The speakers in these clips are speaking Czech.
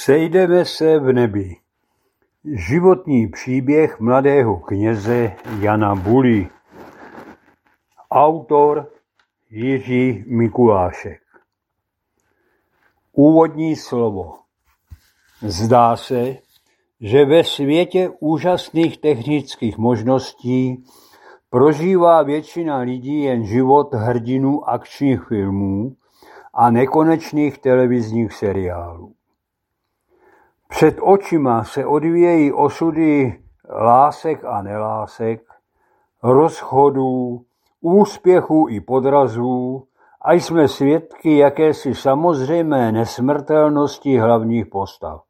Sejdeme se v nebi. Životní příběh mladého kněze Jana Buly. Autor Jiří Mikulášek. Úvodní slovo. Zdá se, že ve světě úžasných technických možností prožívá většina lidí jen život hrdinů akčních filmů a nekonečných televizních seriálů. Před očima se odvíjejí osudy lásek a nelásek, rozchodů, úspěchů i podrazů a jsme svědky jakési samozřejmé nesmrtelnosti hlavních postav.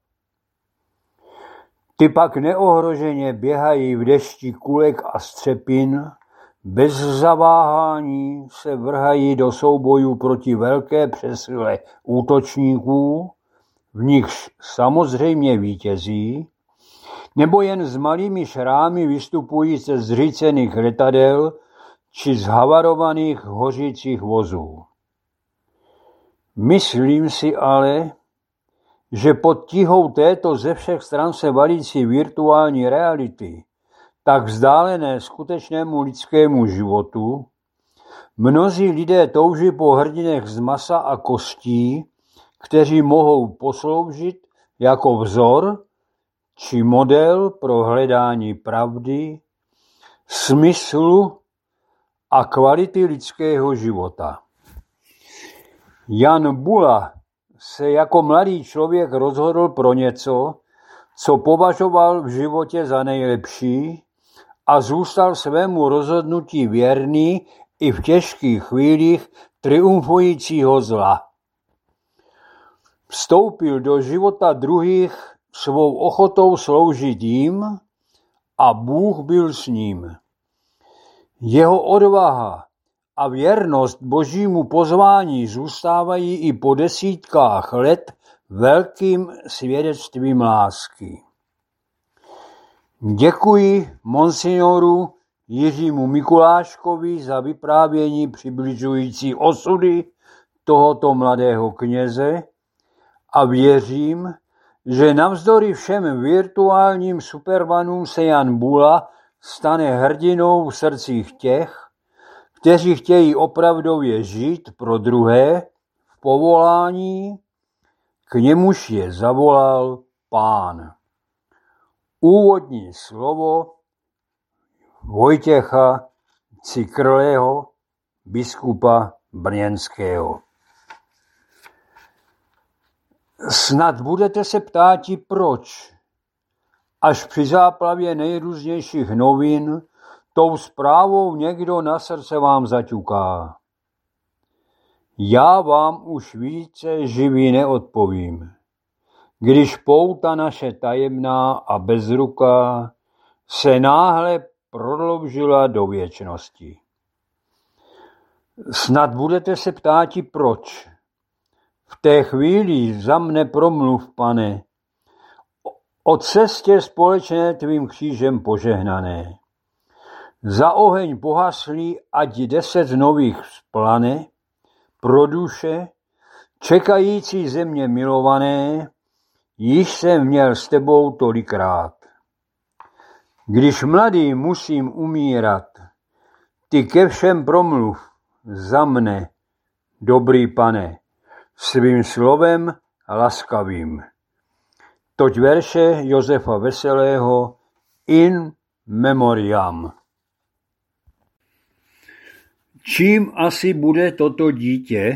Ty pak neohroženě běhají v dešti kulek a střepin, bez zaváhání se vrhají do soubojů proti velké přesile útočníků, v nichž samozřejmě vítězí, nebo jen s malými šrámy vystupují ze zřícených letadel či z havarovaných hořících vozů. Myslím si ale, že pod tíhou této ze všech stran se valící virtuální reality, tak vzdálené skutečnému lidskému životu, mnozí lidé touží po hrdinech z masa a kostí, kteří mohou posloužit jako vzor či model pro hledání pravdy, smyslu a kvality lidského života. Jan Bula se jako mladý člověk rozhodl pro něco, co považoval v životě za nejlepší a zůstal svému rozhodnutí věrný i v těžkých chvílích triumfujícího zla. Vstoupil do života druhých svou ochotou sloužit jim a Bůh byl s ním. Jeho odvaha a věrnost Božímu pozvání zůstávají i po desítkách let velkým svědectvím lásky. Děkuji monsignoru Jiřímu Mikuláškovi za vyprávění přibližující osudy tohoto mladého kněze a věřím, že navzdory všem virtuálním supervanům se Jan Bula stane hrdinou v srdcích těch, kteří chtějí opravdově žít pro druhé v povolání, k němuž je zavolal Pán. Úvodní slovo Vojtěcha Cikrleho, biskupa brněnského. Snad budete se ptáti proč, až při záplavě nejrůznějších novin tou zprávou někdo na srdce vám zaťuká. Já vám už více živý neodpovím, když pouta naše tajemná a bezruká se náhle prodloužila do věčnosti. Snad budete se ptáti proč. V té chvíli za mne promluv, Pane, o cestě společné tvým křížem požehnané. Za oheň pohaslý, ať 10 nových vzplane, pro duše, čekající země milované, již jsem měl s tebou tolikrát. Když mladý musím umírat, ty ke všem promluv za mne, dobrý Pane, svým slovem laskavým. Toť verše Josefa Veselého In memoriam. Čím asi bude toto dítě?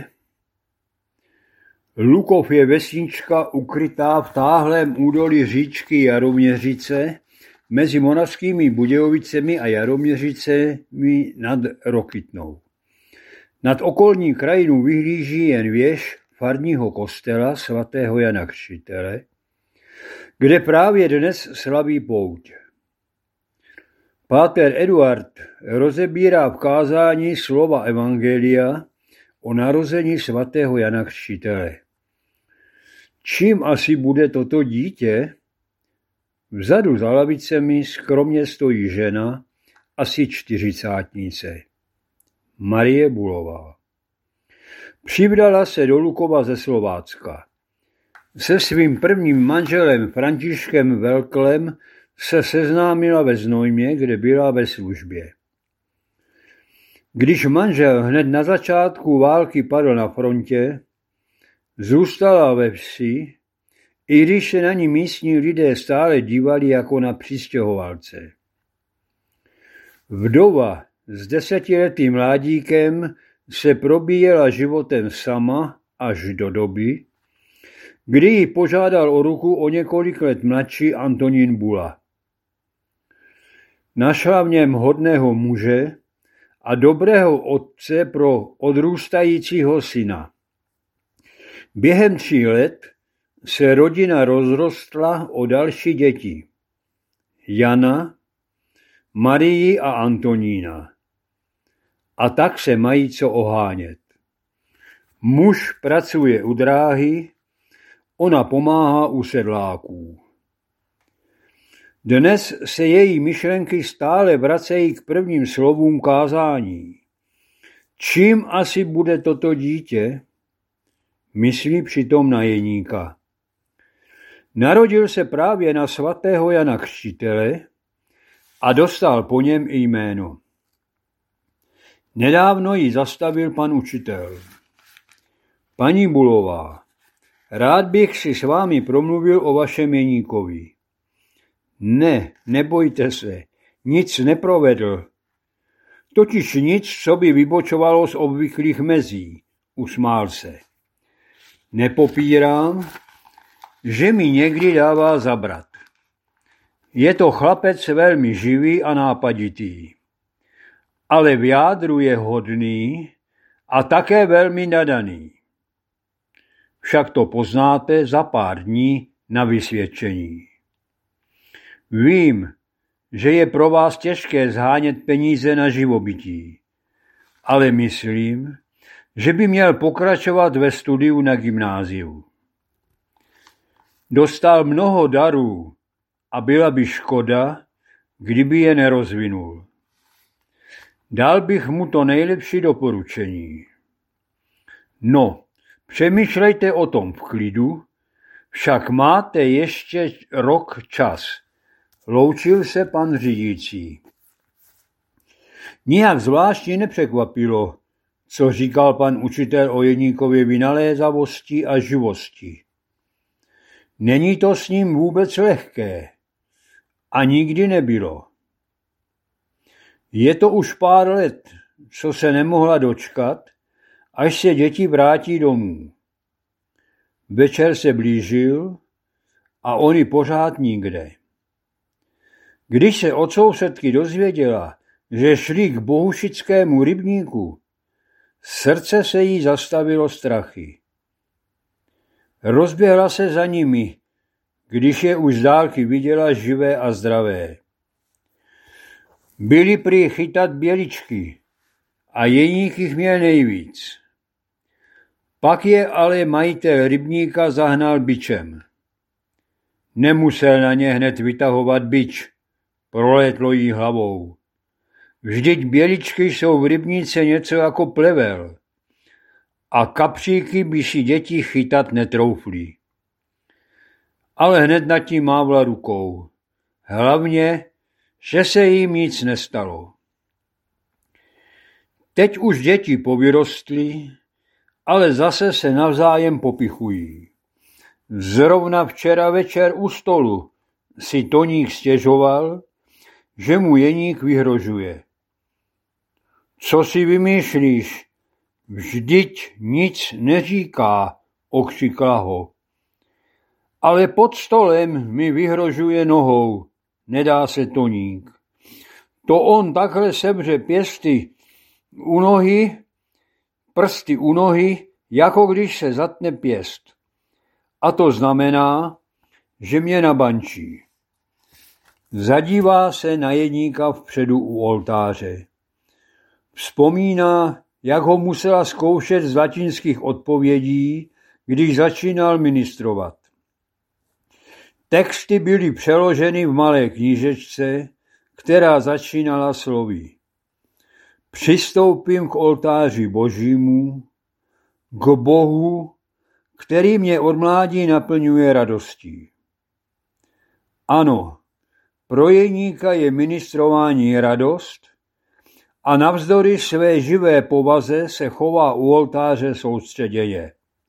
Lukov je vesnička ukrytá v táhlém údolí říčky Jaroměřice mezi Moravskými Budějovicemi a Jaroměřicemi nad Rokytnou. Nad okolní krajinu vyhlíží jen věž farního kostela svatého Jana Křtitele, kde právě dnes slaví pouť. Páter Eduard rozebírá v kázání slova evangelia o narození svatého Jana Křtitele. Čím asi bude toto dítě? Vzadu za lavicemi skromně stojí žena, asi 40. Marie Bulová. Přivdala se do Lukova ze Slovácka. Se svým prvním manželem Františkem Velklem se seznámila ve Znojmě, kde byla ve službě. Když manžel hned na začátku války padl na frontě, zůstala ve vsi, i když se na ní místní lidé stále dívali jako na přistěhovalce. Vdova s 10letým mládíkem se probíjela životem sama až do doby, kdy ji požádal o ruku o několik let mladší Antonín Bula. Našla v něm hodného muže a dobrého otce pro odrůstajícího syna. Během 3 let se rodina rozrostla o další děti. Jana, Marii a Antonína. A tak se mají co ohánět. Muž pracuje u dráhy, ona pomáhá u sedláků. Dnes se její myšlenky stále vracejí k prvním slovům kázání. Čím asi bude toto dítě? Myslí přitom na Jeníka. Narodil se právě na svatého Jana Křtitele a dostal po něm i jméno. Nedávno ji zastavil pan učitel. Paní Bulová, rád bych si s vámi promluvil o vašem Jeníkovi. Ne, nebojte se, nic neprovedl. Totiž nic, co by vybočovalo z obvyklých mezí, usmál se. Nepopírám, že mi někdy dává zabrat. Je to chlapec velmi živý a nápaditý, ale v jádru je hodný a také velmi nadaný. Však to poznáte za pár dní na vysvědčení. Vím, že je pro vás těžké shánět peníze na živobytí, ale myslím, že by měl pokračovat ve studiu na gymnáziu. Dostal mnoho darů a byla by škoda, kdyby je nerozvinul. Dal bych mu to nejlepší doporučení. No, přemýšlejte o tom v klidu, však máte ještě rok čas. Loučil se pan řídící. Nijak zvláštně nepřekvapilo, co říkal pan učitel o Jeníkově vynalézavosti a živosti. Není to s ním vůbec lehké. A nikdy nebylo. Je to už pár let, co se nemohla dočkat, až se děti vrátí domů. Večer se blížil a oni pořád nikde. Když se od sousedky dozvěděla, že šli k bohušickému rybníku, srdce se jí zastavilo strachy. Rozběhla se za nimi, když je už z dálky viděla živé a zdravé. Byli prý chytat běličky a Jeník jich měl nejvíc. Pak je ale majitel rybníka zahnal bičem. Nemusel na ně hned vytahovat bič, prolétlo jí hlavou. Vždyť běličky jsou v rybníce něco jako plevel a kapříky by si děti chytat netroufly. Ale hned nad tím mávla rukou. Hlavně, že se jim nic nestalo. Teď už děti povyrostly, ale zase se navzájem popichují. Zrovna včera večer u stolu si Toník stěžoval, že mu Jeník vyhrožuje. Co si vymýšlíš? Vždyť nic neříká, okřikla ho. Ale pod stolem mi vyhrožuje nohou, nedá se Toník. To on takhle sebře prsty u nohy, jako když se zatne pěst. A to znamená, že mě nabančí. Zadívá se na Jeníka vpředu u oltáře. Vzpomíná, jak ho musela zkoušet z latinských odpovědí, když začínal ministrovat. Texty byly přeloženy v malé knížečce, která začínala slovy. Přistoupím k oltáři Božímu, k Bohu, který mě od mládí naplňuje radostí. Ano, pro Jeníka je ministrování radost a navzdory své živé povaze se chová u oltáře soustředěně.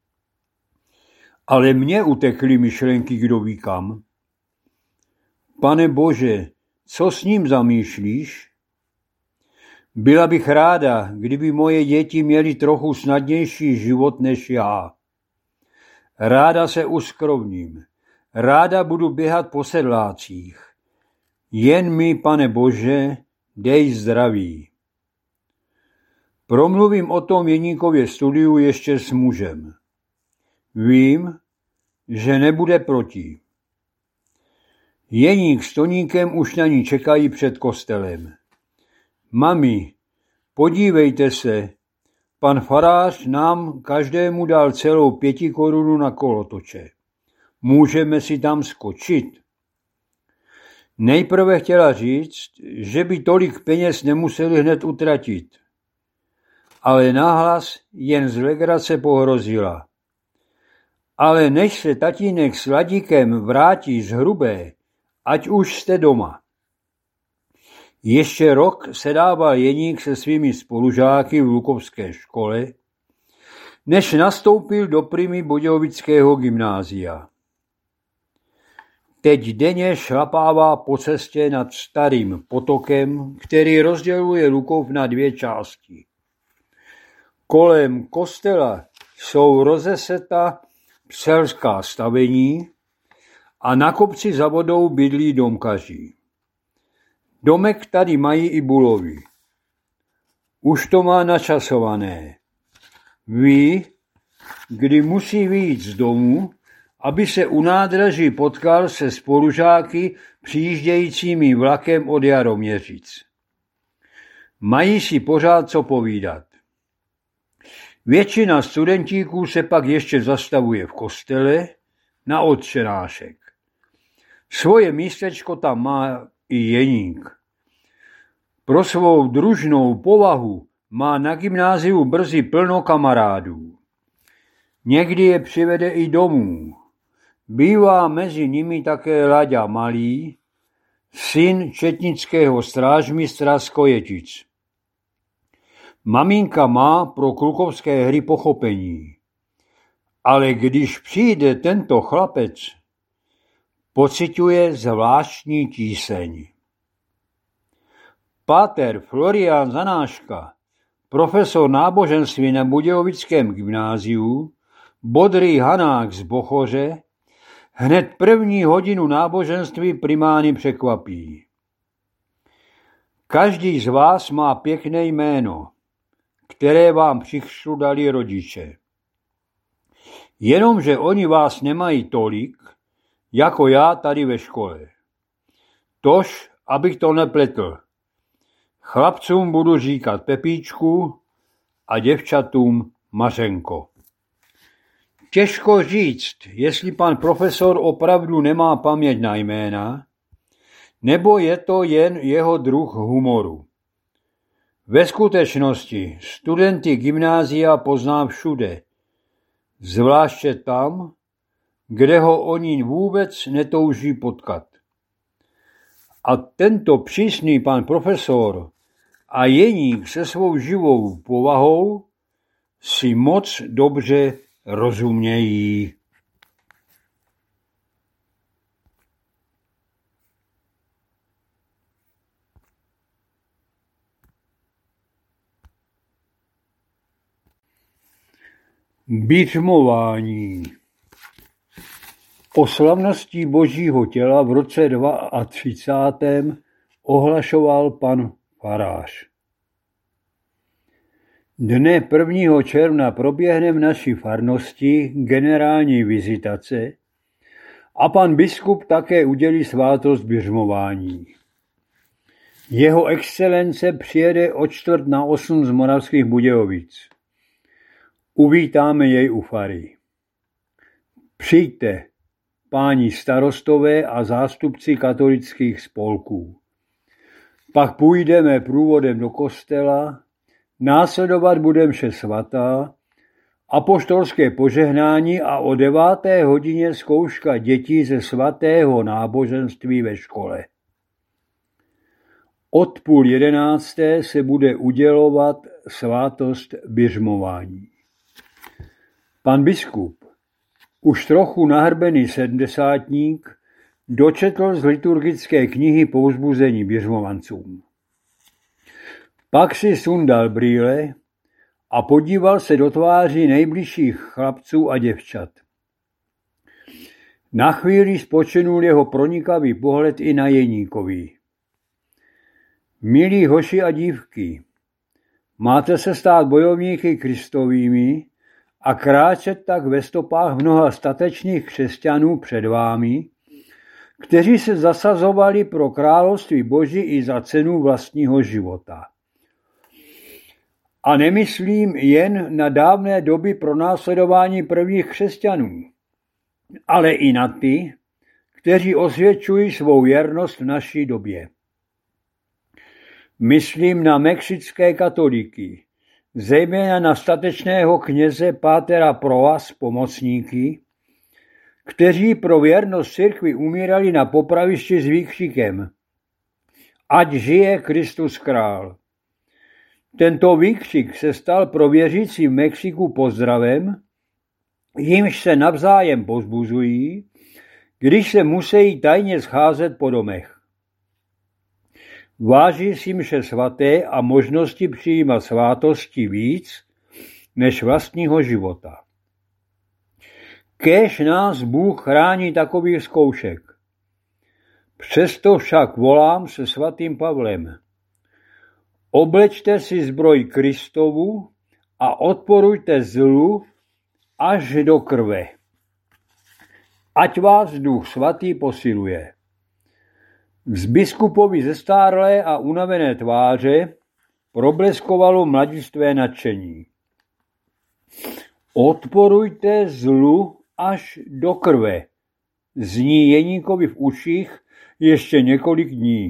Ale mně utekly myšlenky kdo ví kam. Pane Bože, co s ním zamýšlíš? Byla bych ráda, kdyby moje děti měly trochu snadnější život než já. Ráda se uskrovním, ráda budu běhat po sedlácích. Jen mi, Pane Bože, dej zdraví. Promluvím o tom Jeníkově studiu ještě s mužem. Vím, že nebude proti. Jeník s Toníkem už na ní čekají před kostelem. Mami, podívejte se, pan farář nám každému dal celou 5 korun na kolotoče. Můžeme si tam skočit? Nejprve chtěla říct, že by tolik peněz nemuseli hned utratit. Ale nahlas jen z legrace pohrozila. Ale než se tatínek s Ladíkem vrátí z Hrubé, ať už jste doma. Ještě rok sedával Jeník se svými spolužáky v Lukovské škole, než nastoupil do Primy Budějovického gymnázia. Teď denně šlapává po cestě nad starým potokem, který rozděluje Lukov na 2 části. Kolem kostela jsou rozeseta selská stavení a na kopci za vodou bydlí domkaři. Domek tady mají i bulovy. Už to má načasované. Ví, kdy musí vyjít z domu, aby se u nádraží potkal se spolužáky přijíždějícími vlakem od Jaroměřic. Mají si pořád co povídat. Většina studentíků se pak ještě zastavuje v kostele na otčenášek. Svoje místečko tam má i Jeník. Pro svou družnou povahu má na gymnáziu brzy plno kamarádů. Někdy je přivede i domů. Bývá mezi nimi také Láďa Malý, syn četnického strážmistra z Kojetic. Maminka má pro klukovské hry pochopení. Ale když přijde tento chlapec, pociťuje zvláštní tíseň. Páter Florián Zanáška, profesor náboženství na Budějovickém gymnáziu, bodrý Hanák z Bochoře, hned 1. hodinu náboženství primány překvapí. Každý z vás má pěkné jméno, které vám při křtu dali rodiče. Jenomže oni vás nemají tolik, jako já tady ve škole. Tož, abych to nepletl. Chlapcům budu říkat Pepíčku a děvčatům Mařenko. Těžko říct, jestli pan profesor opravdu nemá paměť na jména, nebo je to jen jeho druh humoru. Ve skutečnosti studenty gymnázia pozná všude, zvláště tam, kde ho oni vůbec netouží potkat. A tento přísný pan profesor a Jeník se svou živou povahou si moc dobře rozumějí. Biřmování. O slavnosti Božího těla v roce 32. ohlašoval pan farář. Dne 1. června proběhne v naší farnosti generální vizitace a pan biskup také udělí svátost biřmování. Jeho excelence přijede o 7:45 z Moravských Budějovic. Uvítáme jej u fary. Přijďte, páni starostové a zástupci katolických spolků. Pak půjdeme průvodem do kostela, následovat bude mše svatá apoštolské požehnání a o 9. hodině zkouška dětí ze svatého náboženství ve škole. Od 10:30 se bude udělovat svátost biřmování. Pan biskup, už trochu nahrbený sedmdesátník, dočetl z liturgické knihy povzbuzení biřmovancům. Pak si sundal brýle a podíval se do tváří nejbližších chlapců a děvčat. Na chvíli spočinul jeho pronikavý pohled i na Jeníkovi. Milí hoši a dívky, máte se stát bojovníky Kristovými a kráčet tak ve stopách mnoha statečných křesťanů před vámi, kteří se zasazovali pro království Boží i za cenu vlastního života. A nemyslím jen na dávné doby pronásledování prvních křesťanů, ale i na ty, kteří osvědčují svou věrnost v naší době. Myslím na mexické katolíky, zejména na statečného kněze pátera Proa s pomocníky, kteří pro věrnost církvi umírali na popravišti s výkřikem: Ať žije Kristus král. Tento výkřik se stal pro věřící v Mexiku pozdravem, jimž se navzájem povzbuzují, když se musí tajně scházet po domech. Váží si mše svaté a možnosti přijímat svátosti víc než vlastního života. Kéž nás Bůh chrání takových zkoušek. Přesto však volám se svatým Pavlem. Oblečte si zbroj Kristovu a odporujte zlu až do krve. Ať vás Duch Svatý posiluje. Z biskupovi zestárlé a unavené tváře probleskovalo mladistvé nadšení. Odporujte zlu až do krve, zní Jeníkovi v uších ještě několik dní.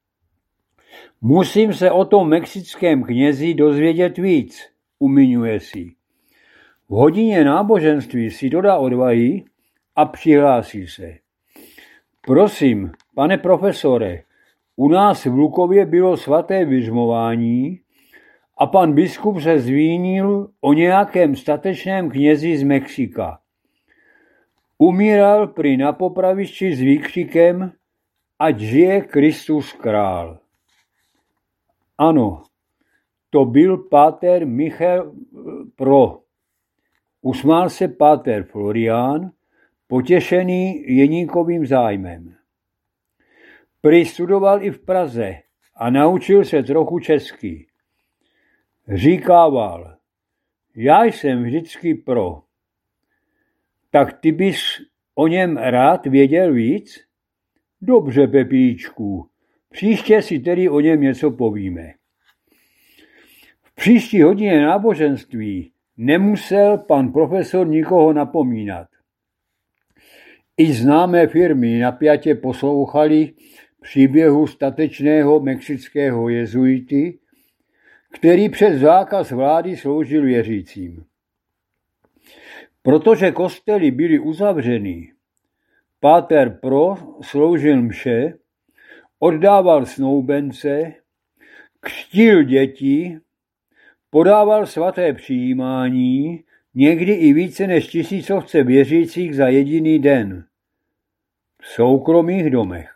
Musím se o tom mexickém knězi dozvědět víc, umiňuje si. V hodině náboženství si dodá odvahy a přihlásí se. Prosím, pane profesore, u nás v Lukově bylo svaté biřmování a pan biskup se zmínil o nějakém statečném knězi z Mexika. Umíral prý na popravišti s výkřikem: Ať žije Kristus král. Ano, to byl páter Michal Pro. Usmál se páter Florián, potěšený Jeníkovým zájmem. Prý studoval i v Praze a naučil se trochu česky. Říkával: Já jsem vždycky pro. Tak ty bys o něm rád věděl víc? Dobře, Pepíčku, příště si tedy o něm něco povíme. V příští hodině náboženství nemusel pan profesor nikoho napomínat. I známé firmy napjatě poslouchali příběhu statečného mexického jezuity, který přes zákaz vlády sloužil věřícím. Protože kostely byly uzavřeny, páter Pro sloužil mše, oddával snoubence, křtil děti, podával svaté přijímání, někdy i více než 1000 věřících za jediný den. V soukromých domech.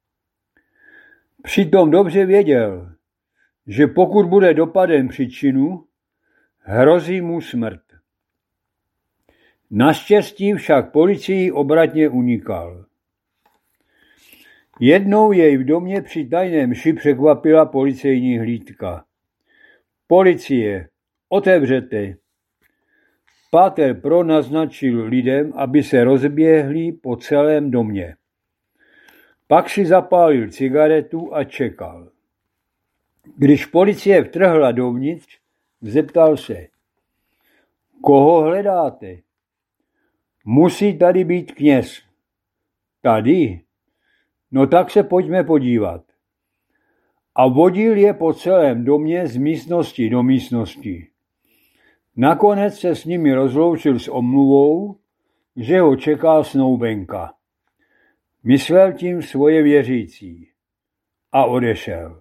Přitom dobře věděl, že pokud bude dopaden při činu, hrozí mu smrt. Naštěstí však policii obratně unikal. Jednou jej v domě při tajné mši překvapila policejní hlídka. Policie, otevřete. Páter Pro naznačil lidem, aby se rozběhli po celém domě. Pak si zapálil cigaretu a čekal. Když policie vtrhla dovnitř, zeptal se: Koho hledáte? Musí tady být kněz. Tady? No tak se pojďme podívat. A vodil je po celém domě z místnosti do místnosti. Nakonec se s nimi rozloučil s omluvou, že ho čeká snoubenka. Myslel tím svoje věřící a odešel.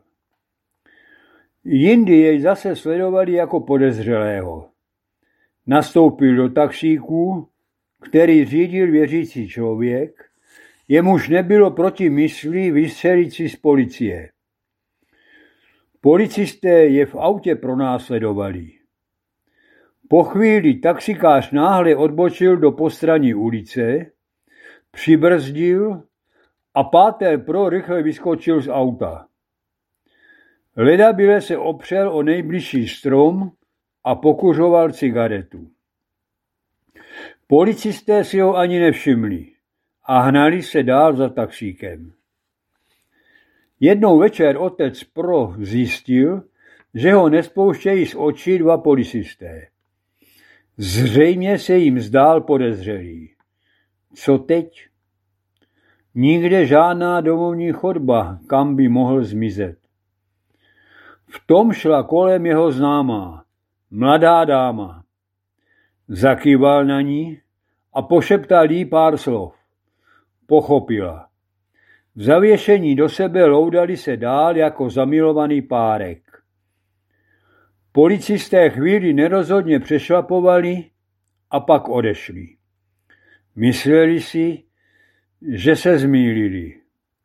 Jindy jej zase sledovali jako podezřelého. Nastoupil do taxíku, který řídil věřící člověk, jemuž nebylo proti mysli vystřelit si z policie. Policisté je v autě pronásledovali. Po chvíli taxikář náhle odbočil do postranní ulice, přibrzdil a páter Pro rychle vyskočil z auta. Ledabyle se opřel o nejbližší strom a pokuřoval cigaretu. Policisté si ho ani nevšimli a hnali se dál za taxíkem. Jednou večer otec Pro zjistil, že ho nespouštějí z očí dva policisté. Zřejmě se jim zdál podezřelý. Co teď? Nikde žádná domovní chodba, kam by mohl zmizet. V tom šla kolem jeho známá, mladá dáma. Zakýval na ní a pošeptal jí pár slov. Pochopila. V zavěšení do sebe loudali se dál jako zamilovaný párek. Policisté chvíli nerozhodně přešlapovali a pak odešli. Mysleli si, že se zmýlili.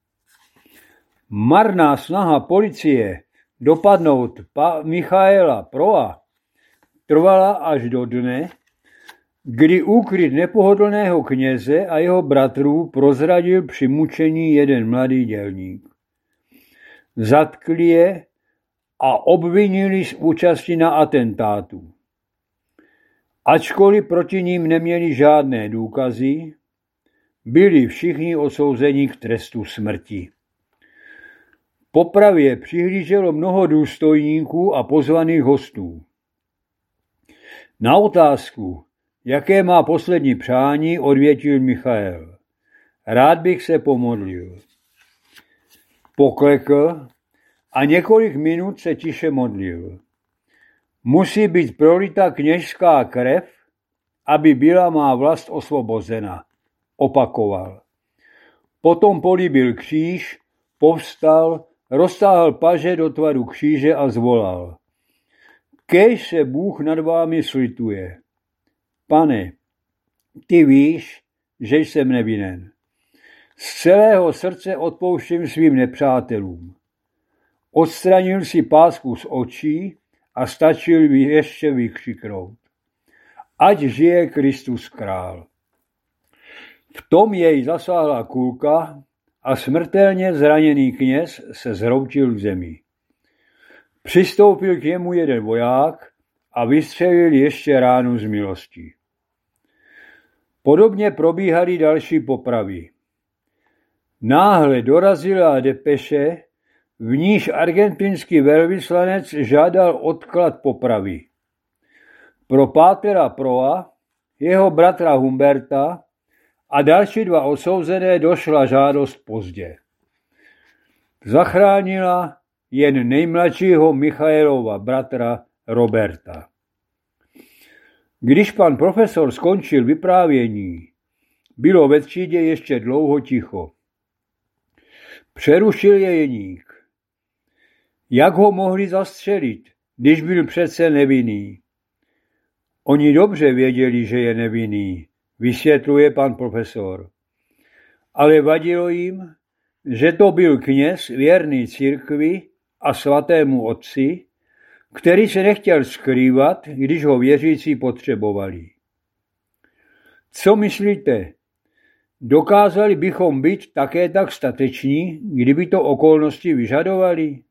Marná snaha policie dopadnout Michaela Proa trvala až do dne, kdy úkryt nepohodlného kněze a jeho bratrů prozradil při mučení jeden mladý dělník. Zatkli je a obvinili z účasti na atentátu. Ačkoliv proti ním neměli žádné důkazy, byli všichni odsouzeni k trestu smrti. Popravě přihlíželo mnoho důstojníků a pozvaných hostů. Na otázku, jaké má poslední přání, odvětil Michael. Rád bych se pomodlil. Poklekl a několik minut se tiše modlil. Musí být prolita kněžská krev, aby byla má vlast osvobozena, opakoval. Potom políbil kříž, povstal, roztáhl paže do tvaru kříže a zvolal. Kéž se Bůh nad vámi slituje. Pane, ty víš, že jsem nevinen. Z celého srdce odpouštím svým nepřátelům. Odstranil si pásku z očí a stačil ještě vykřiknout. Ať žije Kristus král. V tom jej zasáhla kulka a smrtelně zraněný kněz se zhroutil k zemi. Přistoupil k němu jeden voják a vystřelil ještě ránu z milosti. Podobně probíhaly další popravy. Náhle dorazila depeše, v níž argentinský velvyslanec žádal odklad popravy. Pro pátera Proa, jeho bratra Humberta a další dva odsouzené došla žádost pozdě. Zachránila jen nejmladšího Michaelova bratra Roberta. Když pan profesor skončil vyprávění, bylo ve třídě ještě dlouho ticho. Přerušil je jeník. Jak ho mohli zastřelit, když byl přece nevinný? Oni dobře věděli, že je nevinný, vysvětluje pan profesor. Ale vadilo jim, že to byl kněz věrný církvi a svatému otci, který se nechtěl skrývat, když ho věřící potřebovali. Co myslíte? Dokázali bychom být také tak stateční, kdyby to okolnosti vyžadovali?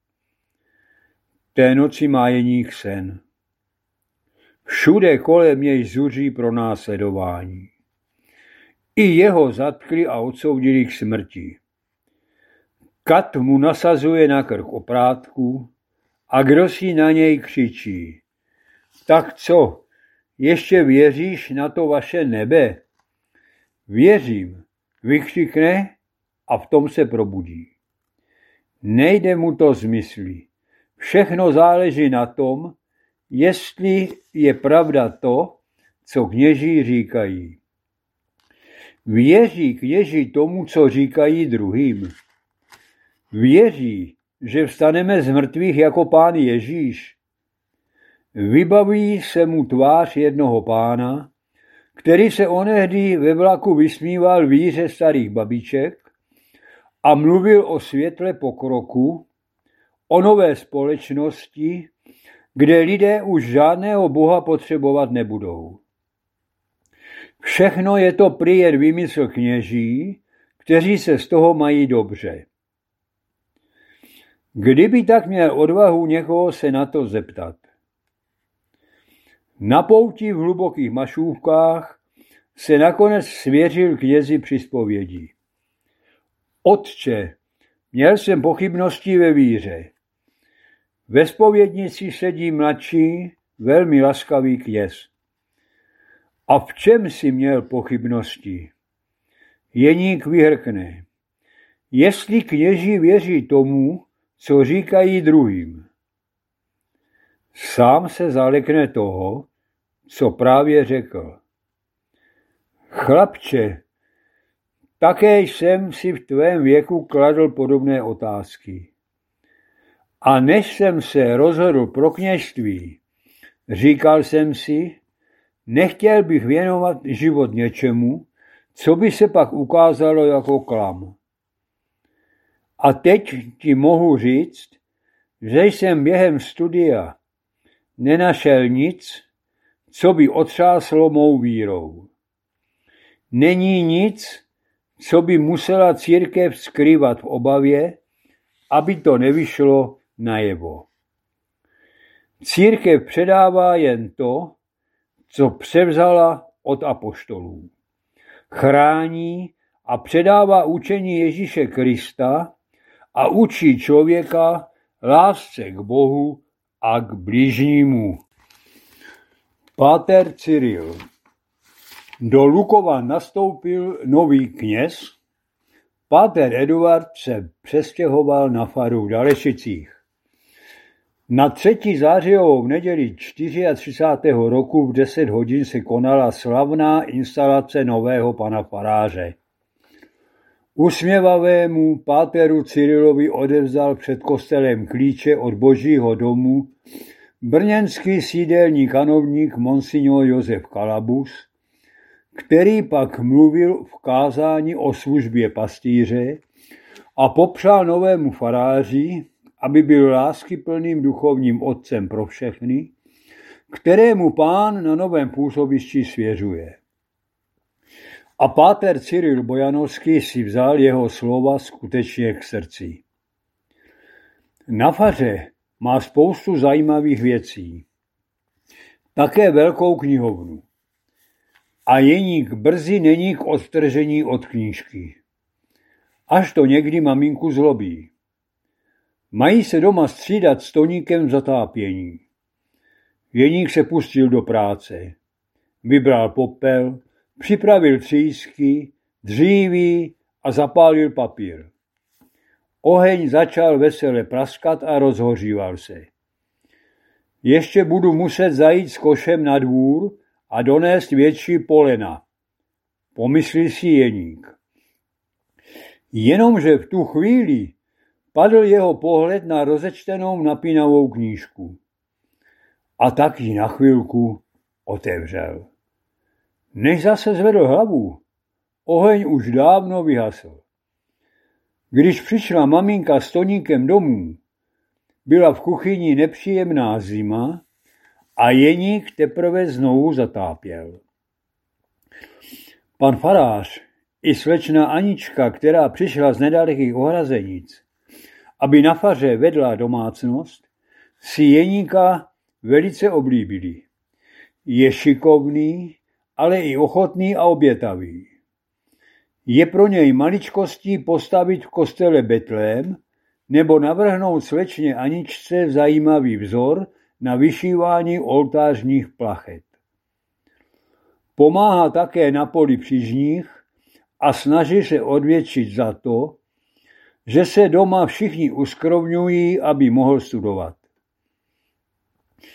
Té noci má jeník sen. Všude kolem něj zuří pronásledování. I jeho zatkli a odsoudili k smrti. Kat mu nasazuje na krk oprátku a kdo si na něj křičí. Tak co, ještě věříš na to vaše nebe? Věřím, vykřikne a v tom se probudí. Nejde mu to z mysli. Všechno záleží na tom, jestli je pravda to, co kněží říkají. Věří kněží tomu, co říkají druhým? Věří, že vstaneme z mrtvých jako Pán Ježíš? Vybaví se mu tvář jednoho pána, který se onehdy ve vlaku vysmíval víře starých babiček a mluvil o světle pokroku, o nové společnosti, kde lidé už žádného Boha potřebovat nebudou. Všechno je to prý jen výmysl kněží, kteří se z toho mají dobře. Kdyby tak měl odvahu někoho se na to zeptat. Na pouti v hlubokých mašůvkách se nakonec svěřil knězi při zpovědi. Otče, měl jsem pochybnosti ve víře. Ve zpovědnici sedí mladší, velmi laskavý kněz. A v čem si měl pochybnosti? Jeník vyhrkne. Jestli kněží věří tomu, co říkají druhým. Sám se zalekne toho, co právě řekl. Chlapče, také jsem si v tvém věku kladl podobné otázky. A než jsem se rozhodl pro kněžství, říkal jsem si, nechtěl bych věnovat život něčemu, co by se pak ukázalo jako klam. A teď ti mohu říct, že jsem během studia nenašel nic, co by otřáslo mou vírou. Není nic, co by musela církev skrývat v obavě, aby to nevyšlo najevo. Církev předává jen to, co převzala od apoštolů. Chrání a předává učení Ježíše Krista a učí člověka lásce k Bohu a k bližnímu. Páter Cyril. Do Lukova nastoupil nový kněz. Páter Eduard se přestěhoval na faru v Dalešicích. Na 3. zářijovou neděli 34. roku v 10 hodin se konala slavná instalace nového pana faráře. Usměvavému páteru Cyrilovi odevzdal před kostelem klíče od Božího domu brněnský sídelní kanovník monsignor Josef Kalabus, který pak mluvil v kázání o službě pastýře a popřál novému faráři, aby byl láskyplným duchovním otcem pro všechny, kterému Pán na novém působišti svěřuje. A páter Cyril Bojanovský si vzal jeho slova skutečně k srdci. Na faře má spoustu zajímavých věcí. Také velkou knihovnu. A jeník brzy není k odtržení od knížky. Až to někdy maminku zlobí. Mají se doma střídat s Toníkem v zatápění. Jeník se pustil do práce. Vybral popel, připravil třísky, dříví a zapálil papír. Oheň začal vesele praskat a rozhoříval se. Ještě budu muset zajít s košem na dvůr a donést větší polena, pomyslí si jeník. Jenomže v tu chvíli padl jeho pohled na rozečtenou napínavou knížku. A tak ji na chvilku otevřel. Než zase zvedl hlavu, oheň už dávno vyhasl. Když přišla maminka s Toníkem domů, byla v kuchyni nepříjemná zima a jeník teprve znovu zatápěl. Pan farář i slečna Anička, která přišla z nedalekých Ohrazenic, aby na faře vedla domácnost, si jeníka velice oblíbili. Je šikovný, ale i ochotný a obětavý. Je pro něj maličkostí postavit v kostele betlém nebo navrhnout slečně Aničce zajímavý vzor na vyšívání oltářních plachet. Pomáhá také na poli při žních a snaží se odvděčit za to, že se doma všichni uskrovňují, aby mohl studovat.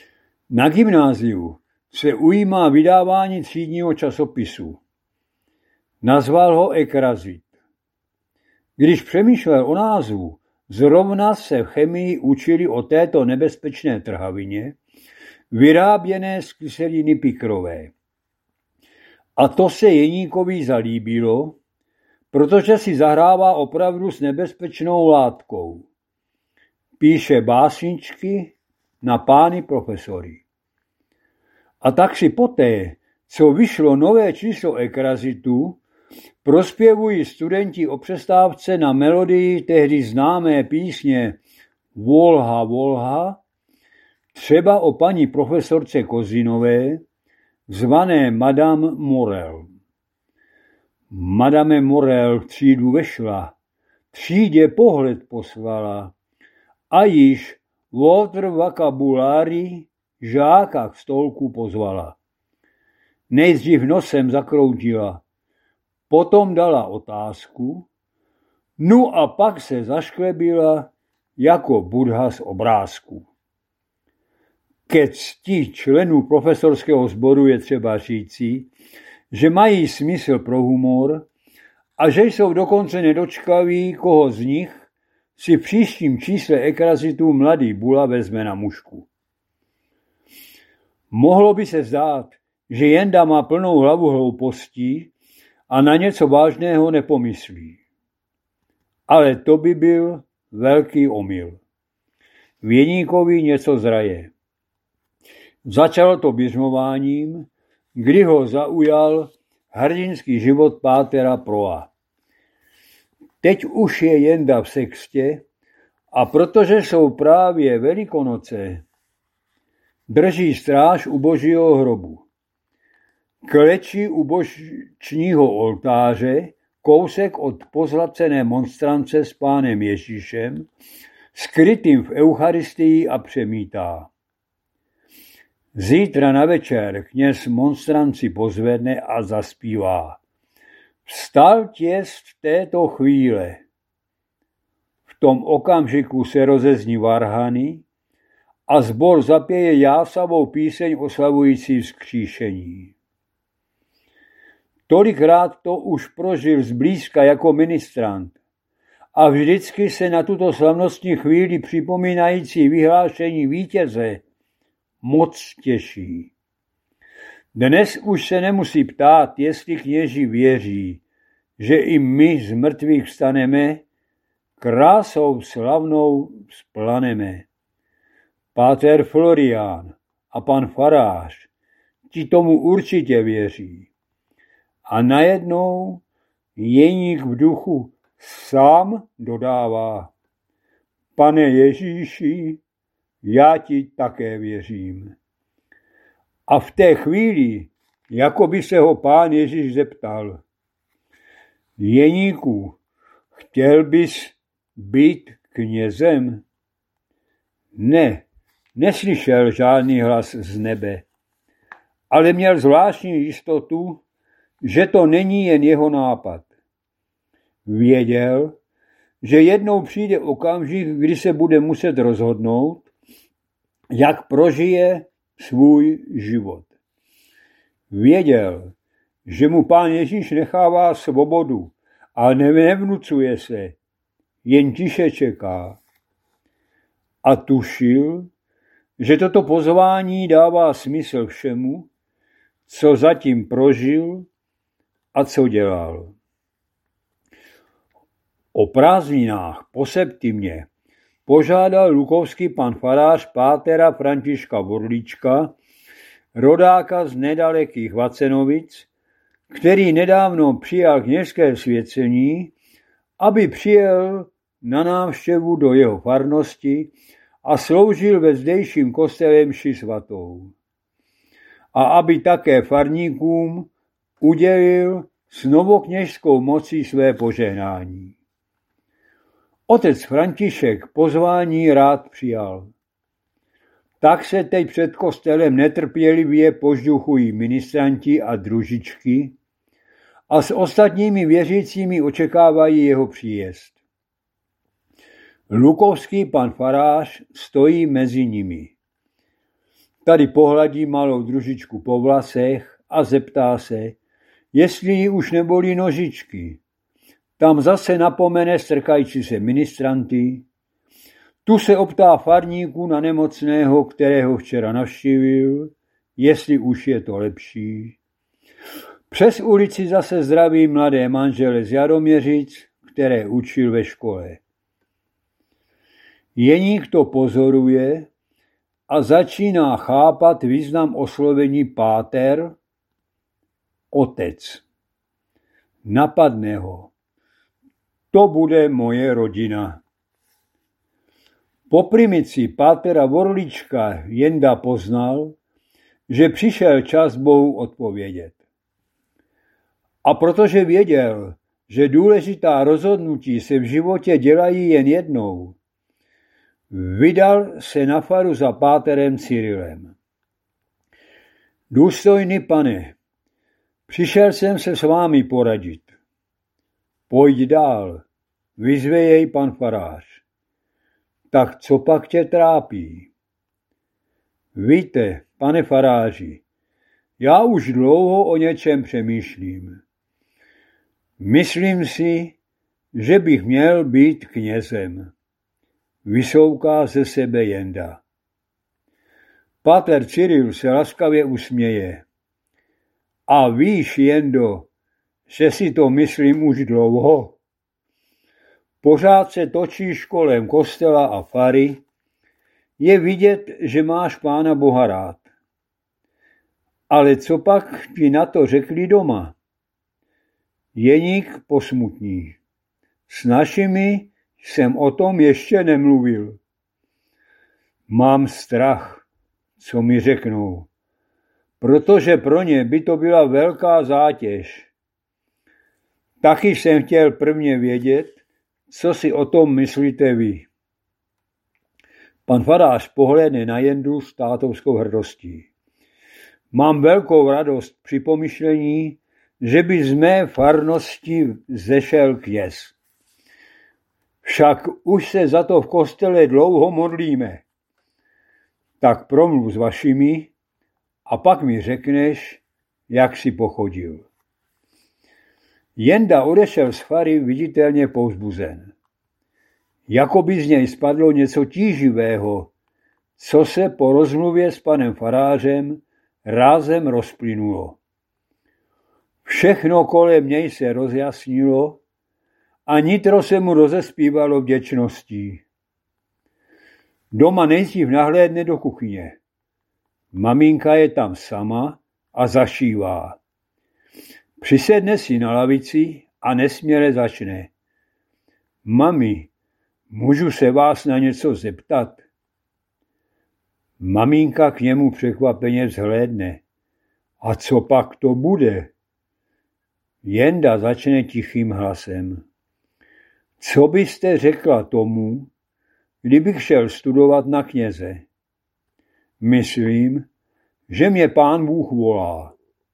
Na gymnáziu se ujímá vydávání třídního časopisu. Nazval ho Ekrazit. Když přemýšlel o názvu, zrovna se v chemii učili o této nebezpečné trhavině, vyráběné z kyseliny pikrové. A to se Jeníkovi zalíbilo, protože si zahrává opravdu s nebezpečnou látkou. Píše básničky na pány profesory. A tak si poté, co vyšlo nové číslo Ekrazitu, prospěvují studenti o přestávce na melodii tehdy známé písně Volha, Volha, třeba o paní profesorce Kozinové, zvané Madame Morel. Madame Morel v třídu vešla, třídě pohled poslala a již Walter Vocabulary žáka k stolku pozvala. Nejdřív nosem zakroutila, potom dala otázku, no a pak se zašklebila jako Buddha z obrázku. Ke cti členů profesorského sboru je třeba říci, že mají smysl pro humor a že jsou dokonce nedočkaví, koho z nich si v příštím čísle Ekrazitu mladý Bula vezme na mušku. Mohlo by se zdát, že Jenda má plnou hlavu hloupostí a na něco vážného nepomyslí. Ale to by byl velký omyl. V Jeníkovi něco zraje. Začalo to běžmováním, kdy ho zaujal hrdinský život pátera Proa. Teď už je Jenda v sextě a protože jsou právě Velikonoce, drží stráž u Božího hrobu. Klečí u bočního oltáře, kousek od pozlacené monstrance s pánem Ježíšem, skrytým v Eucharistii a přemítá. Zítra na večer kněz monstranci pozvedne a zaspívá. Vstal těst této chvíle. V tom okamžiku se rozezní varhany a sbor zapěje jásavou píseň oslavující vzkříšení. Tolikrát to už prožil zblízka jako ministrant a vždycky se na tuto slavnostní chvíli připomínající vyhlášení vítěze moc těší. Dnes už se nemusí ptát, jestli kněži věří, že i my z mrtvých vstaneme, krásou slavnou vzplaneme. Páter Florián a pan farář, ti tomu určitě věří. A najednou Jeník v duchu sám dodává: Pane Ježíši, já ti také věřím. A v té chvíli, jako by se ho pán Ježíš zeptal: Jeníku, chtěl bys být knězem? Ne, neslyšel žádný hlas z nebe, ale měl zvláštní jistotu, že to není jen jeho nápad. Věděl, že jednou přijde okamžik, kdy se bude muset rozhodnout, jak prožije svůj život. Věděl, že mu pán Ježíš nechává svobodu a nevnucuje se, jen tiše čeká. A tušil, že toto pozvání dává smysl všemu, co zatím prožil a co dělal. O prázdninách po Septimě požádal lukovský pan farář pátera Františka Vorlíčka, rodáka z nedalekých Vacenovic, který nedávno přijal kněžské svěcení, aby přijel na návštěvu do jeho farnosti a sloužil ve zdejším kostele mši svatou. A aby také farníkům udělil s novokněžskou mocí své požehnání. Otec František pozvání rád přijal. Tak se teď před kostelem netrpělivě požduchují ministranti a družičky a s ostatními věřícími očekávají jeho příjezd. Lukovský pan farář stojí mezi nimi. Tady pohladí malou družičku po vlasech a zeptá se, jestli jí už nebolí nožičky. Tam zase napomene strkající se ministranty. Tu se optá farníku na nemocného, kterého včera navštívil, jestli už je to lepší. Přes ulici zase zdraví mladé manžele z Jaroměřic, které učil ve škole. Jeník to pozoruje a začíná chápat význam oslovení páter, otec. Napadne ho. To bude moje rodina. Po primici pátera Vorlička Jenda poznal, že přišel čas Bohu odpovědět. A protože věděl, že důležitá rozhodnutí se v životě dělají jen jednou, vydal se na faru za páterem Cyrilem. Důstojný pane, přišel jsem se s vámi poradit. Pojď dál, vyzve jej pan farář. Tak co pak tě trápí? Víte, pane faráři, já už dlouho o něčem přemýšlím. Myslím si, že bych měl být knězem. Vysouká ze sebe Jenda. Páter Cyril se laskavě usměje. A víš, Jendo, že si to myslím už dlouho? Pořád se točíš kolem kostela a fary. Je vidět, že máš Pána Boha rád. Ale co pak ti na to řekli doma? Jeník posmutní. S našimi jsem o tom ještě nemluvil. Mám strach, co mi řeknou, protože pro ně by to byla velká zátěž. Taky jsem chtěl prvně vědět, co si o tom myslíte vy. Pan farář pohlédne na Jendu s tátovskou hrdostí. Mám velkou radost při pomyšlení, že by z mé farnosti zešel kněz. Však už se za to v kostele dlouho modlíme. Tak promluv s vašimi a pak mi řekneš, jak si pochodil. Jenda odešel z fary viditelně povzbuzen. Jako by z něj spadlo něco tíživého, co se po rozmluvě s panem farářem rázem rozplynulo. Všechno kolem něj se rozjasnilo a nitro se mu rozespívalo vděčností. Doma nejdřív nahlédne do kuchyně. Maminka je tam sama a zašívá. Přisedne si na lavici a nesměle začne. Mami, můžu se vás na něco zeptat? Maminka k němu překvapeně vzhlédne. A co pak to bude? Jenda začne tichým hlasem. Co byste řekla tomu, kdybych šel studovat na kněze? Myslím, že mě Pán Bůh volá.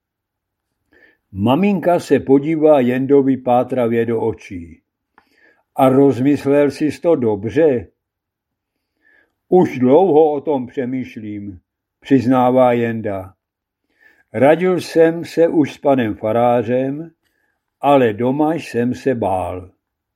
Maminka se podívá Jendovi pátravě do očí. A rozmyslel jsi to dobře? Už dlouho o tom přemýšlím, přiznává Jenda. Radil jsem se už s panem farářem, ale doma jsem se bál.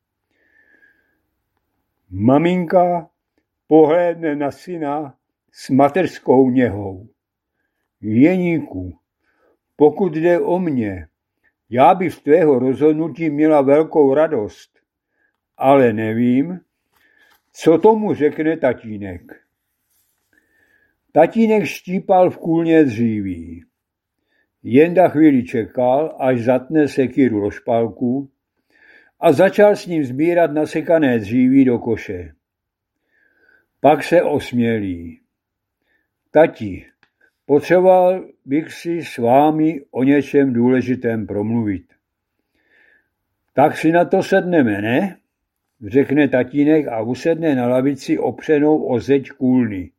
Maminka pohlédne na syna s mateřskou něhou. Jeníku, pokud jde o mě, já bych z tvého rozhodnutí měla velkou radost, ale nevím, co tomu řekne tatínek. Tatínek štípal v kůlně dříví. Jenda chvíli čekal, až zatne sekyru do špalku a začal s ním sbírat nasekané dříví do koše. Pak se osmělí. Tati, potřeboval bych si s vámi o něčem důležitém promluvit. Tak si na to sedneme, ne? Řekne tatínek a usedne na lavici opřenou o zeď kůlny.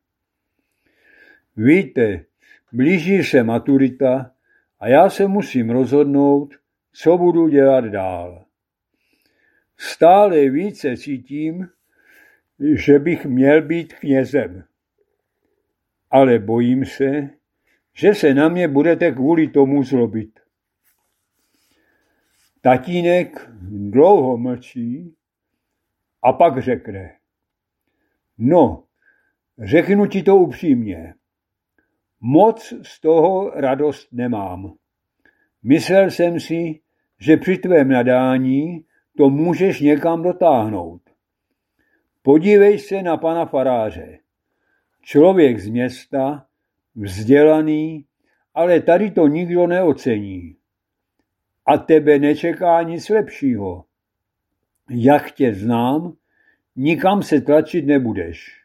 Víte, blíží se maturita a já se musím rozhodnout, co budu dělat dál. Stále více cítím, že bych měl být knězem. ale bojím se, že se na mě budete kvůli tomu zlobit. Tatínek dlouho mlčí a pak řekne: No, řeknu ti to upřímně. Moc z toho radost nemám. Myslel jsem si, že při tvém nadání to můžeš někam dotáhnout. Podívej se na pana faráře. Člověk z města, vzdělaný, ale tady to nikdo neocení. A tebe nečeká nic lepšího. Jak tě znám, nikam se tlačit nebudeš.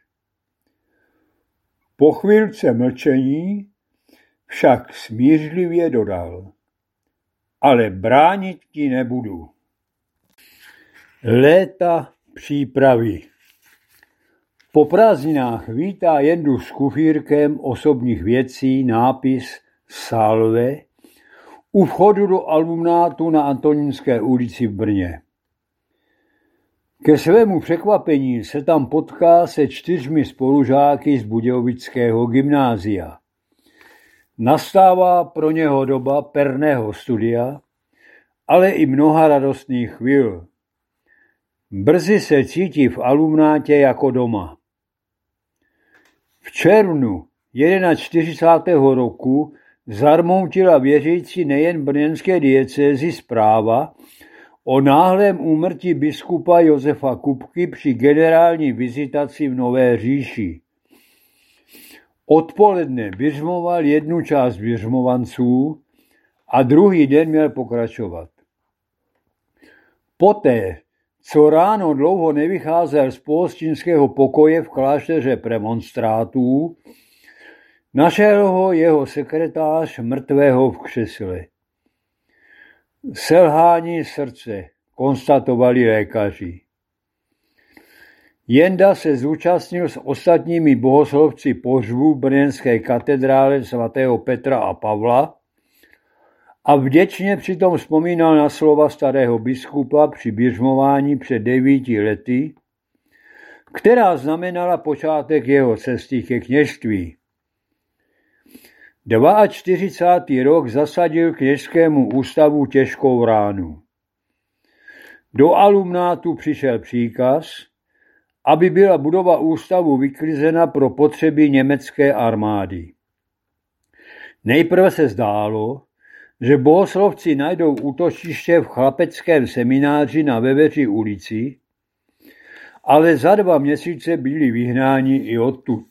Po chvílce mlčení však smířlivě dodal: Ale bránit ti nebudu. Léta přípravy. Po prázdninách vítá Jendu s kufírkem osobních věcí nápis Salve u vchodu do alumnátu na Antonínské ulici v Brně. Ke svému překvapení se tam potká se 4 spolužáky z Budějovického gymnázia. Nastává pro něho doba perného studia, ale i mnoha radostných chvil. Brzy se cítí v alumnátě jako doma. V červnu 41. roku zarmoutila věřící nejen brněnské diecézi zpráva o náhlém úmrtí biskupa Josefa Kupky při generální vizitaci v Nové Říši. Odpoledne biřmoval jednu část biřmovanců a druhý den měl pokračovat. Poté, co ráno dlouho nevycházel z pohostinského pokoje v klášteře premonstrátů, našel ho jeho sekretář mrtvého v křesle. Selhání srdce, konstatovali lékaři. Jenda se zúčastnil s ostatními bohoslovci pohřbu v brněnské katedrále svatého Petra a Pavla a vděčně přitom vzpomínal na slova starého biskupa při biřmování před 9 lety, která znamenala počátek jeho cesty ke kněžství. 42. rok zasadil kněžskému ústavu těžkou ránu. Do alumnátu přišel příkaz, aby byla budova ústavu vyklizena pro potřeby německé armády. Nejprve se zdálo, že bohoslovci najdou útočiště v chlapeckém semináři na Veveří ulici, ale za 2 měsíce byli vyhnáni i odtud.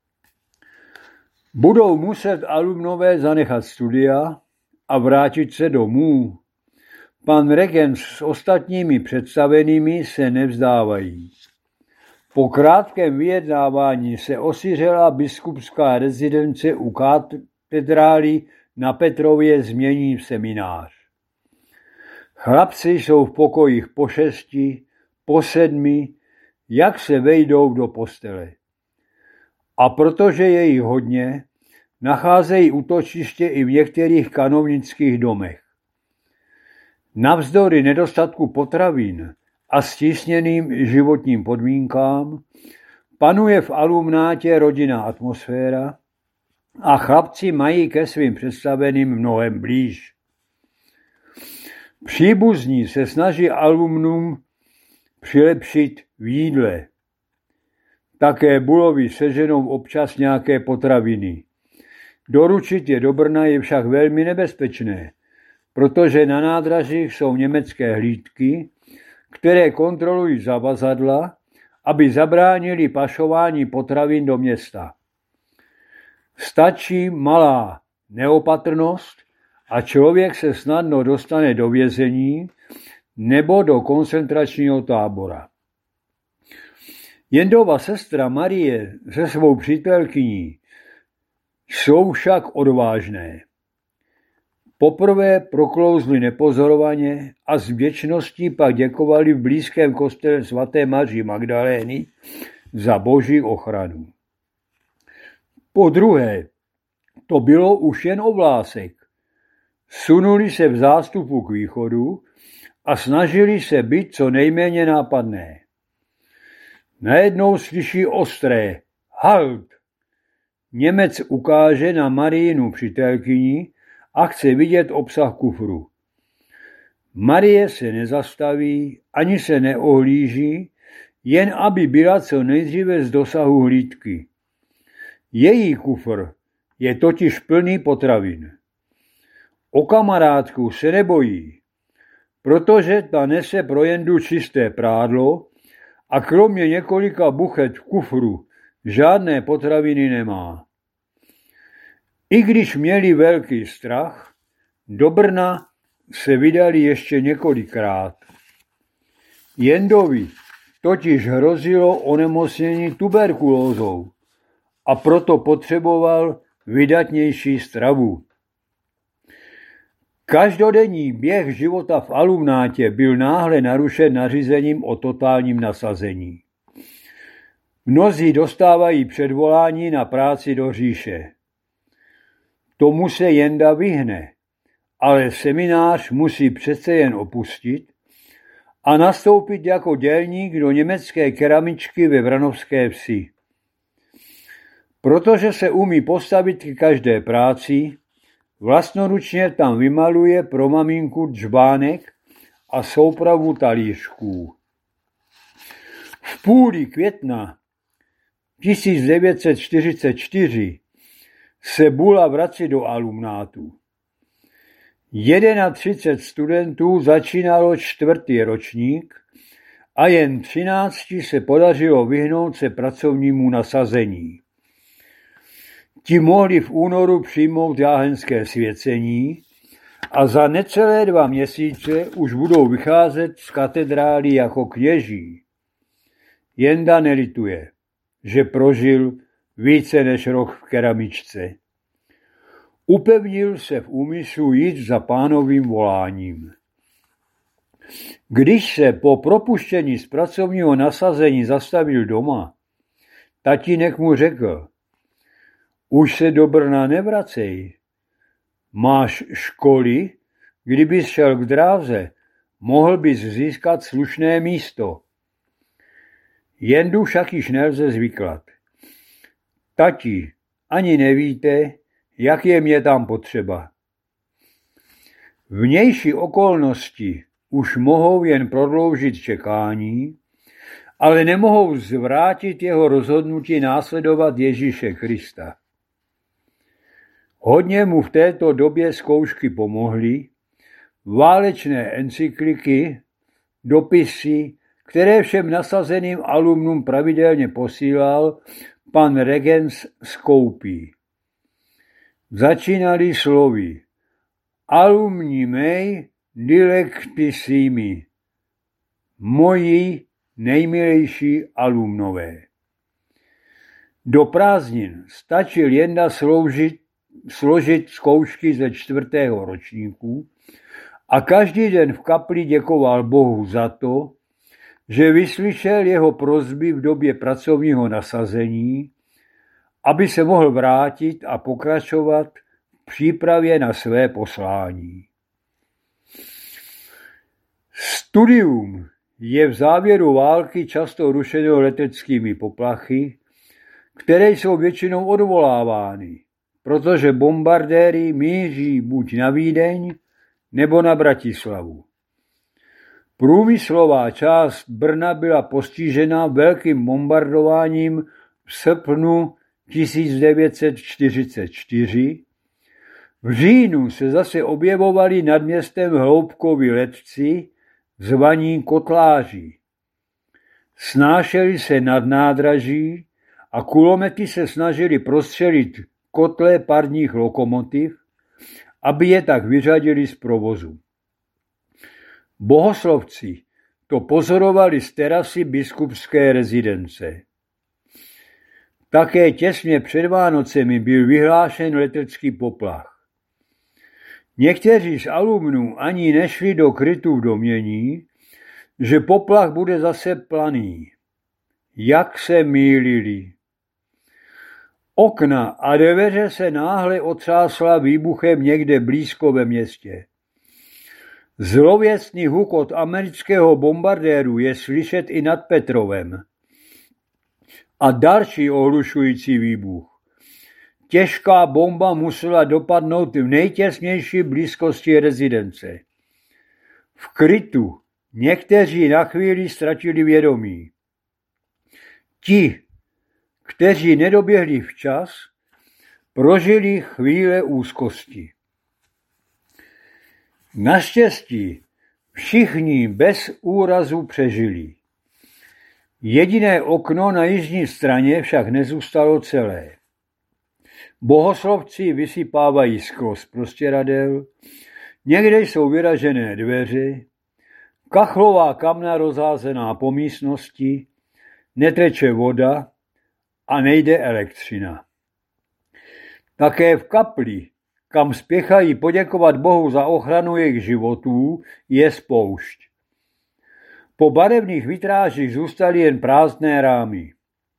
Budou muset alumnové zanechat studia a vrátit se domů. Pan regent s ostatními představenými se nevzdávají. Po krátkém vyjednávání se osiřela biskupská rezidence u katedrály na Petrově změní v seminář. Chlapci jsou v pokojích po 6, po 7, jak se vejdou do postele. A protože je jich hodně, nacházejí útočiště i v některých kanovnických domech. Navzdory nedostatku potravin a stísněným životním podmínkám panuje v alumnátě rodinná atmosféra a chlapci mají ke svým představeným mnohem blíž. Příbuzní se snaží alumnům přilepšit v jídle. Také Bulovi seženou občas nějaké potraviny. Doručit je do Brna je však velmi nebezpečné, protože na nádražích jsou německé hlídky, které kontrolují zavazadla, aby zabránili pašování potravin do města. Stačí malá neopatrnost a člověk se snadno dostane do vězení nebo do koncentračního tábora. Jendova sestra Marie se svou přítelkyní jsou však odvážné. Poprvé proklouzli nepozorovaně a s vděčností pak děkovali v blízkém kostele svaté Maří Magdalény za boží ochranu. Po druhé, to bylo už jen o vlásek. Sunuli se v zástupu k východu a snažili se být co nejméně nápadné. Najednou slyší ostré halt. Němec ukáže na Mariinu přítelkyni a chce vidět obsah kufru. Marie se nezastaví, ani se neohlíží, jen aby byla co nejdříve z dosahu hlídky. Její kufr je totiž plný potravin. O kamarádku se nebojí, protože ta nese pro Jendu čisté prádlo a kromě několika buchet v kufru žádné potraviny nemá. I když měli velký strach, do Brna se vydali ještě několikrát. Jendovi totiž hrozilo onemocnění tuberkulózou a proto potřeboval vydatnější stravu. Každodenní běh života v alumnátě byl náhle narušen nařízením o totálním nasazení. Mnozí dostávají předvolání na práci do říše. Tomu se Jenda vyhne, ale seminář musí přece jen opustit a nastoupit jako dělník do německé keramičky ve Vranovské Vsi. Protože se umí postavit k každé práci, vlastnoručně tam vymaluje pro maminku džbánek a soupravu talířků. V půli května 1944 se Bula vrací do alumnátu. 31 studentů začínalo 4. ročník a jen 13 se podařilo vyhnout se pracovnímu nasazení. Ti mohli v únoru přijmout jáhenské svěcení a za necelé 2 měsíce už budou vycházet z katedrály jako kněží. Jenda nelituje, že prožil více než rok v keramičce. Upevnil se v úmyslu jít za pánovým voláním. Když se po propuštění z pracovního nasazení zastavil doma, tatínek mu řekl: už se do Brna nevracej. Máš školy, kdybys šel k dráze, mohl bys získat slušné místo. Jendu však již nelze zvyklat. Tati, ani nevíte, jak je mě tam potřeba. Vnější okolnosti už mohou jen prodloužit čekání, ale nemohou zvrátit jeho rozhodnutí následovat Ježíše Krista. Hodně mu v této době zkoušky pomohly, válečné encykliky, dopisy, které všem nasazeným alumnům pravidelně posílal pan Regens z Koupí. Začínali slovy: alumni mei dilectissimi, moji nejmilejší alumnové. Do prázdnin stačil Jenda složit zkoušky ze 4. ročníku a každý den v kapli děkoval Bohu za to, že vyslyšel jeho prosby v době pracovního nasazení, aby se mohl vrátit a pokračovat v přípravě na své poslání. Studium je v závěru války často rušeno leteckými poplachy, které jsou většinou odvolávány, protože bombardéry míří buď na Vídeň nebo na Bratislavu. Průmyslová část Brna byla postižena velkým bombardováním v srpnu 1944. V říjnu se zase objevovali nad městem hloubkoví letci, zvaní kotláři. Snášeli se nad nádraží a kulomety se snažili prostřelit kotle parních lokomotiv, aby je tak vyřadili z provozu. Bohoslovci to pozorovali z terasy biskupské rezidence. Také těsně před Vánocemi byl vyhlášen letecký poplach. Někteří z alumnů ani nešli do krytu v domnění, že poplach bude zase planý. Jak se mýlili. Okna a dveře se náhle otřásla výbuchem někde blízko ve městě. Zlověstný hukot amerického bombardéru je slyšet i nad Petrovem. A další ohlušující výbuch. těžká bomba musela dopadnout v nejtěsnější blízkosti rezidence. V krytu někteří na chvíli ztratili vědomí. Ti, kteří nedoběhli včas, prožili chvíle úzkosti. Naštěstí všichni bez úrazu přežili. Jediné okno na jižní straně však nezůstalo celé. Bohoslovci vysypávají sklo z prostěradel, někde jsou vyražené dveře, kachlová kamna rozházená po místnosti, neteče voda a nejde elektřina. Také v kapli, kam spěchají poděkovat Bohu za ochranu jejich životů, je spoušť. Po barevných vitrážích zůstaly jen prázdné rámy.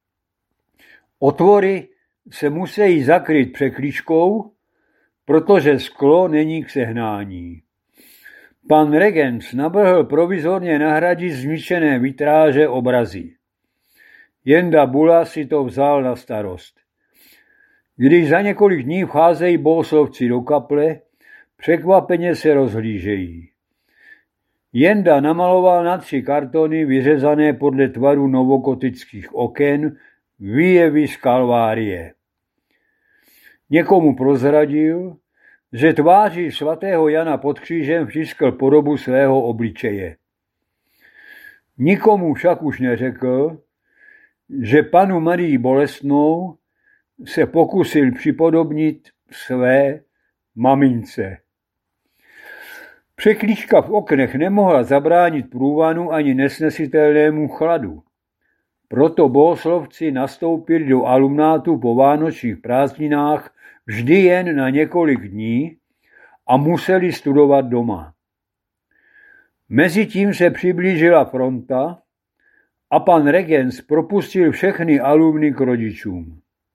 Otvory se musí zakrýt překlíčkou, protože sklo není k sehnání. Pan Regens navrhl provizorně nahradit zničené vitráže obrazy. Jenda Bula si to vzal na starost. Když za několik dní vcházejí bohoslovci do kaple, překvapeně se rozhlížejí. Jenda namaloval na 3 kartony vyřezané podle tvaru novogotických oken výjevy z Kalvárie. Někomu prozradil, že tváří svatého Jana pod křížem vtiskl podobu svého obličeje. Nikomu však už neřekl, že panu Marii Bolestnou se pokusil připodobnit své mamince. Překlíčka v oknech nemohla zabránit průvanu ani nesnesitelnému chladu. Proto bohoslovci nastoupili do alumnátu po vánočních prázdninách vždy jen na několik dní a museli studovat doma. Mezitím se přiblížila fronta a pan Regens propustil všechny alumny k rodičům.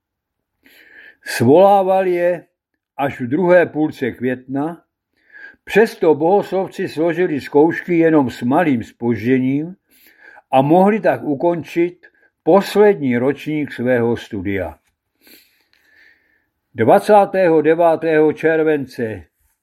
Svolával je až v druhé půlce května, přesto bohoslovci složili zkoušky jenom s malým zpožděním a mohli tak ukončit poslední ročník svého studia. 29. července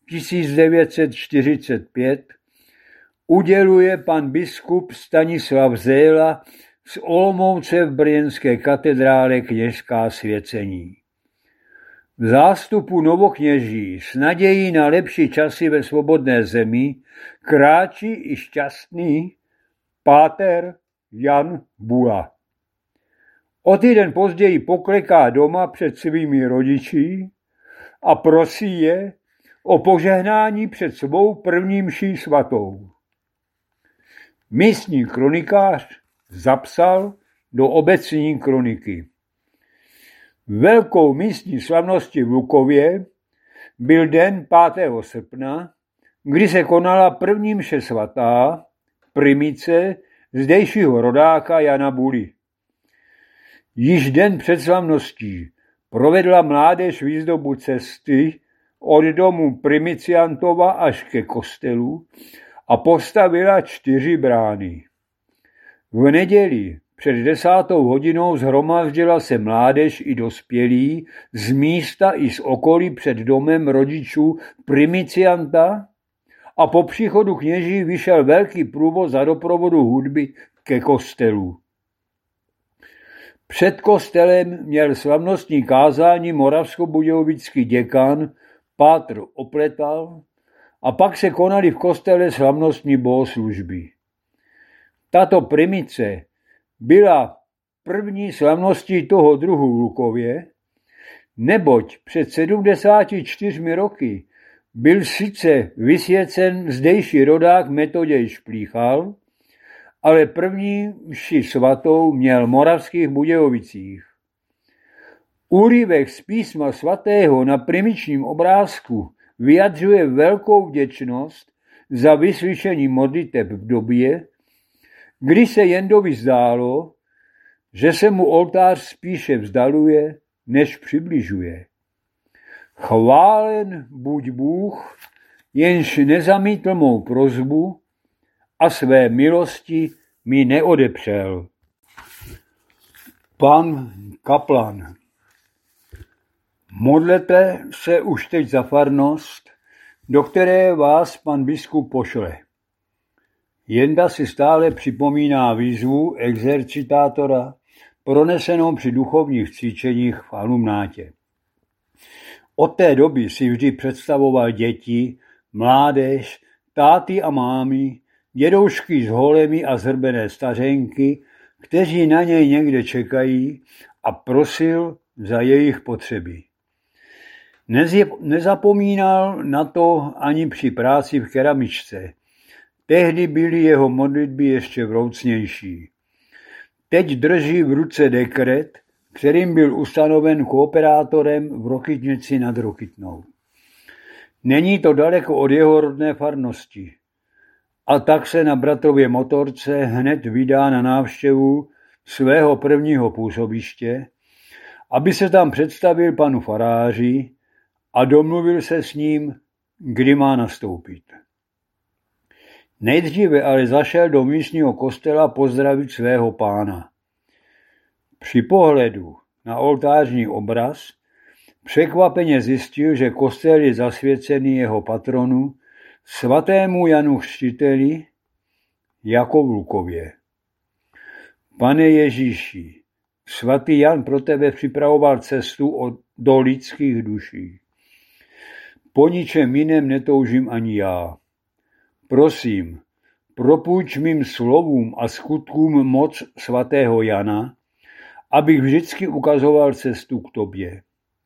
1945 uděluje pan biskup Stanislav Zéla z Olomouce v brněnské katedrále kněžská svěcení. V zástupu novokněží s nadějí na lepší časy ve svobodné zemi kráčí i šťastný páter Jan Bula. O týden později pokleká doma před svými rodiči a prosí je o požehnání před svou první mší svatou. Místní kronikář zapsal do obecní kroniky. Velkou místní slavností v Lukově byl den 5. srpna, kdy se konala první mše svatá, primice zdejšího rodáka Jana Buly. Již den před slavností provedla mládež výzdobu cesty od domu Primiciantova až ke kostelu a postavila 4 brány. V neděli před 10. hodinou shromáždila se mládež i dospělí z místa i z okolí před domem rodičů Primicianta a po příchodu kněží vyšel velký průvod za doprovodu hudby ke kostelu. Před kostelem měl slavnostní kázání moravskobudějovický děkan pátr Opletal a pak se konaly v kostele slavnostní bohoslužby. Tato primice byla první slavností toho druhu v Lukově, neboť před 74 roky byl sice vysvěcen zdejší rodák Metoděj Šplíchal, ale první mši svatou měl v Moravských Budějovicích. Úryvek z písma svatého na primičním obrázku vyjadřuje velkou vděčnost za vyslyšení modliteb v době, kdy se Jendovi zdálo, že se mu oltář spíše vzdaluje, než přibližuje. Chválen buď Bůh, jenž nezamítl mou prosbu a své milosti mi neodepřel. Pan kaplan. Modlete se už teď za farnost, do které vás pan biskup pošle. Jenda si stále připomíná výzvu exercitátora, pronesenou při duchovních cvičeních v alumnátě. Od té doby si vždy představoval děti, mládež, táty a mámy, dědoušky s holemi a zhrbené stařenky, kteří na něj někde čekají, a prosil za jejich potřeby. Nezapomínal na to ani při práci v keramičce. Tehdy byly jeho modlitby ještě vroucnější. Teď drží v ruce dekret, kterým byl ustanoven kooperátorem v Rokytnici nad Rokytnou. Není to daleko od jeho rodné farnosti. A tak se na bratrově motorce hned vydá na návštěvu svého prvního působiště, aby se tam představil panu faráři a domluvil se s ním, kdy má nastoupit. Nejdříve ale zašel do místního kostela pozdravit svého pána. Při pohledu na oltářní obraz překvapeně zjistil, že kostel je zasvěcený jeho patronu, svatému Janu Křtiteli, jako v Lukově. Pane Ježíši, svatý Jan pro tebe připravoval cestu do lidských duší. Po ničem jiném netoužím ani já. Prosím, propůjč mým slovům a skutkům moc svatého Jana, abych vždycky ukazoval cestu k tobě.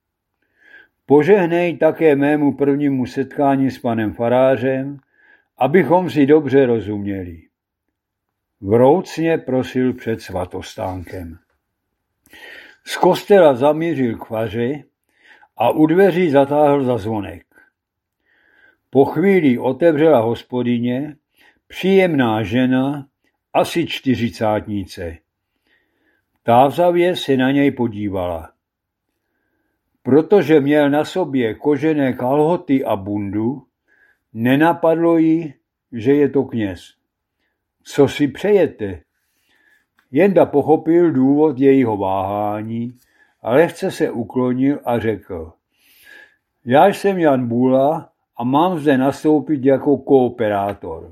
Požehnej také mému prvnímu setkání s panem farářem, abychom si dobře rozuměli. Vroucně prosil před svatostánkem. Z kostela zamířil k faře a u dveří zatáhl za zvonek. Po chvíli otevřela hospodyně, příjemná žena, asi 40. Tázavě se na něj podívala. Protože měl na sobě kožené kalhoty a bundu, nenapadlo jí, že je to kněz. Co si přejete? Jenda pochopil důvod jejího váhání a lehce se uklonil a řekl: Já jsem Jan Bůla a mám zde nastoupit jako kooperátor.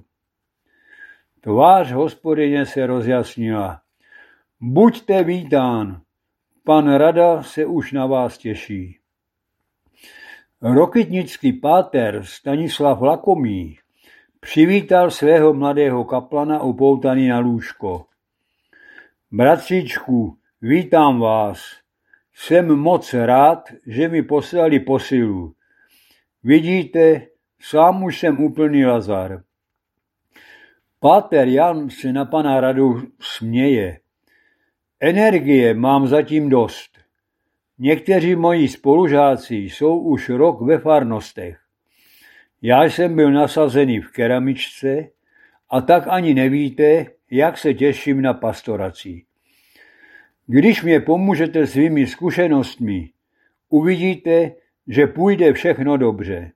Tvář hospodyně se rozjasnila. Buďte vítán, pan Rada se už na vás těší. Rokytnický páter Stanislav Lakomý přivítal svého mladého kaplana upoutaný na lůžko. Bratříčku, vítám vás. Jsem moc rád, že mi poslali posilu. Vidíte, sám už jsem úplný lazar. Páter Jan se na pana Radu směje. Energie mám zatím dost. Někteří moji spolužáci jsou už rok ve farnostech. Já jsem byl nasazený v keramičce a tak ani nevíte, jak se těším na pastoraci. Když mě pomůžete svými zkušenostmi, uvidíte, že půjde všechno dobře.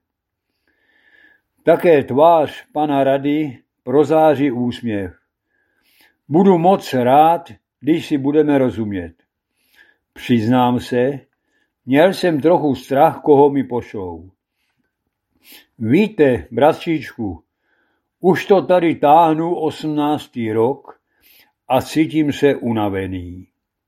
Také tvář pana Rady prozáří úsměv. Budu moc rád, když si budeme rozumět. Přiznám se, měl jsem trochu strach, koho mi pošlou. Víte, bratříčku, už to tady táhnu 18. rok a cítím se unavený.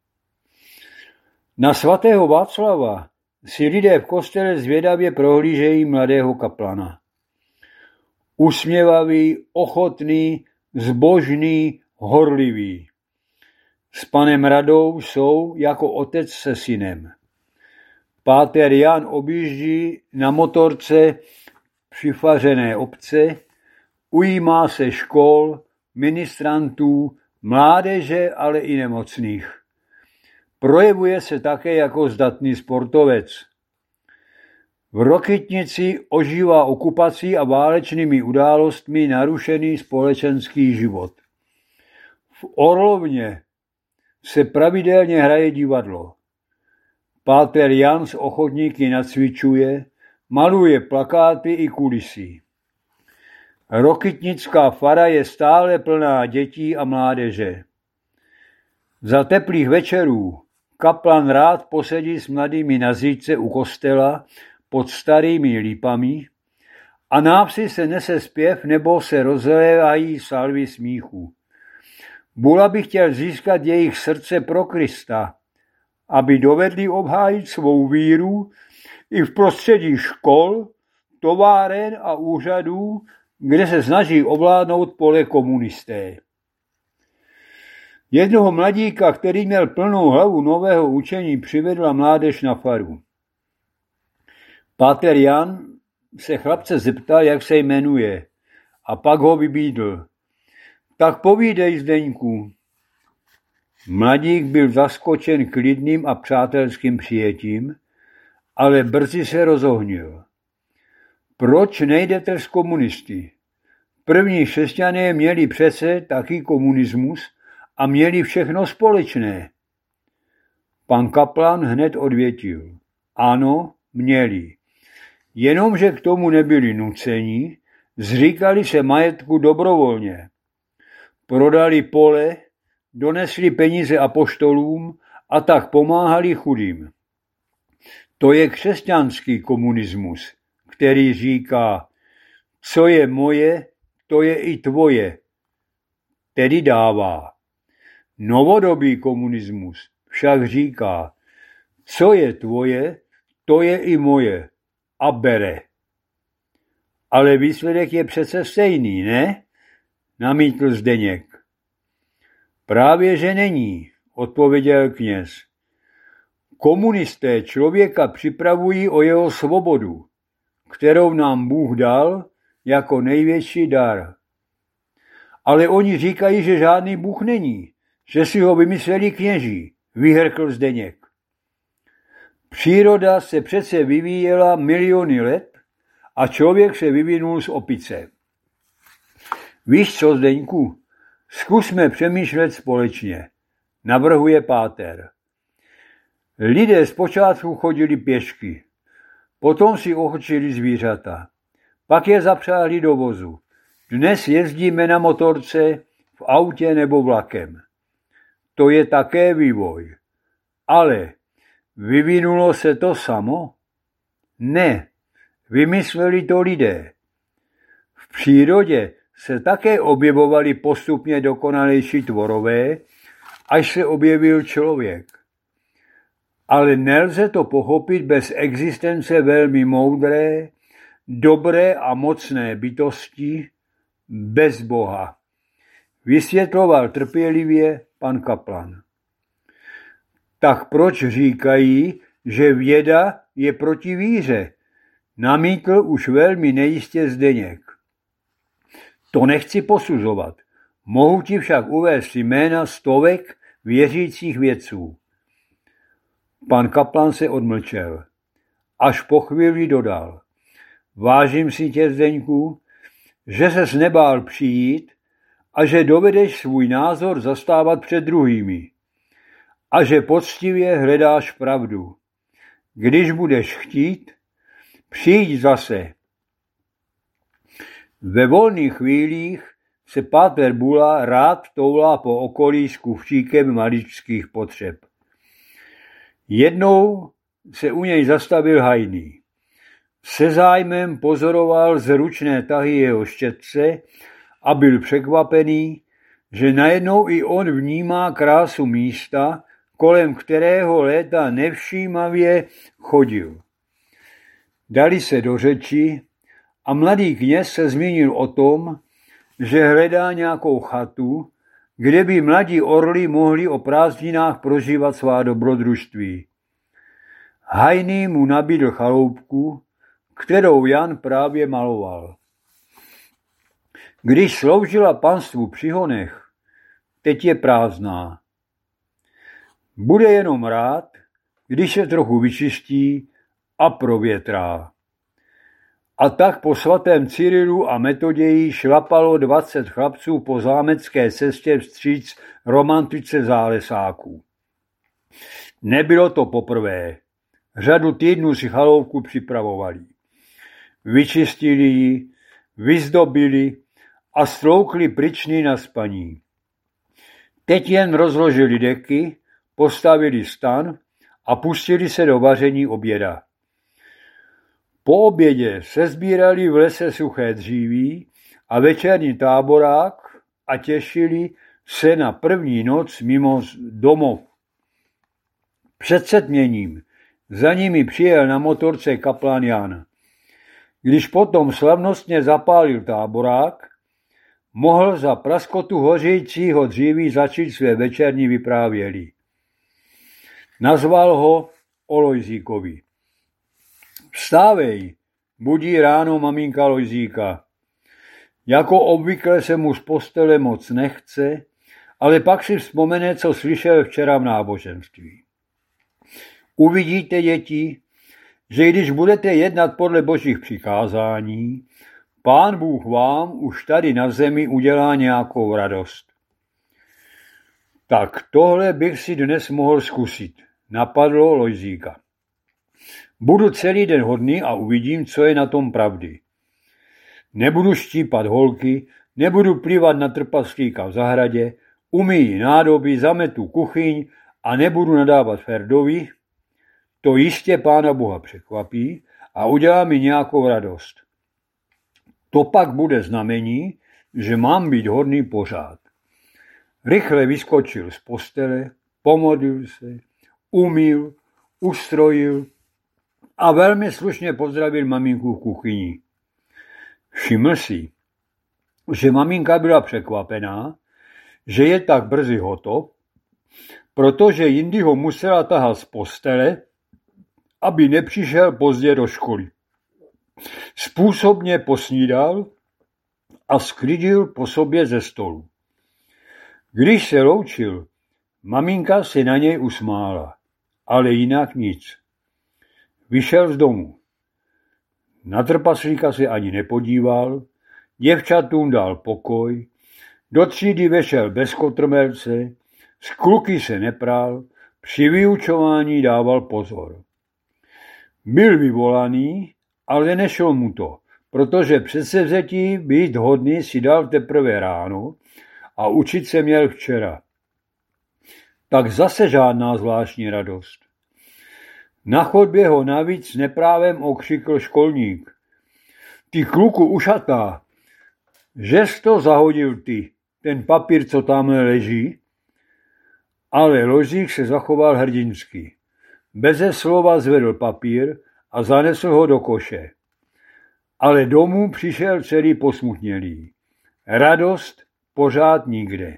Na svatého Václava si lidé v kostele zvědavě prohlížejí mladého kaplana. Usměvavý, ochotný, zbožný, horlivý. S panem Radou jsou jako otec se synem. Páter Jan objíždí na motorce přifařené obce, ujímá se škol, ministrantů, mládeže, ale i nemocných. Projevuje se také jako zdatný sportovec. V Rokytnici ožívá okupací a válečnými událostmi narušený společenský život. V Orlovně se pravidelně hraje divadlo. Páter Jan s ochotníky nacvičuje, maluje plakáty i kulisy. Rokytnická fara je stále plná dětí a mládeže. Za teplých večerů, Kaplan rád posedí s mladými na zídce u kostela pod starými lípami a návsi se nese zpěv nebo se rozlévají salvy smíchu. Bula by chtěl získat jejich srdce pro Krista, aby dovedli obhájit svou víru i v prostředí škol, továren a úřadů, kde se snaží ovládnout pole komunisté. Jednoho mladíka, který měl plnou hlavu nového učení, přivedla mládež na faru. Páter Jan se chlapce zeptal, jak se jmenuje, a pak ho vybídl. Tak povídej, Zdeňku. Mladík byl zaskočen klidným a přátelským přijetím, ale brzy se rozohnil. Proč nejdete s komunisty? První křesťané měli přece taky komunismus a měli všechno společné. Pan Kaplan hned odvětil. Ano, měli. Jenomže k tomu nebyli nuceni, zříkali se majetku dobrovolně. Prodali pole, donesli peníze apoštolům a tak pomáhali chudým. To je křesťanský komunismus, který říká, co je moje, to je i tvoje, tedy dává. Novodobý komunismus však říká, co je tvoje, to je i moje a bere. Ale výsledek je přece stejný, ne? Namítl Zdeněk. Právě že není, odpověděl kněz. Komunisté člověka připravují o jeho svobodu, kterou nám Bůh dal jako největší dar. Ale oni říkají, že žádný Bůh není, že si ho vymysleli kněží, vyhrkl Zdeněk. Příroda se přece vyvíjela miliony let a člověk se vyvinul z opice. Víš co, Zdeňku, zkusme přemýšlet společně, navrhuje páter. Lidé zpočátku chodili pěšky, potom si ochočili zvířata, pak je zapřáhli do vozu. Dnes jezdíme na motorce, v autě nebo vlakem. To je také vývoj. Ale vyvinulo se to samo? Ne, vymysleli to lidé. V přírodě se také objevovali postupně dokonalejší tvorové, až se objevil člověk. Ale nelze to pochopit bez existence velmi moudré, dobré a mocné bytosti, bez Boha. Vysvětloval trpělivě pan Kaplan. Tak proč říkají, že věda je proti víře? Namítl už velmi nejistě Zdeněk. To nechci posuzovat. Mohu ti však uvést jména stovek věřících vědců. Pan Kaplan se odmlčel. Až po chvíli dodal. Vážím si tě, Zdeňku, že ses nebál přijít a že dovedeš svůj názor zastávat před druhými. A že poctivě hledáš pravdu. Když budeš chtít, přijď zase. Ve volných chvílích se páter Bula rád toulá po okolí s kufříkem maličkých potřeb. Jednou se u něj zastavil Hajný. Se zájmem pozoroval zručné tahy jeho štětce a byl překvapený, že najednou i on vnímá krásu místa, kolem kterého léta nevšímavě chodil. Dali se do řeči a mladý kněz se zmínil o tom, že hledá nějakou chatu, kde by mladí orli mohli o prázdninách prožívat svá dobrodružství. Hajný mu nabídl chaloupku, kterou Jan právě maloval. Když sloužila panstvu při honech, teď je prázdná. Bude jenom rád, když se trochu vyčistí a provětrá. A tak po svatém Cyrilu a Metoději šlapalo 20 chlapců po zámecké cestě vstříc romantice zálesáků. Nebylo to poprvé. Řadu týdnů si chaloupku připravovali. Vyčistili ji, vyzdobili a stloukli pryčny na spaní. Teď jen rozložili deky, postavili stan a pustili se do vaření oběda. Po obědě sesbírali v lese suché dříví a večerní táborák a těšili se na první noc mimo domov. Před setměním za nimi přijel na motorce kaplan Jan. Když potom slavnostně zapálil táborák, mohl za praskotu hořícího dříví začít své večerní vyprávělí. Nazval ho o Lojzíkovi. Vstávej, budí ráno maminka Lojzíka. Jako obvykle se mu z postele moc nechce, ale pak si vzpomene, co slyšel včera v náboženství. Uvidíte, děti, že když budete jednat podle božích přikázání, Pán Bůh vám už tady na zemi udělá nějakou radost. Tak tohle bych si dnes mohl zkusit, napadlo Lojzíka. Budu celý den hodný a uvidím, co je na tom pravdy. Nebudu štípat holky, nebudu plivat na trpaslíka v zahradě, umyji nádoby, zametu kuchyň a nebudu nadávat Ferdovi. To jistě Pána Boha překvapí a udělá mi nějakou radost. To pak bude znamení, že mám být hodný pořád. Rychle vyskočil z postele, pomodlil se, umyl, ustrojil a velmi slušně pozdravil maminku v kuchyni. Všiml si, že maminka byla překvapená, že je tak brzy hotov, protože jindy ho musela tahat z postele, aby nepřišel pozdě do školy. Způsobně posnídal a sklidil po sobě ze stolu. Když se loučil, maminka se na něj usmála, ale jinak nic. Vyšel z domu. Na trpaslíka se ani nepodíval, děvčatům dal pokoj, do třídy vešel bez kotrmelce, z kluky se nepral, při vyučování dával pozor. Byl vyvolaný, ale nešlo mu to, protože předsevzetí být hodný si dal teprve ráno a učit se měl včera. Tak zase žádná zvláštní radost. Na chodbě ho navíc neprávem okřikl školník. Ty kluku ušatá, žes to zahodil ty, ten papír, co tamhle leží? Ale Lojzík se zachoval hrdinsky. Beze slova zvedl papír a zanesl ho do koše. Ale domů přišel celý posmutnělý. Radost pořád nikde.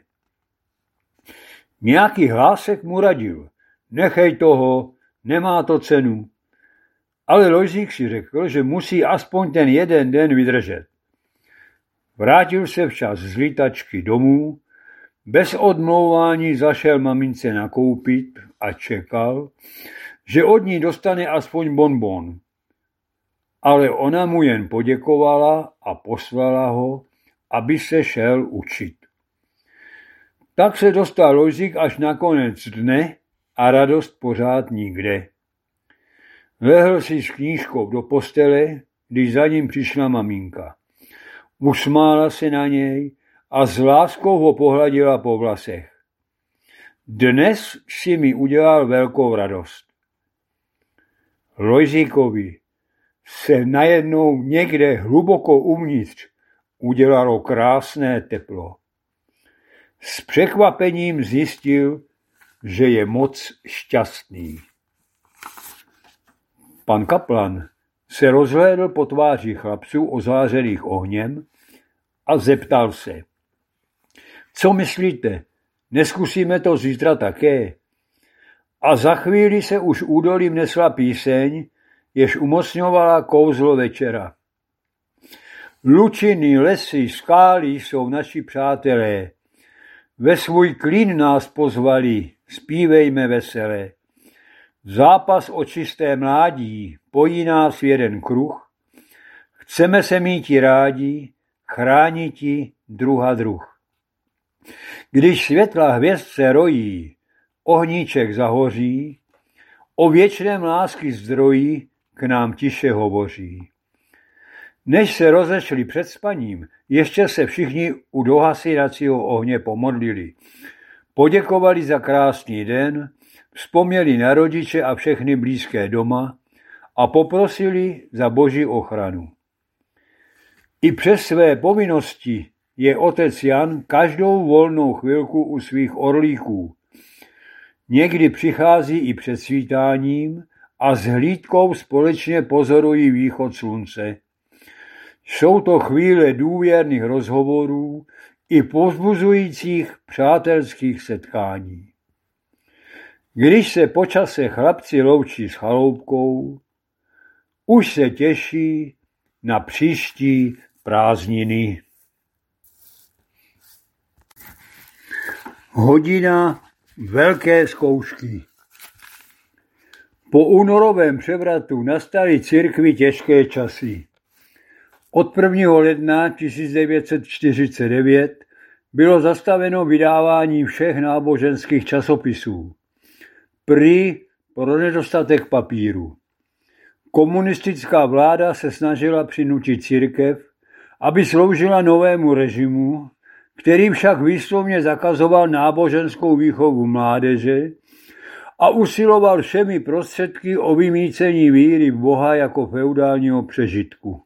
Nějaký hlásek mu radil. Nechej toho, nemá to cenu. Ale Lojzík si řekl, že musí aspoň ten jeden den vydržet. Vrátil se včas z lítačky domů, bez odmlouvání zašel mamince nakoupit a čekal, že od ní dostane aspoň bonbon. Ale ona mu jen poděkovala a poslala ho, aby se šel učit. Tak se dostal Lojzík až na konec dne a radost pořád nikde. Lehl si s knížkou do postele, když za ním přišla maminka. Usmála se na něj a s láskou ho pohladila po vlasech. Dnes si mi udělal velkou radost. Lojzíkovi se najednou někde hluboko uvnitř udělalo krásné teplo. S překvapením zjistil, že je moc šťastný. Pan kaplan se rozhlédl po tváři chlapců ozářených ohněm a zeptal se. Co myslíte, neskusíme to zítra také? A za chvíli se už údolím nesla píseň, jež umocňovala kouzlo večera. Lučiny, lesy, skály jsou naši přátelé. Ve svůj klín nás pozvali, zpívejme veselé. Zápas o čisté mládí pojí nás v jeden kruh. Chceme se míti rádi, chrániti druha druh. Když světla hvězd se rojí, ohníček zahoří, o věčném lásky zdroji k nám tiše hovoří. Než se rozešli před spaním, ještě se všichni u dohasínacího ohně pomodlili. Poděkovali za krásný den vzpomněli na rodiče a všechny blízké doma a poprosili za Boží ochranu. I přes své povinnosti je otec Jan každou volnou chvilku u svých orlíků. Někdy přichází i před svítáním a s hlídkou společně pozorují východ slunce. Jsou to chvíle důvěrných rozhovorů i povzbuzujících přátelských setkání. Když se po čase chlapci loučí s chaloupkou, už se těší na příští prázdniny. Hodina velké zkoušky. Po únorovém převratu nastaly církvi těžké časy. Od 1. ledna 1949 bylo zastaveno vydávání všech náboženských časopisů. Prý pro nedostatek papíru. Komunistická vláda se snažila přinutit církev, aby sloužila novému režimu, který však výslovně zakazoval náboženskou výchovu mládeže a usiloval všemi prostředky o vymýcení víry v Boha jako feudálního přežitku.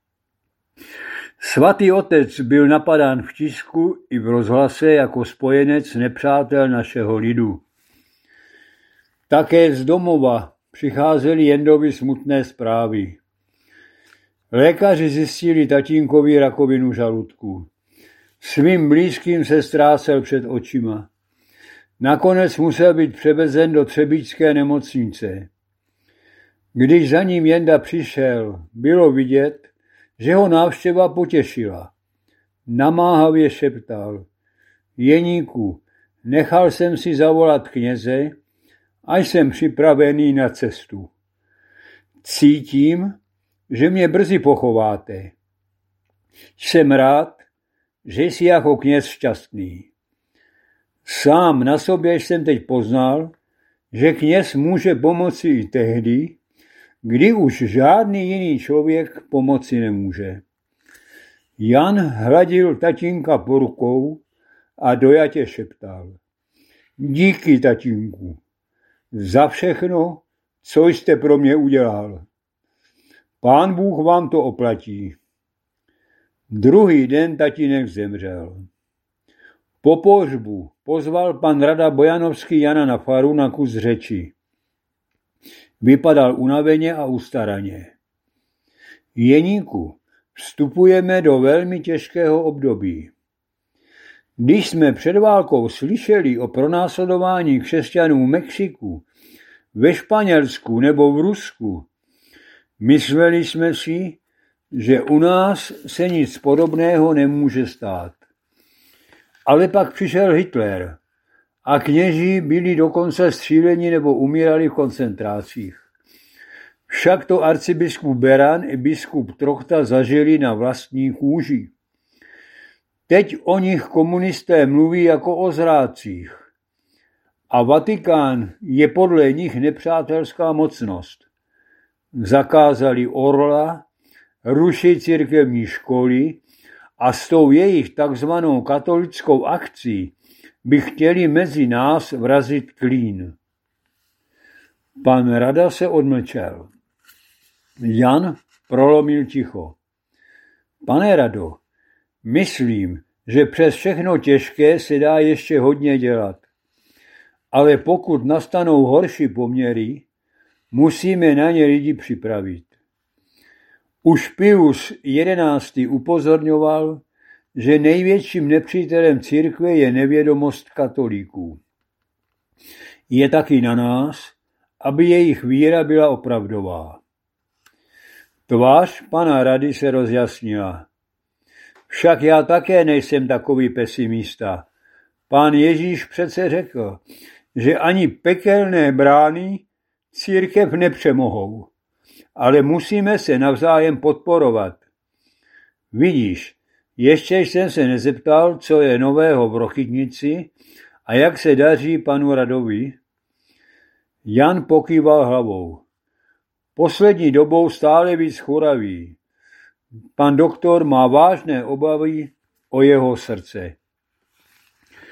Svatý otec byl napadán v tisku i v rozhlase jako spojenec nepřátel našeho lidu. Také z domova přicházely Jendovi smutné zprávy. Lékaři zjistili tatínkovi rakovinu žaludku. Svým blízkým se ztrácel před očima. Nakonec musel být převezen do třebíčské nemocnice. Když za ním Jenda přišel, bylo vidět, že ho návštěva potěšila. Namáhavě šeptal: Jeníku, nechal jsem si zavolat kněze a jsem připravený na cestu. Cítím, že mě brzy pochováte. Jsem rád, že jsi jako kněz šťastný. Sám na sobě jsem teď poznal, že kněz může pomoci i tehdy, kdy už žádný jiný člověk pomoci nemůže. Jan hladil tatínka po rukou a dojatě šeptal: Díky, tatínku, za všechno, co jste pro mě udělal. Pán Bůh vám to oplatí. Druhý den tatínek zemřel. Po pohřbu pozval pan rada Bojanovský Jana na faru na kus řeči. Vypadal unaveně a ustaraně. Jeníku, vstupujeme do velmi těžkého období. Když jsme před válkou slyšeli o pronásledování křesťanů v Mexiku, ve Španělsku nebo v Rusku, mysleli jsme si, že u nás se nic podobného nemůže stát. Ale pak přišel Hitler a kněží byli dokonce stříleni nebo umírali v koncentrácích. Však to arcibiskup Beran i biskup Trochta zažili na vlastní kůži. Teď o nich komunisté mluví jako o zrádcích. A Vatikán je podle nich nepřátelská mocnost. Zakázali orla, ruší církevní školy a s tou jejich takzvanou katolickou akcí by chtěli mezi nás vrazit klín. Pan rada se odmlčel. Jan prolomil ticho. Pane rado, myslím, že přes všechno těžké se dá ještě hodně dělat. Ale pokud nastanou horší poměry, musíme na ně lidi připravit. Už Pius XI. Upozorňoval, že největším nepřítelem církve je nevědomost katolíků. Je taky na nás, aby jejich víra byla opravdová. Tvář pana rady se rozjasnila. Však já také nejsem takový pesimista. Pán Ježíš přece řekl, že ani pekelné brány církev nepřemohou, ale musíme se navzájem podporovat. Vidíš, ještě jsem se nezeptal, co je nového v Rochytnici a jak se daří panu radovi. Jan pokýval hlavou. Poslední dobou stále víc choraví. Pan doktor má vážné obavy o jeho srdce.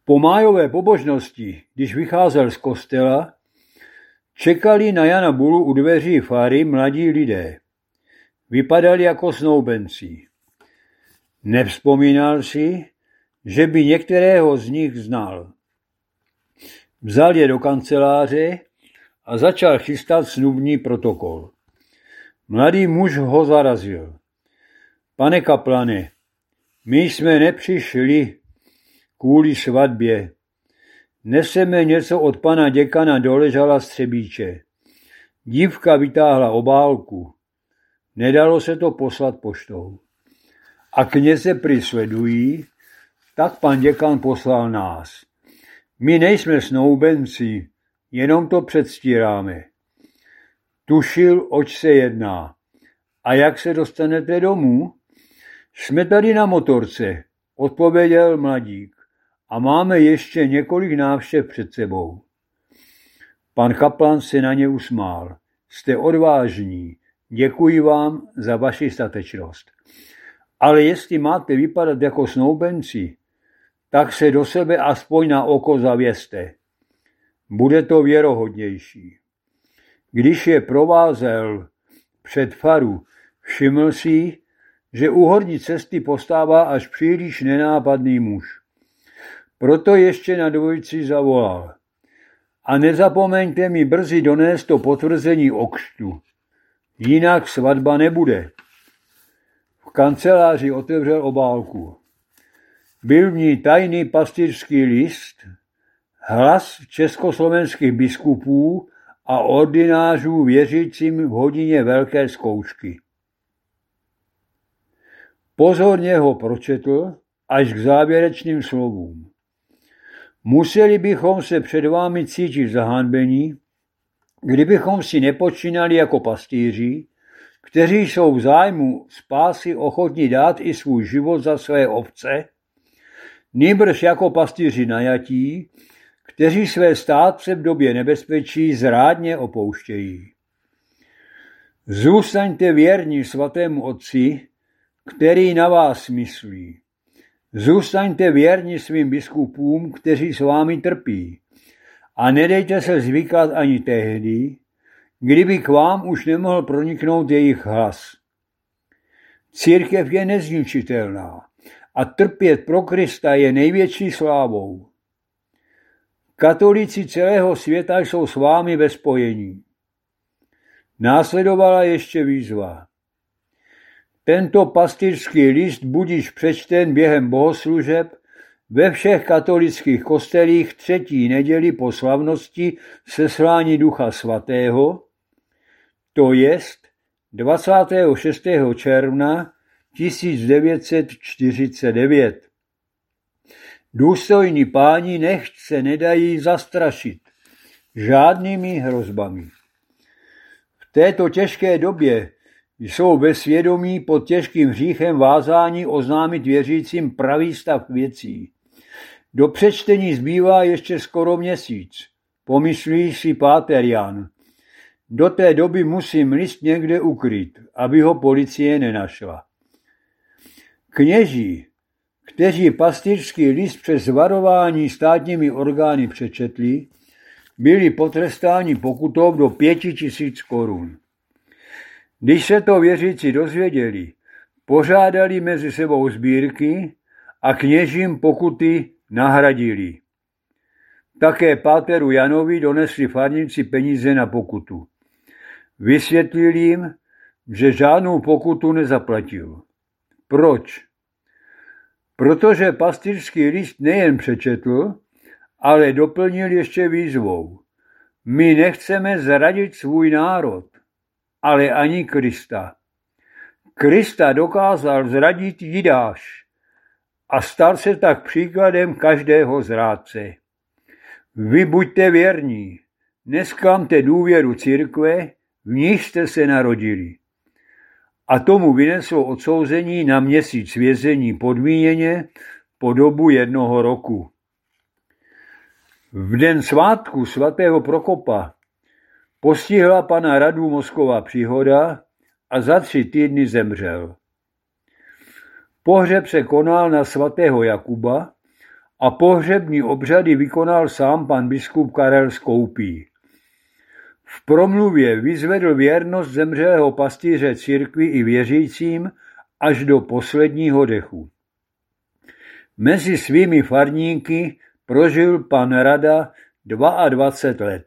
Po májové pobožnosti, když vycházel z kostela, čekali na Jana Bulu u dveří fary mladí lidé. Vypadali jako snoubenci. Nevzpomínal si, že by některého z nich znal. Vzal je do kanceláře a začal chystat snubní protokol. Mladý muž ho zarazil. Pane kaplane, my jsme nepřišli kvůli svatbě. Neseme něco od pana děkana do Ležala Střebíče. Dívka vytáhla obálku. Nedalo se to poslat poštou. A kněze prý sledují, tak pan děkan poslal nás. My nejsme snoubenci, jenom to předstíráme. Tušil, oč se jedná. A jak se dostanete domů? Jsme tady na motorce, odpověděl mladík. A máme ještě několik návštěv před sebou. Pan kaplan se na ně usmál. Jste odvážní. Děkuji vám za vaši statečnost. Ale jestli máte vypadat jako snoubenci, tak se do sebe aspoň na oko zavěste. Bude to věrohodnější. Když je provázel před faru, všiml si, že u horní cesty postává až příliš nenápadný muž. Proto ještě na dvojici zavolal. A nezapomeňte mi brzy donést to potvrzení o křtu. Jinak svatba nebude. V kanceláři otevřel obálku. Byl v ní tajný pastýřský list, hlas československých biskupů a ordinářů věřícím v hodině velké zkoušky. Pozorně ho pročetl až k závěrečným slovům. Museli bychom se před vámi cítit zahanbení, kdybychom si nepočínali jako pastýři, kteří jsou v zájmu spásy ochotní dát i svůj život za své ovce, nýbrž jako pastýři najatí, kteří své státce v době nebezpečí zrádně opouštějí. Zůstaňte věrní svatému Otci, který na vás myslí. Zůstaňte věrní svým biskupům, kteří s vámi trpí. A nedejte se zvykat ani tehdy, kdyby k vám už nemohl proniknout jejich hlas. Církev je nezničitelná a trpět pro Krista je největší slávou. Katolíci celého světa jsou s vámi ve spojení. Následovala ještě výzva. Tento pastýřský list budiž přečten během bohoslužeb ve všech katolických kostelích 3. neděli po slavnosti seslání Ducha Svatého, to jest 26. června 1949. Důstojní páni nechť se nedají zastrašit žádnými hrozbami. V této těžké době jsou ve svědomí pod těžkým hříchem vázáni oznámit věřícím pravý stav věcí. Do přečtení zbývá ještě skoro měsíc, pomyslí si páter Jan. Do té doby musím list někde ukryt, aby ho policie nenašla. Kněží, kteří pastýřský list přes varování státními orgány přečetli, byli potrestáni pokutou do 5 000 korun. Když se to věřící dozvěděli, pořádali mezi sebou sbírky a kněžím pokuty nahradili. Také páteru Janovi donesli farníci peníze na pokutu. Vysvětlil jim, že žádnou pokutu nezaplatil. Proč? Protože pastýřský list nejen přečetl, ale doplnil ještě výzvou. My nechceme zradit svůj národ, ale ani Krista. Krista dokázal zradit Jidáš a stal se tak příkladem každého zrádce. Vy buďte věrní, nesklamte důvěru církve, v níž jste se narodili. A tomu vyneslo odsouzení na měsíc vězení podmíněně po dobu 1 roku. V den svátku svatého Prokopa postihla pana Radu mozková příhoda a za 3 týdny zemřel. Pohřeb se konal na svatého Jakuba a pohřební obřady vykonal sám pan biskup Karel Skoupí. V promluvě vyzvedl věrnost zemřelého pastýře církvi i věřícím až do posledního dechu. Mezi svými farníky prožil pan Rada 22 let.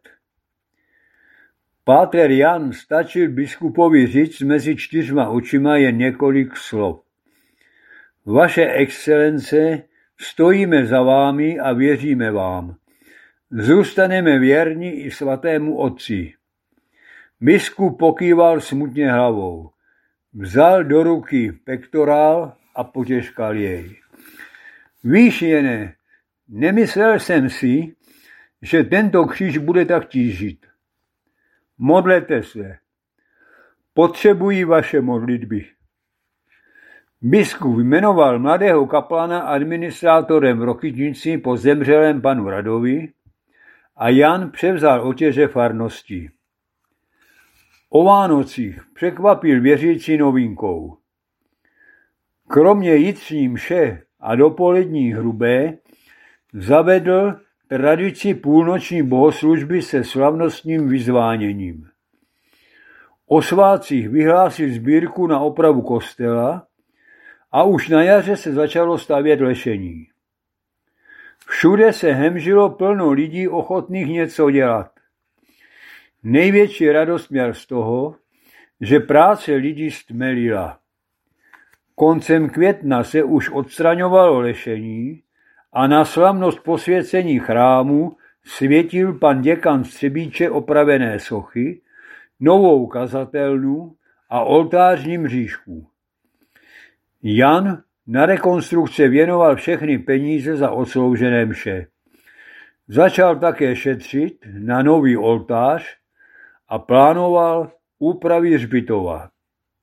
Páter Jan stačil biskupovi říct mezi 4 očima jen několik slov. Vaše excelence, stojíme za vámi a věříme vám. Zůstaneme věrni i svatému otci. Biskup pokýval smutně hlavou. Vzal do ruky pektorál a potěškal jej. Víš, Jene, nemyslel jsem si, že tento kříž bude tak tížit. Modlete se. Potřebují vaše modlitby. Biskup jmenoval mladého kaplana administrátorem v Rokytnici po zemřelém panu Radovi a Jan převzal otěže farnosti. O Vánocích překvapil věřící novinkou. Kromě jitřní mše a dopolední hrubé zavedl tradici půlnoční bohoslužby se slavnostním vyzváněním. O svátcích vyhlásil sbírku na opravu kostela a už na jaře se začalo stavět lešení. Všude se hemžilo plno lidí ochotných něco dělat. Největší radost měl z toho, že práce lidí stmelila. Koncem května se už odstraňovalo lešení a na slavnost posvěcení chrámu světil pan děkan Střebíče opravené sochy, novou kazatelnu a oltářní mřížku. Jan na rekonstrukce věnoval všechny peníze za odsloužené mše. Začal také šetřit na nový oltář a plánoval úpravy hřbitova.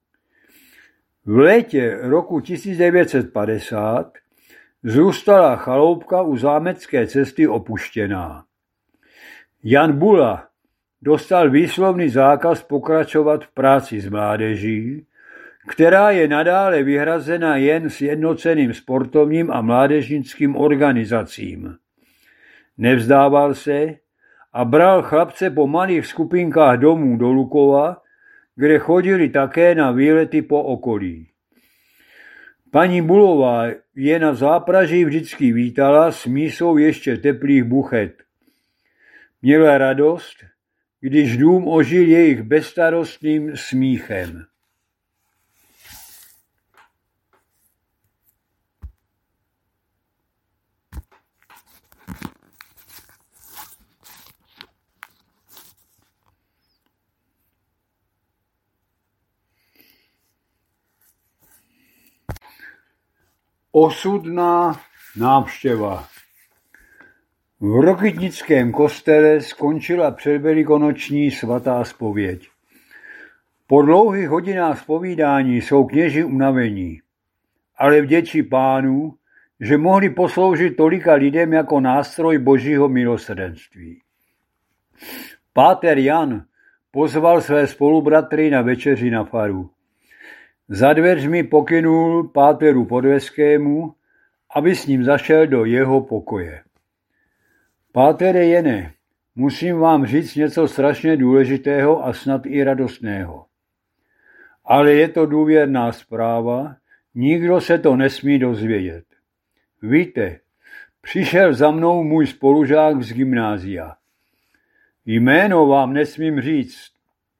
V létě roku 1950 zůstala chaloupka u zámecké cesty opuštěná. Jan Bula dostal výslovný zákaz pokračovat v práci s mládeží, která je nadále vyhrazena jen sjednoceným sportovním a mládežnickým organizacím. Nevzdával se a bral chlapce po malých skupinkách domů do Lukova, kde chodili také na výlety po okolí. Paní Bulová je na zápraží vždycky vítala s mísou ještě teplých buchet. Měla radost, když dům ožil jejich bezstarostným smíchem. Osudná návštěva. V Rokytnickém kostele skončila předvelikonoční svatá zpověď. Po dlouhých hodinách zpovídání jsou kněži unavení, ale vděčí Pánu, že mohli posloužit tolika lidem jako nástroj Božího milosrdenství. Páter Jan pozval své spolubratry na večeři na faru. Za dveřmi pokynul páteru Podveskému, aby s ním zašel do jeho pokoje. Pátere Jene, musím vám říct něco strašně důležitého a snad i radostného. Ale je to důvěrná zpráva, nikdo se to nesmí dozvědět. Víte, přišel za mnou můj spolužák z gymnázia. Jméno vám nesmím říct.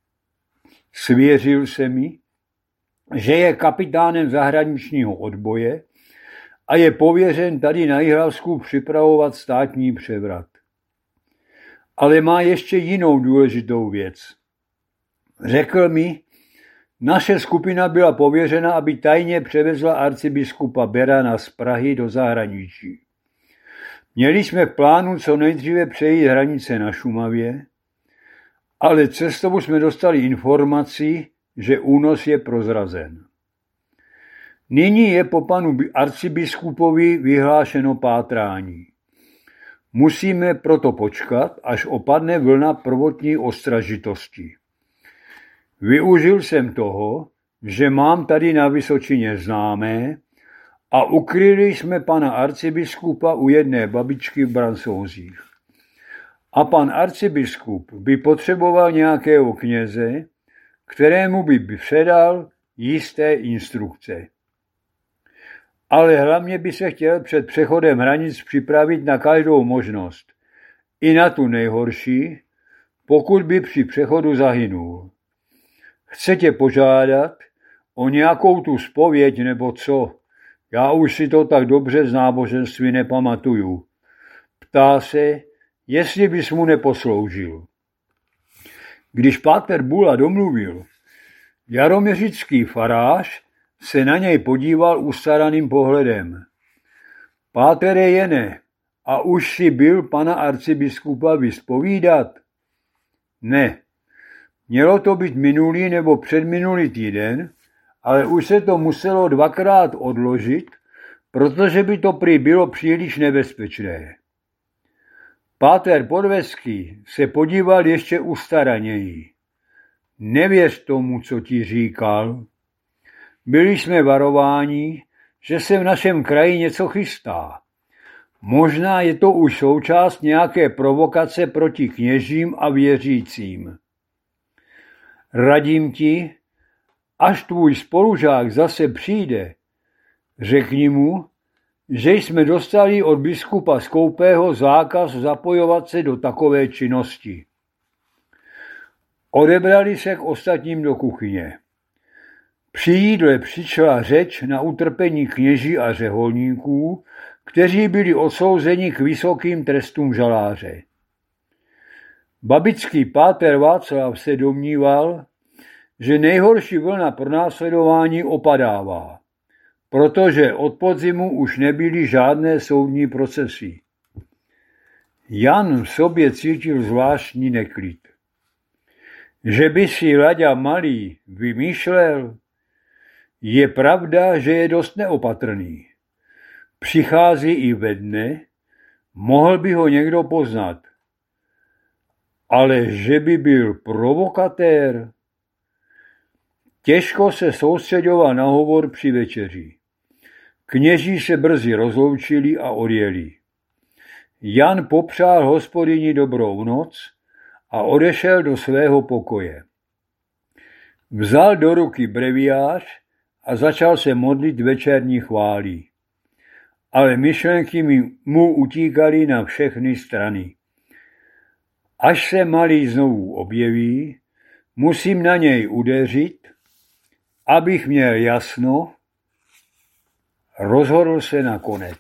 Svěřil se mi, že je kapitánem zahraničního odboje a je pověřen tady na Jihlavsku připravovat státní převrat. Ale má ještě jinou důležitou věc. Řekl mi, naše skupina byla pověřena, aby tajně převezla arcibiskupa Berana z Prahy do zahraničí. Měli jsme v plánu co nejdříve přejít hranice na Šumavě, ale cestou jsme dostali informaci, že únos je prozrazen. Nyní je po panu arcibiskupovi vyhlášeno pátrání. Musíme proto počkat, až opadne vlna prvotní ostražitosti. Využil jsem toho, že mám tady na Vysočině známé a ukryli jsme pana arcibiskupa u jedné babičky v Brancouzích. A pan arcibiskup by potřeboval nějakého kněze, kterému by předal jisté instrukce. Ale hlavně by se chtěl před přechodem hranic připravit na každou možnost, i na tu nejhorší, pokud by při přechodu zahynul. Chce tě požádat o nějakou tu zpověď nebo co? Já už si to tak dobře z náboženství nepamatuju. Ptá se, jestli bys mu neposloužil. Když páter Bula domluvil, jaroměřický farář se na něj podíval ustaraným pohledem. Pátere Jene, a už si byl pana arcibiskupa vyspovídat? Ne. Mělo to být minulý nebo předminulý týden, ale už se to muselo 2krát odložit, protože by to prý bylo příliš nebezpečné. Páter Podveský se podíval ještě ustaraněji. Nevěř tomu, co ti říkal. Byli jsme varováni, že se v našem kraji něco chystá. Možná je to už součást nějaké provokace proti kněžím a věřícím. Radím ti, až tvůj spolužák zase přijde, řekni mu, že jsme dostali od biskupa Skoupého zákaz zapojovat se do takové činnosti. Odebrali se k ostatním do kuchyně. Při jídle přišla řeč na utrpení kněží a řeholníků, kteří byli odsouzeni k vysokým trestům žaláře. Babický páter Václav se domníval, že nejhorší vlna pronásledování opadává, protože od podzimu už nebyly žádné soudní procesy. Jan v sobě cítil zvláštní neklid. Že by si Laďa Malý vymýšlel, je pravda, že je dost neopatrný. Přichází i ve dne, mohl by ho někdo poznat. Ale že by byl provokatér, těžko se soustředoval na hovor při večeři. Kněží se brzy rozloučili a odjeli. Jan popřál hospodyni dobrou noc a odešel do svého pokoje. Vzal do ruky breviář a začal se modlit večerní chválí. Ale myšlenky mu utíkaly na všechny strany. Až se Malý znovu objeví, musím na něj udeřit, abych měl jasno, rozhodl se nakonec.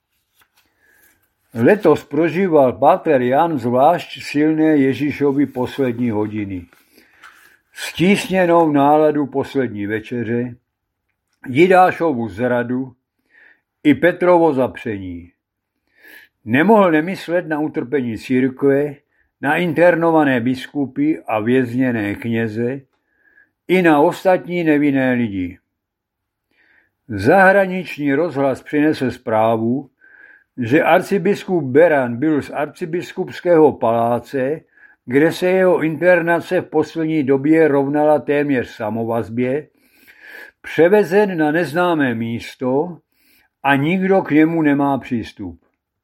Letos prožíval páter Jan zvlášť silné Ježíšovy poslední hodiny. Stísněnou náladu poslední večeře, Jidášovu zradu i Petrovo zapření. Nemohl nemyslet na utrpení církve, na internované biskupy a vězněné kněze i na ostatní nevinné lidi. Zahraniční rozhlas přinesl zprávu, že arcibiskup Beran byl z arcibiskupského paláce, kde se jeho internace v poslední době rovnala téměř samovazbě, převezen na neznámé místo a nikdo k němu nemá přístup.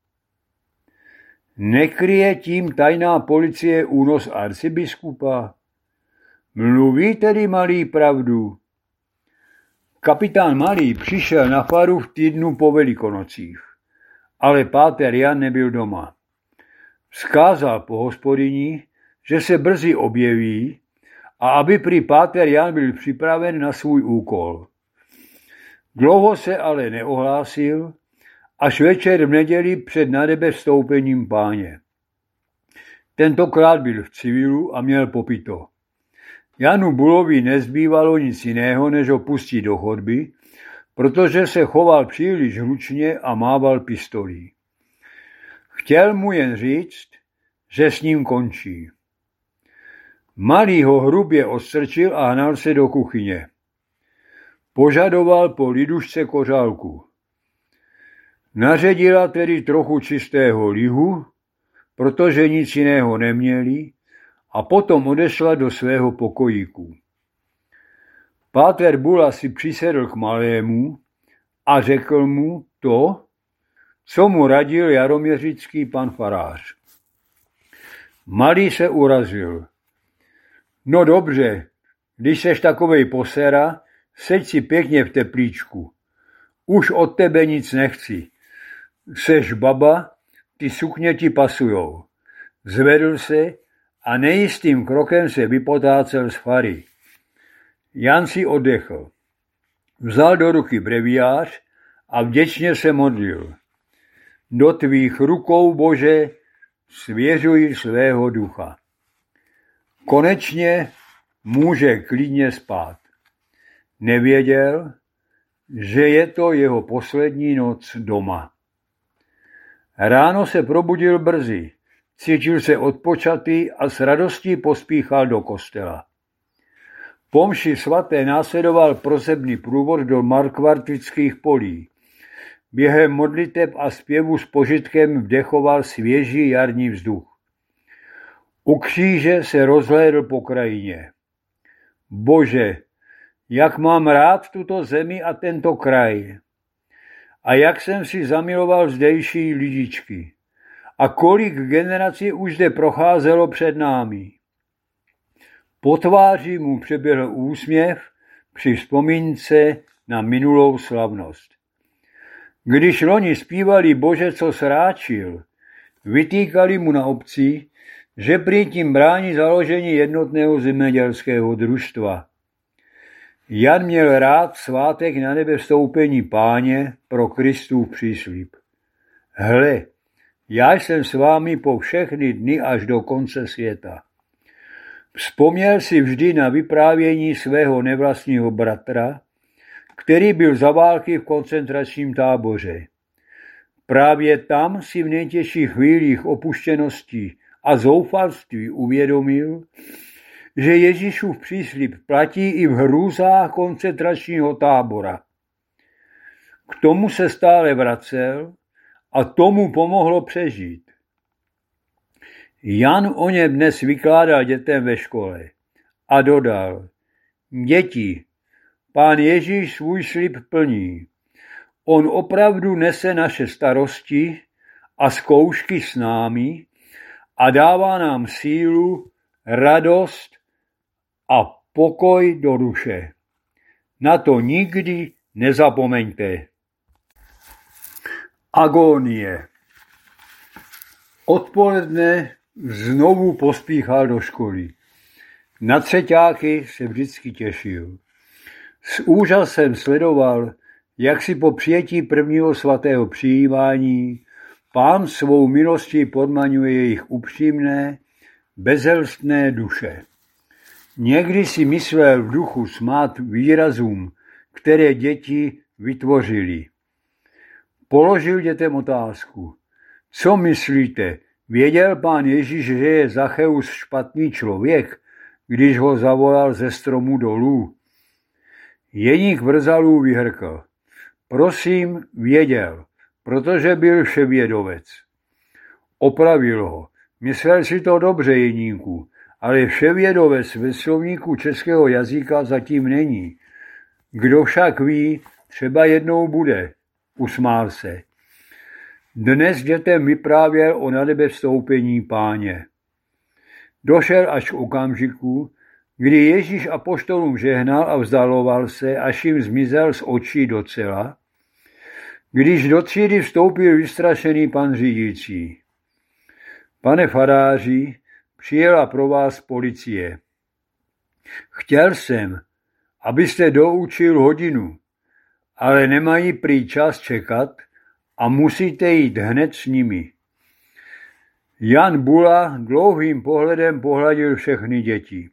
Nekryje tím tajná policie únos arcibiskupa? Mluví tedy Malý pravdu? Kapitán Malý přišel na faru v týdnu po Velikonocích, ale páter Jan nebyl doma. Vzkázal po hospodyni, že se brzy objeví a aby prý páter Jan byl připraven na svůj úkol. Dlouho se ale neohlásil, až večer v neděli před nadebe vstoupením Páně. Tentokrát byl v civilu a měl popito. Janu Bulovi nezbývalo nic jiného, než ho pustit do chodby, protože se choval příliš hlučně a mával pistolí. Chtěl mu jen říct, že s ním končí. Malý ho hrubě odstrčil a hnal se do kuchyně. Požadoval po lidušce kořálku. Naředila tedy trochu čistého lihu, protože nic jiného neměli, a potom odešla do svého pokojíku. Páter Bula si přisedl k Malému a řekl mu to, co mu radil jaroměřický pan farář. Malý se urazil. No dobře, když seš takovej posera, seď si pěkně v teplíčku. Už od tebe nic nechci. Seš baba, ty sukně ti pasujou. Zvedl se a nejistým krokem se vypotácel z fary. Jan si oddechl. Vzal do ruky breviář a vděčně se modlil. Do tvých rukou, Bože, svěřuji svého ducha. Konečně může klidně spát. Nevěděl, že je to jeho poslední noc doma. Ráno se probudil brzy, cítil se odpočatý a s radostí pospíchal do kostela. Po mši svaté následoval prosebný průvod do Markvartických polí. Během modliteb a zpěvu s požitkem vdechoval svěží jarní vzduch. U kříže se rozhlédl po krajině. Bože, jak mám rád tuto zemi a tento kraj. A jak jsem si zamiloval zdejší lidičky. A kolik generací už zde procházelo před námi. Po tváři mu přeběhl úsměv při vzpomínce na minulou slavnost. Když loni zpívali Bože, co sráčil, vytýkali mu na obci, že prý tím brání založení jednotného zemědělského družstva. Jan měl rád svátek na nebe vstoupení Páně pro Kristův příslib. Hle, já jsem s vámi po všechny dny až do konce světa. Vzpomněl si vždy na vyprávění svého nevlastního bratra, který byl za války v koncentračním táboře. Právě tam si v nejtěžších chvílích opuštěnosti a zoufalství uvědomil, že Ježíšův příslib platí i v hrůzách koncentračního tábora. K tomu se stále vracel a tomu pomohlo přežít. Jan o něm dnes vykládal dětem ve škole a dodal: Děti, Pán Ježíš svůj slib plní. On opravdu nese naše starosti a zkoušky s námi a dává nám sílu, radost a pokoj do duše. Na to nikdy nezapomeňte. Agónie. Odpoledne znovu pospíchal do školy. Na třeťáky se vždycky těšil. S úžasem sledoval, jak si po přijetí prvního svatého přijímání Pán svou milostí podmaňuje jejich upřímné, bezelstné duše. Někdy si myslel v duchu smát výrazům, které děti vytvořili. Položil dětem otázku. Co myslíte, věděl Pán Ježíš, že je Zacheus špatný člověk, když ho zavolal ze stromu dolů? Jeník Vrzalů vyhrkl. Prosím, věděl, protože byl vševědovec. Opravil ho. Myslel si to dobře, Jeníku, ale vševědovec ve slovníku českého jazyka zatím není. Kdo však ví, třeba jednou bude. Usmál se. Dnes dětem vyprávěl o na nebe vstoupení Páně. Došel až k okamžiku, kdy Ježíš apoštolům žehnal a vzdaloval se, až jim zmizel z očí docela, když do třídy vstoupil vystrašený pan řídící. Pane faráři, přijela pro vás policie. Chtěl jsem, abyste doučil hodinu, ale nemají prý čas čekat a musíte jít hned s nimi. Jan Bula dlouhým pohledem pohladil všechny děti.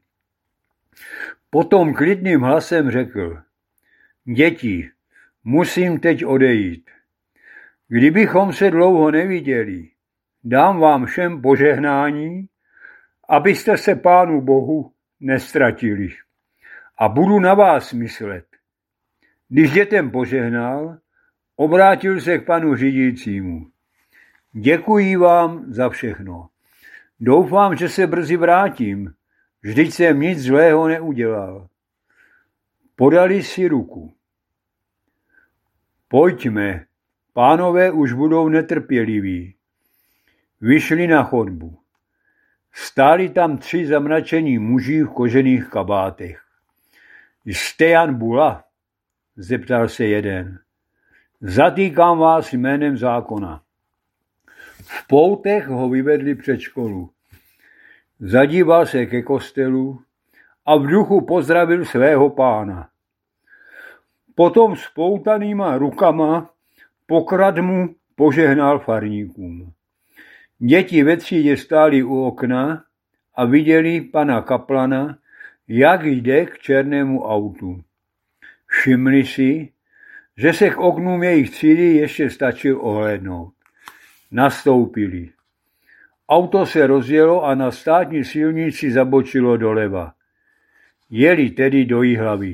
Potom klidným hlasem řekl: Děti, musím teď odejít. Kdybychom se dlouho neviděli, dám vám všem požehnání, abyste se Pánu Bohu nestratili. A budu na vás myslet. Když dětem požehnal, obrátil se k panu řídícímu. Děkuji vám za všechno. Doufám, že se brzy vrátím. Vždyť jsem nic zlého neudělal. Podali si ruku. Pojďme, pánové už budou netrpěliví. Vyšli na chodbu. Stáli tam 3 zamračení muži v kožených kabátech. Jste Jan Bula? Zeptal se jeden. Zatýkám vás jménem zákona. V poutech ho vyvedli před školu. Zadíval se ke kostelu a v duchu pozdravil svého pána. Potom s poutanýma rukama pokradmu požehnal farníkům. Děti ve třídě stály u okna a viděli pana kaplana, jak jde k černému autu. Všimli si, že se k oknům jejich třídy ještě stačil ohlédnout. Nastoupili. Auto se rozjelo a na státní silnici zabočilo doleva. Jeli tedy do Jihlavy.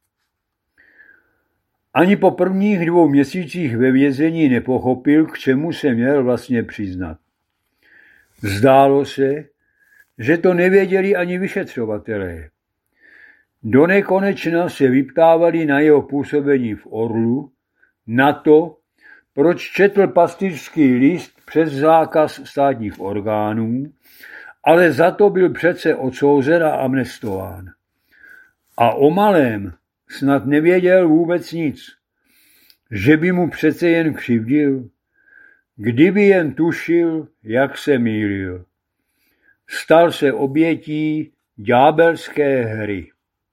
Ani po prvních 2 měsících ve vězení nepochopil, k čemu se měl vlastně přiznat. Zdálo se, že to nevěděli ani vyšetřovatelé. Donekonečna se vyptávali na jeho působení v Orlu, na to, proč četl pastýřský list přes zákaz státních orgánů, ale za to byl přece odsouzen a amnestován. A o malém snad nevěděl vůbec nic, že by mu přece jen křivdil, kdyby jen tušil, jak se mýlil. Stal se obětí ďábelské hry.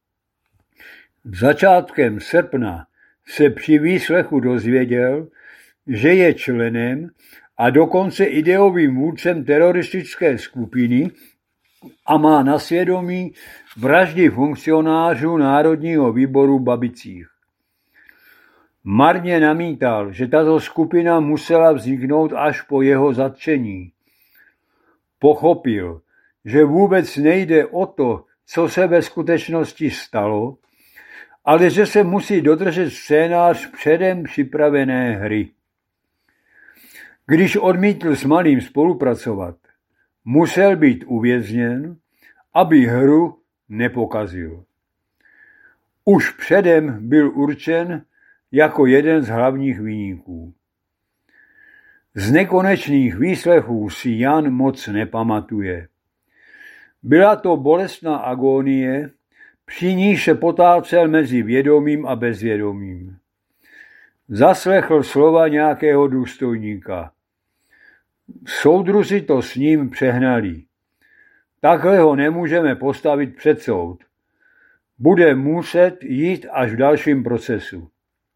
Začátkem srpna se při výslechu dozvěděl, že je členem a dokonce ideovým vůdcem teroristické skupiny a má na svědomí vraždy funkcionářů Národního výboru Babicích. Marně namítal, že tato skupina musela vzniknout až po jeho zatčení. Pochopil, že vůbec nejde o to, co se ve skutečnosti stalo, ale že se musí dodržet scénář předem připravené hry. Když odmítl s Malým spolupracovat, musel být uvězněn, aby hru nepokazil. Už předem byl určen jako jeden z hlavních viníků. Z nekonečných výslechů si Jan moc nepamatuje. Byla to bolestná agónie, při níž se potácel mezi vědomým a bezvědomým. Zaslechl slova nějakého důstojníka. Soudruzi to s ním přehnali. Takhle ho nemůžeme postavit před soud. Bude muset jít až v dalším procesu.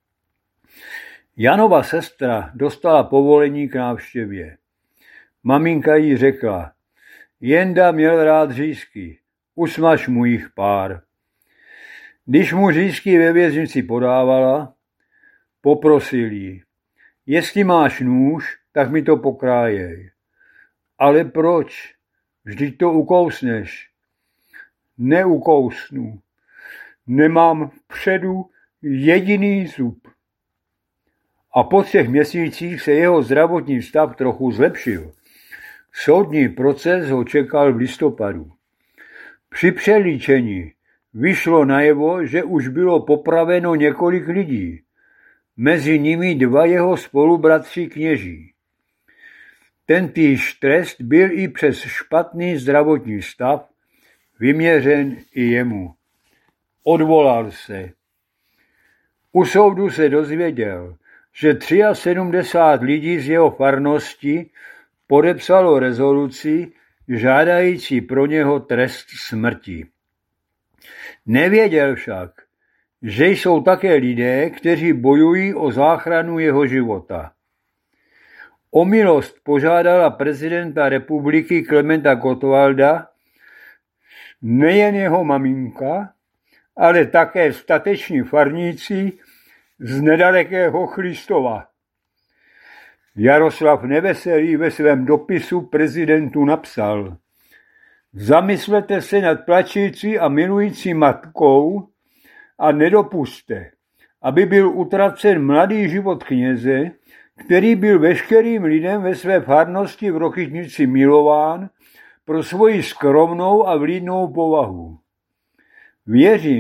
Janova sestra dostala povolení k návštěvě. Maminka jí řekla, Jenda měl rád řízky, usmaž mu jich pár. Když mu řízky ve věznici podávala, poprosil jí, jestli máš nůž, tak mi to pokrájej. Ale proč? Vždyť to ukousneš. Neukousnu. Nemám vpředu jediný zub. A po 3 měsících se jeho zdravotní stav trochu zlepšil. Soudní proces ho čekal v listopadu. Při přelíčení vyšlo najevo, že už bylo popraveno několik lidí. Mezi nimi 2 jeho spolubratři kněží. Tentýž trest byl i přes špatný zdravotní stav vyměřen i jemu. Odvolal se. U soudu se dozvěděl, že 73 lidí z jeho farnosti podepsalo rezoluci žádající pro něho trest smrti. Nevěděl však, že jsou také lidé, kteří bojují o záchranu jeho života. O milost požádala prezidenta republiky Klementa Gottwalda nejen jeho maminka, ale také stateční farníci z nedalekého Chlistova. Jaroslav Neveselý ve svém dopisu prezidentu napsal: Zamyslete se nad plačící a milující matkou a nedopusťte, aby byl utracen mladý život kněze, který byl veškerým lidem ve své farnosti v Rochytnici milován pro svoji skromnou a vlídnou povahu. Věřím,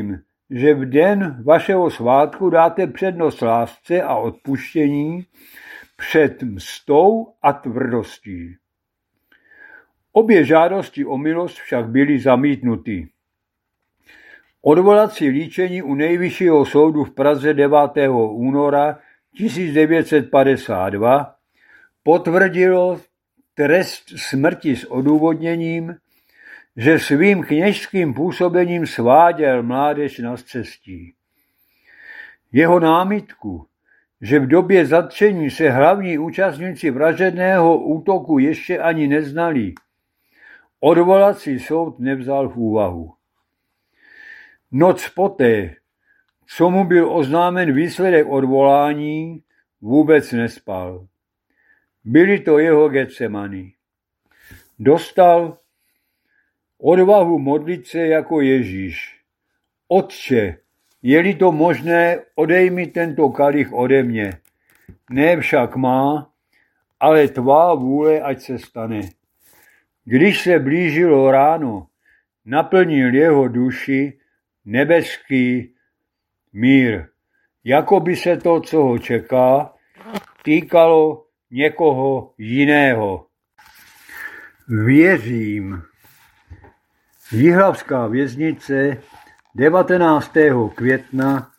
že v den vašeho svátku dáte přednost lásce a odpuštění před mstou a tvrdostí. Obě žádosti o milost však byly zamítnuty. Odvolací líčení u Nejvyššího soudu v Praze 9. února 1952 potvrdilo trest smrti s odůvodněním, že svým kněžským působením sváděl mládež na scestí. Jeho námitku, že v době zatčení se hlavní účastníci vražedného útoku ještě ani neznali, odvolací soud nevzal v úvahu. Noc poté, co mu byl oznámen výsledek odvolání, vůbec nespal. Byly to jeho Getsemany. Dostal odvahu modlit se jako Ježíš. Otče, je-li to možné, odej mi tento kalich ode mě. Ne však má, ale tvá vůle ať se stane. Když se blížilo ráno, naplnil jeho duši nebeský mír. Jako by se to, co ho čeká, týkalo někoho jiného. Věřím. Jihlavská věznice 19. května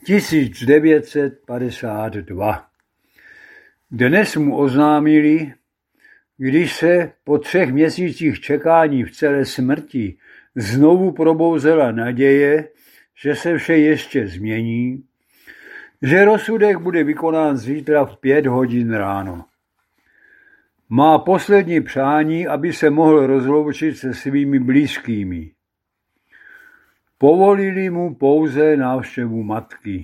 1952. Dnes mu oznámili, když se po 3 měsících čekání v celé smrti znovu probouzela naděje, že se vše ještě změní, že rozsudek bude vykonán zítra v 5 hodin ráno. Má poslední přání, aby se mohl rozloučit se svými blízkými. Povolili mu pouze návštěvu matky.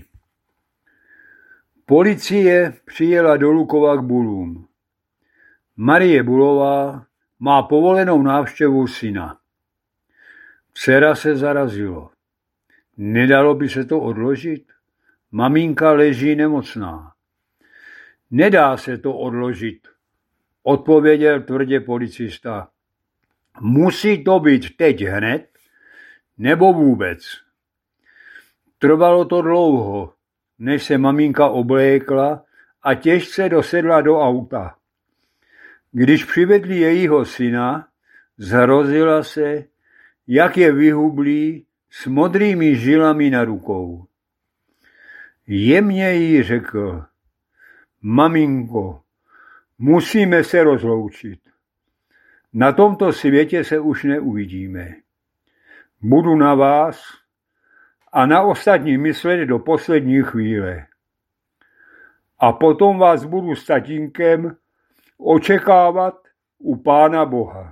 Policie přijela do Lukova k Bulům. Marie Bulová má povolenou návštěvu syna. Dcera se zarazilo. Nedalo by se to odložit? Maminka leží nemocná. Nedá se to odložit, odpověděl tvrdě policista. Musí to být teď hned, nebo vůbec. Trvalo to dlouho, než se maminka oblékla a těžce dosedla do auta. Když přivedli jejího syna, zhrozila se, jak je vyhublý s modrými žilami na rukou. Jemně jí řekl, maminko, musíme se rozloučit. Na tomto světě se už neuvidíme. Budu na vás a na ostatní myslet do poslední chvíle. A potom vás budu s tatínkem očekávat u Pána Boha.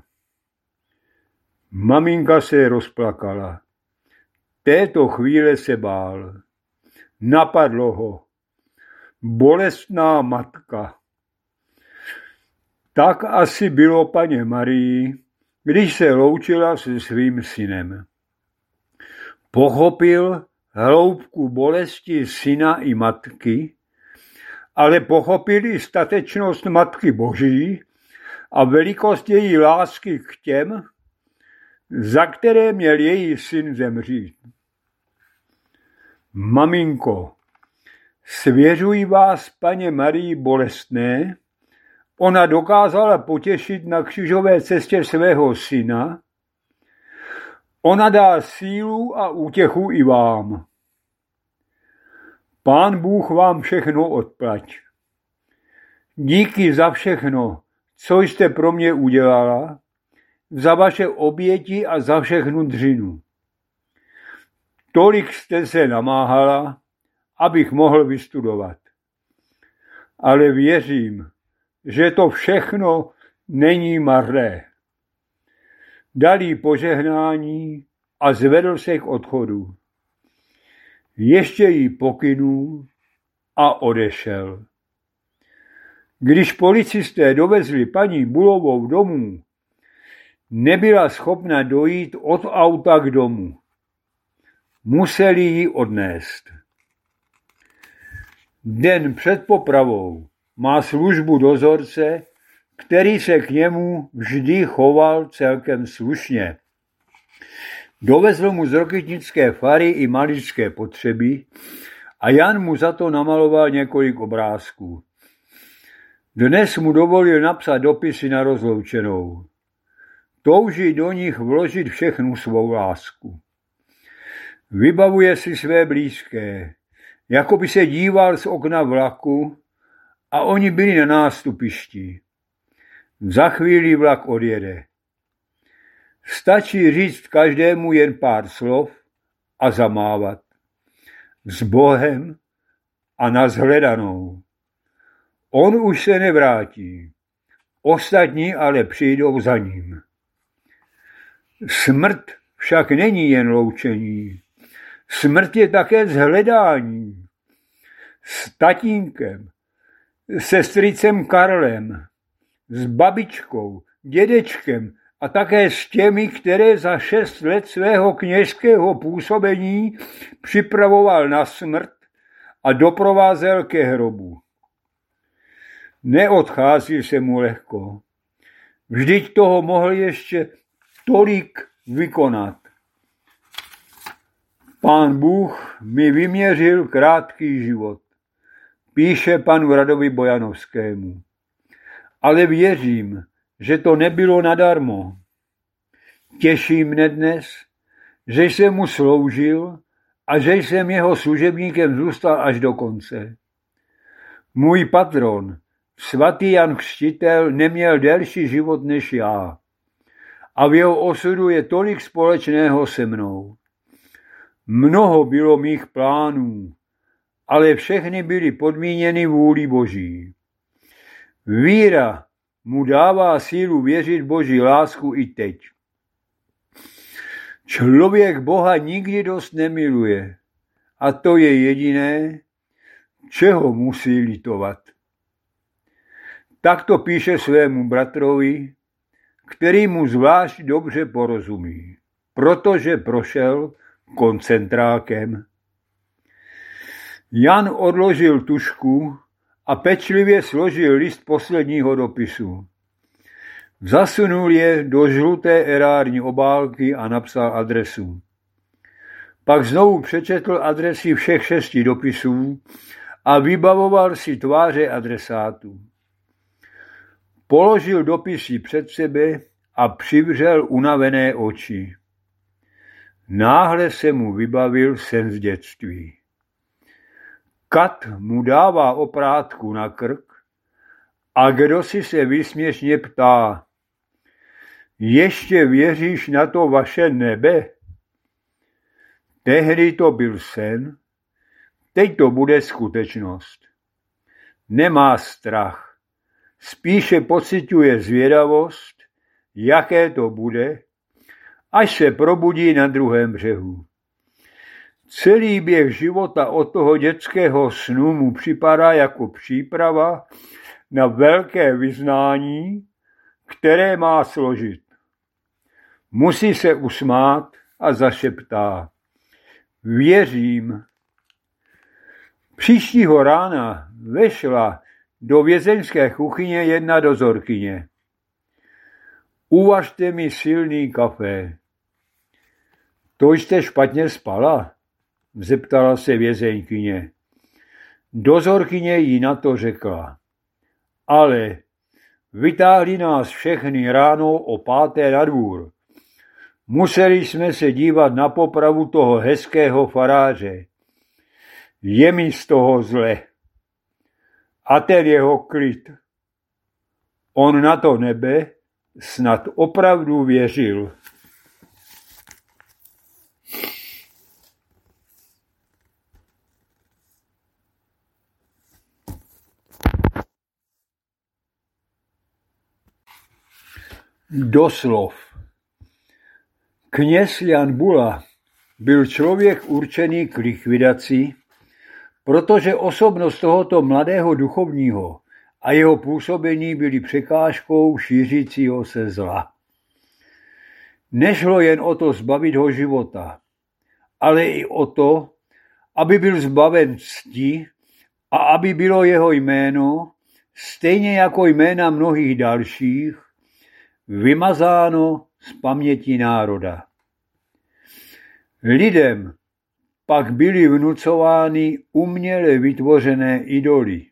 Maminka se rozplakala. Této chvíle se bál. Napadlo ho. Bolestná matka. Tak asi bylo Paně Marii, když se loučila se svým synem. Pochopil hloubku bolesti syna i matky, ale pochopil i statečnost Matky Boží a velikost její lásky k těm, za které měl její syn zemřít. Maminko, svěřuji vás Paně Marii bolestné, ona dokázala potěšit na křížové cestě svého syna, ona dá sílu a útěchu i vám. Pán Bůh vám všechno odplať. Díky za všechno, co jste pro mě udělala, za vaše oběti a za všechnu dřinu. Tolik jste se namáhala, abych mohl vystudovat. Ale věřím, že to všechno není marné. Dal jí požehnání a zvedl se k odchodu. Ještě jí pokynul a odešel. Když policisté dovezli paní Bulovou domů, nebyla schopna dojít od auta k domu. Museli ji odnést. Den před popravou má službu dozorce, který se k němu vždy choval celkem slušně. Dovezl mu z Rokytnické fary i maličké potřeby a Jan mu za to namaloval několik obrázků. Dnes mu dovolil napsat dopisy na rozloučenou. Touží do nich vložit všechnu svou lásku. Vybavuje si své blízké, jako by se díval z okna vlaku a oni byli na nástupišti. Za chvíli vlak odjede. Stačí říct každému jen pár slov a zamávat. S Bohem a na shledanou. On už se nevrátí. Ostatní ale přijdou za ním. Smrt však není jen loučení. Smrt je také shledání. S tatínkem, se strýcem Karlem, s babičkou, dědečkem a také s těmi, které za 6 let svého kněžského působení připravoval na smrt a doprovázel ke hrobu. Neodchází se mu lehko. Vždyť toho mohl ještě tolik vykonat. Pán Bůh mi vyměřil krátký život, píše panu Radovi Bojanovskému. Ale věřím, že to nebylo nadarmo. Těší mne dnes, že jsem mu sloužil a že jsem jeho služebníkem zůstal až do konce. Můj patron, svatý Jan Křtitel, neměl delší život než já. A v jeho osudu je tolik společného se mnou. Mnoho bylo mých plánů, ale všechny byly podmíněny vůlí Boží. Víra mu dává sílu věřit Boží lásku i teď. Člověk Boha nikdy dost nemiluje a to je jediné, čeho musí litovat. Tak to píše svému bratrovi, který mu zvlášť dobře porozumí, protože prošel koncentrákem. Jan odložil tužku a pečlivě složil list posledního dopisu. Zasunul je do žluté erární obálky a napsal adresu. Pak znovu přečetl adresy všech 6 dopisů a vybavoval si tváře adresátů. Položil dopisy před sebe a přivřel unavené oči. Náhle se mu vybavil sen z dětství. Kat mu dává oprátku na krk a kdosi se výsměšně ptá: ještě věříš na to vaše nebe? Tehdy to byl sen, teď to bude skutečnost. Nemá strach, spíše pociťuje zvědavost, jaké to bude, až se probudí na druhém břehu. Celý běh života od toho dětského snu mu připadá jako příprava na velké vyznání, které má složit. Musí se usmát a zašeptá: věřím. Příštího rána vešla do vězeňské kuchyně jedna dozorkyně. Uvařte mi silný kafe. To jste špatně spala? Zeptala se vězeňkyně. Dozorkyně jí na to řekla: ale vytáhli nás všechny ráno o 5:00 na dvůr. Museli jsme se dívat na popravu toho hezkého faráře. Je mi z toho zle. A ten jeho klid. On na to nebe snad opravdu věřil. Doslov. Kněz Jan Bula byl člověk určený k likvidaci, protože osobnost tohoto mladého duchovního a jeho působení byly překážkou šířícího se zla. Nešlo jen o to zbavit ho života, ale i o to, aby byl zbaven cti a aby bylo jeho jméno, stejně jako jména mnohých dalších, vymazáno z paměti národa. Lidem pak byly vnucovány uměle vytvořené idoly.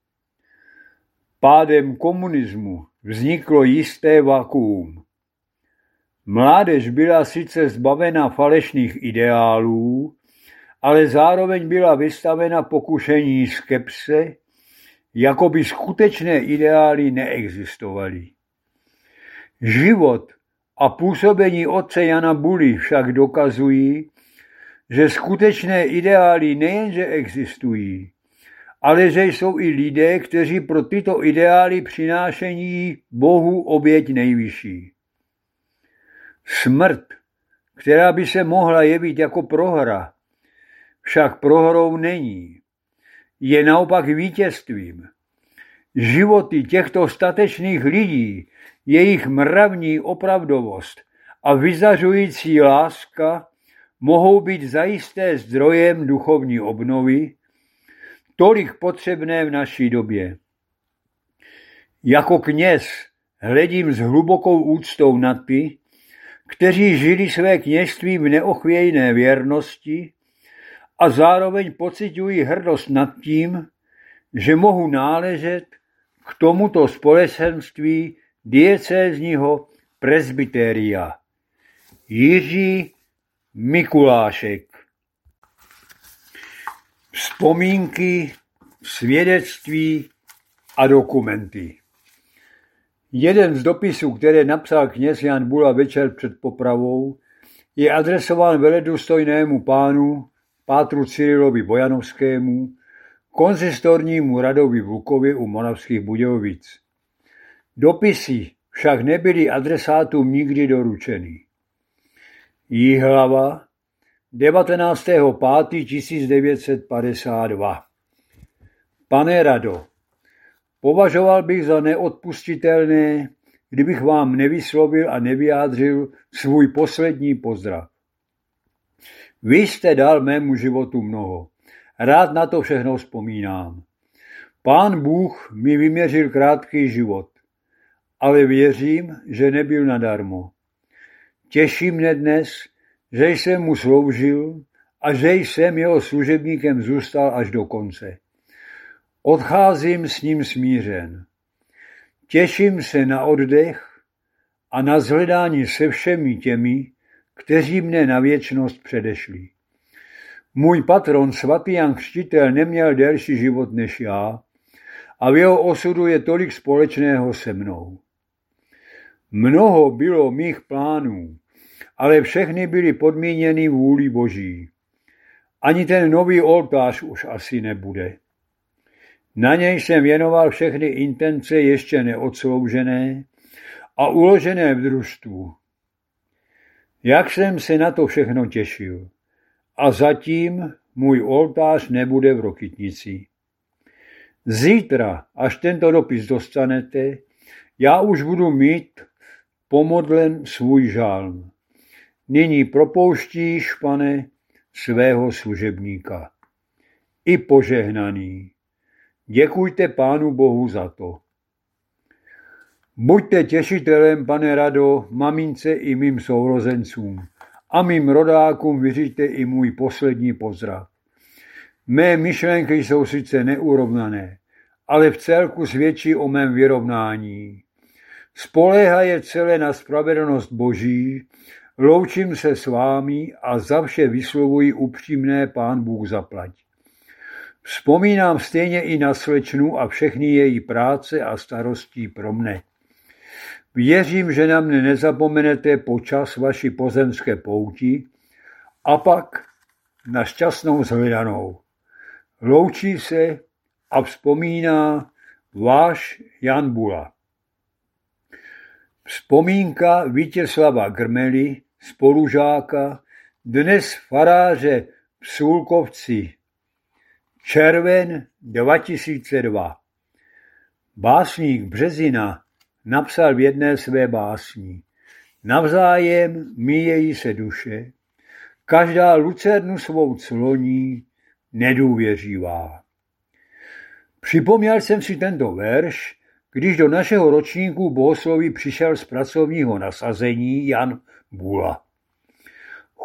Pádem komunismu vzniklo jisté vakuum. Mládež byla sice zbavena falešných ideálů, ale zároveň byla vystavena pokušení skepse, jako by skutečné ideály neexistovaly. Život a působení otce Jana Buly však dokazují, že skutečné ideály nejenže existují, ale že jsou i lidé, kteří pro tyto ideály přinášejí Bohu oběť nejvyšší. Smrt, která by se mohla jevit jako prohra, však prohrou není. Je naopak vítězstvím. Životy těchto statečných lidí, jejich mravní opravdovost a vyzařující láska mohou být zajisté zdrojem duchovní obnovy, tolik potřebné v naší době. Jako kněz hledím s hlubokou úctou na ty, kteří žili své kněžství v neochvějné věrnosti a zároveň pociťují hrdost nad tím, že mohu náležet k tomuto společenství diecézního presbyteria. Jiří Mikulášek. Vzpomínky, svědectví a dokumenty. Jeden z dopisů, které napsal kněz Jan Bula večer před popravou, je adresován veledůstojnému pánu pátru Cyrilovi Bojanovskému, konzistornímu radovi v Lukově u Moravských Budějovic. Dopisy však nebyly adresátům nikdy doručeny. Jihlava 19.5.1952. Pane Rado, považoval bych za neodpustitelné, kdybych vám nevyslovil a nevyjádřil svůj poslední pozdrav. Vy jste dal mému životu mnoho. Rád na to všechno vzpomínám. Pán Bůh mi vyměřil krátký život, ale věřím, že nebyl nadarmo. Těší mne dnes, že jsem mu sloužil a že jsem jeho služebníkem zůstal až do konce. Odcházím s ním smířen. Těším se na oddech a na shledání se všemi těmi, kteří mne na věčnost předešli. Můj patron svatý Jan Křtitel neměl delší život než já a v jeho osudu je tolik společného se mnou. Mnoho bylo mých plánů, ale všechny byly podmíněny vůlí Boží. Ani ten nový oltář už asi nebude. Na něj jsem věnoval všechny intence ještě neodsloužené a uložené v družstvu. Jak jsem se na to všechno těšil. A zatím můj oltář nebude v Rokytnici. Zítra, až tento dopis dostanete, já už budu mít pomodlen svůj žálm. Nyní propouštíš, Pane, svého služebníka. I požehnaný. Děkujte Pánu Bohu za to. Buďte těšitelem, pane Rado, mamince i mým sourozencům a mým rodákům vyřiďte i můj poslední pozdrav. Mé myšlenky jsou sice neurovnané, ale v celku svědčí o mém vyrovnání. Spoléhaje celé na spravedlnost Boží, loučím se s vámi a za vše vyslovuji upřímné Pán Bůh zaplať. Vzpomínám stejně i na slečnu a všechny její práce a starostí pro mne. Věřím, že na mne nezapomenete počas vaší pozemské pouti a pak na šťastnou shledanou. Loučí se a vzpomíná váš Jan Bula. Vzpomínka Vítězslava Grmely, spolužáka, dnes faráře v Sulkovci, červen 2002. Básník Březina napsal v jedné své básni: navzájem míjejí se duše, každá lucernu svou cloní, nedůvěřivá. Připomněl jsem si tento verš, když do našeho ročníku bohosloví přišel z pracovního nasazení Jan Bula.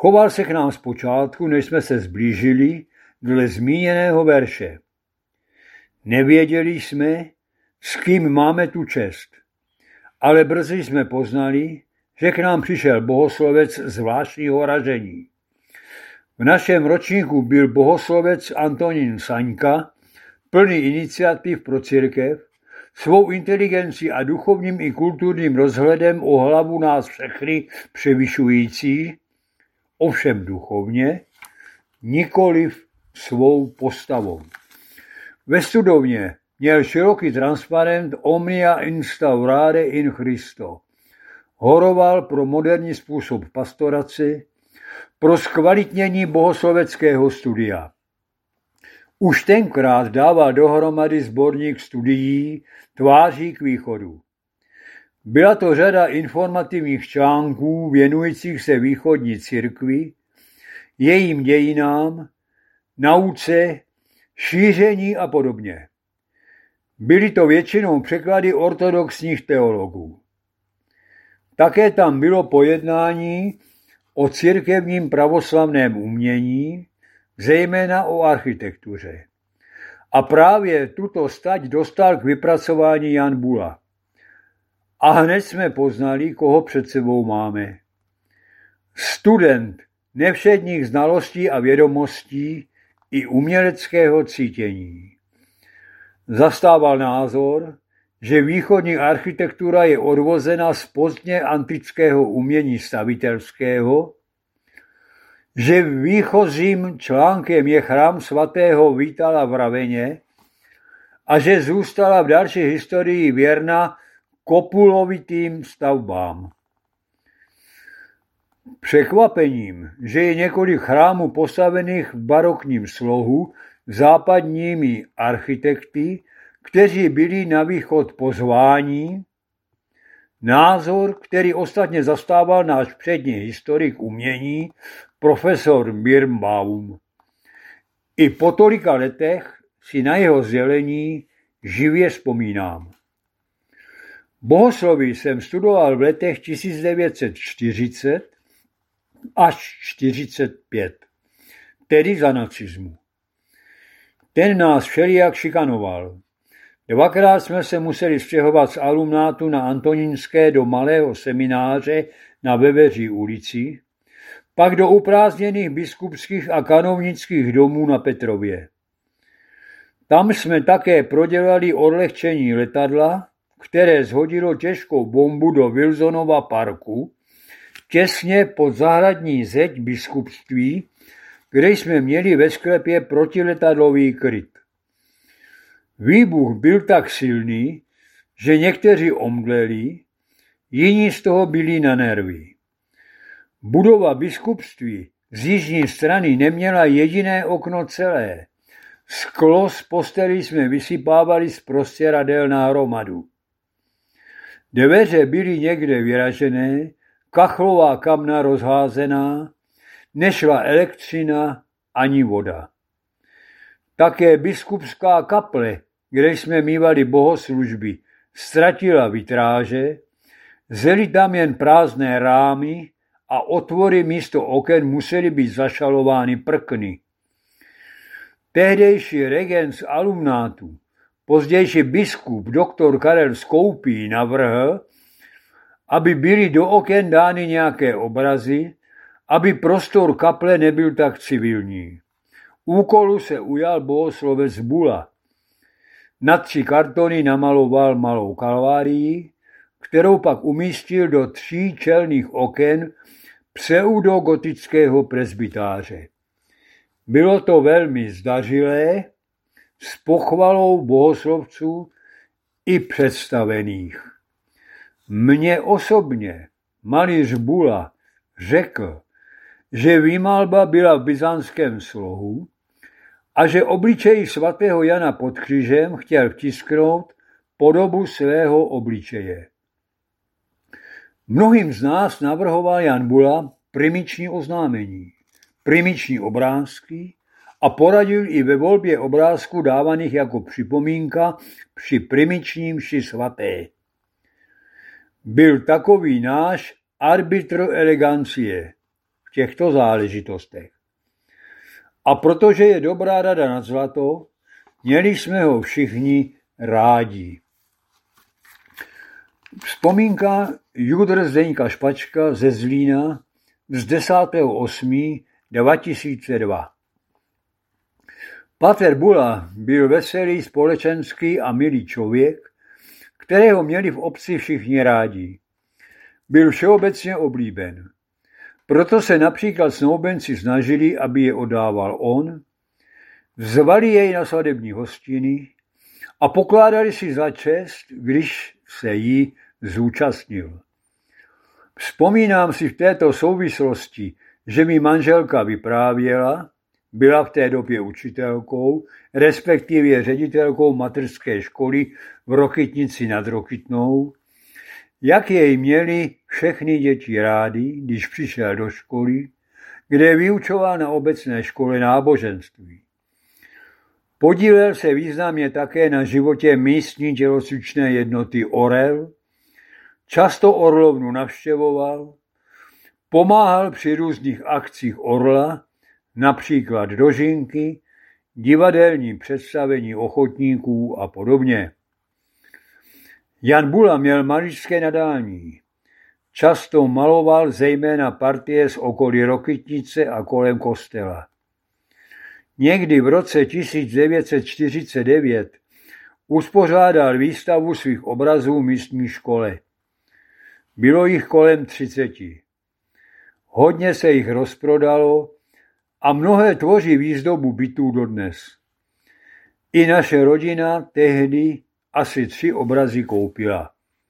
Choval se k nám zpočátku, než jsme se zblížili, dle zmíněného verše. Nevěděli jsme, s kým máme tu čest, ale brzy jsme poznali, že k nám přišel bohoslovec zvláštního ražení. V našem ročníku byl bohoslovec Antonín Saňka, plný iniciativ pro církev, svou inteligencí a duchovním i kulturním rozhledem o hlavu nás všechny převyšující, ovšem duchovně, nikoliv svou postavou. Ve studovně měl široký transparent Omnia instaurare in Christo. Horoval pro moderní způsob pastorace, pro zkvalitnění bohosloveckého studia. Už tenkrát dával dohromady sborník studií Tváří k východu. Byla to řada informativních článků věnujících se východní církvi, jejím dějinám, nauce, šíření a podobně. Byly to většinou překlady ortodoxních teologů. Také tam bylo pojednání o církevním pravoslavném umění, zejména o architektuře. A právě tuto stať dostal k vypracování Jan Bula. A hned jsme poznali, koho před sebou máme. Student nevšedních znalostí a vědomostí i uměleckého cítění. Zastával názor, že východní architektura je odvozena z pozdně antického umění stavitelského, že výchozím článkem je chrám svatého Vítala v Raveně a že zůstala v další historii věrna kopulovitým stavbám. Překvapením, že je několik chrámů postavených v barokním slohu západními architekty, kteří byli na východ pozváni, názor, který ostatně zastával náš přední historik umění, profesor Birnbaum. I po tolika letech si na jeho sdělení živě vzpomínám. Bohosloví jsem studoval v letech 1940 až 1945, tedy za nacismu. Ten nás všelijak šikanoval. Dvakrát jsme se museli stěhovat z alumnátu na Antonínské do malého semináře na Veveří ulici, pak do uprázdněných biskupských a kanovnických domů na Petrově. Tam jsme také prodělali odlehčení letadla, které shodilo těžkou bombu do Wilsonova parku, těsně pod zahradní zeď biskupství, kde jsme měli ve sklepě protiletadlový kryt. Výbuch byl tak silný, že někteří omdleli, jiní z toho byli na nervy. Budova biskupství z jižní strany neměla jediné okno celé. Sklo z postelí jsme vysypávali z prostěradel na hromadu. Dveře byly někde vyražené, kachlová kamna rozházená, nešla elektřina ani voda. Také biskupská kaple, kde jsme mívali bohoslužby, ztratila vitráže, zely tam jen prázdné rámy a otvory místo oken musely být zašalovány prkny. Tehdejší regent z alumnátu, pozdější biskup doktor Karel Skoupý navrhl, aby byly do oken dány nějaké obrazy, aby prostor kaple nebyl tak civilní. Úkolu se ujal bohoslovec Bula. Na 3 kartony namaloval malou kalvárii, kterou pak umístil do 3 čelných oken pseudogotického presbytáře. Bylo to velmi zdařilé, s pochvalou bohoslovců i představených. Mně osobně malíř Bula řekl, že výmalba byla v byzantském slohu a že obličej svatého Jana pod křížem chtěl vtisknout podobu svého obličeje. Mnohým z nás navrhoval Jan Bula primiční oznámení, primiční obrázky a poradil i ve volbě obrázků dávaných jako připomínka při primiční mši svaté. Byl takový náš arbitr elegancie, těchto záležitostech. A protože je dobrá rada nad zlato, měli jsme ho všichni rádi. Vzpomínka Judr Zdeňka Špačka ze Zlína z 10.8.2002. Pater Bula byl veselý, společenský a milý člověk, kterého měli v obci všichni rádi. Byl všeobecně oblíben. Proto se například snoubenci snažili, aby je oddával on, zvali jej na svatební hostiny a pokládali si za čest, když se jí zúčastnil. Vzpomínám si v této souvislosti, že mi manželka vyprávěla, byla v té době učitelkou, respektive ředitelkou mateřské školy v Rokytnici nad Rokytnou, jak jej měli všechny děti rádi, když přišel do školy, kde vyučoval na obecné škole náboženství. Podílel se významně také na životě místní tělocvičné jednoty Orel, často Orlovnu navštěvoval, pomáhal při různých akcích Orla, například dožinky, divadelní představení ochotníků a podobně. Jan Bula měl malířské nadání. Často maloval zejména partie z okolí Rokytnice a kolem kostela. Někdy v roce 1949 uspořádal výstavu svých obrazů v místní škole. Bylo jich kolem 30. Hodně se jich rozprodalo a mnohé tvoří výzdobu bytů dodnes. I naše rodina tehdy asi 3 obrazy koupila.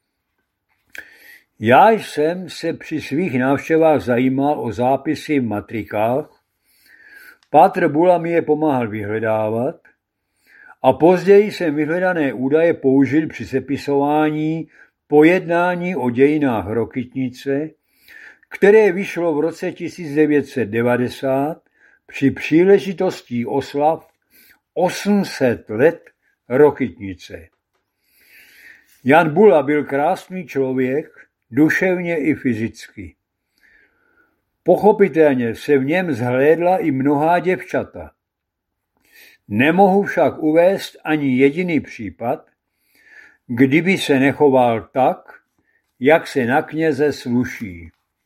Já jsem se při svých návštěvách zajímal o zápisy v matrikách, Pátr Bula mi je pomáhal vyhledávat a později jsem vyhledané údaje použil při sepisování pojednání o dějinách Rokytnice, které vyšlo v roce 1990 při příležitosti oslav 800 let Rokytnice. Jan Bula byl krásný člověk, duševně i fyzicky. Pochopitelně se v něm zhlédla i mnohá děvčata. Nemohu však uvést ani jediný případ, kdyby se nechoval tak, jak se na kněze sluší.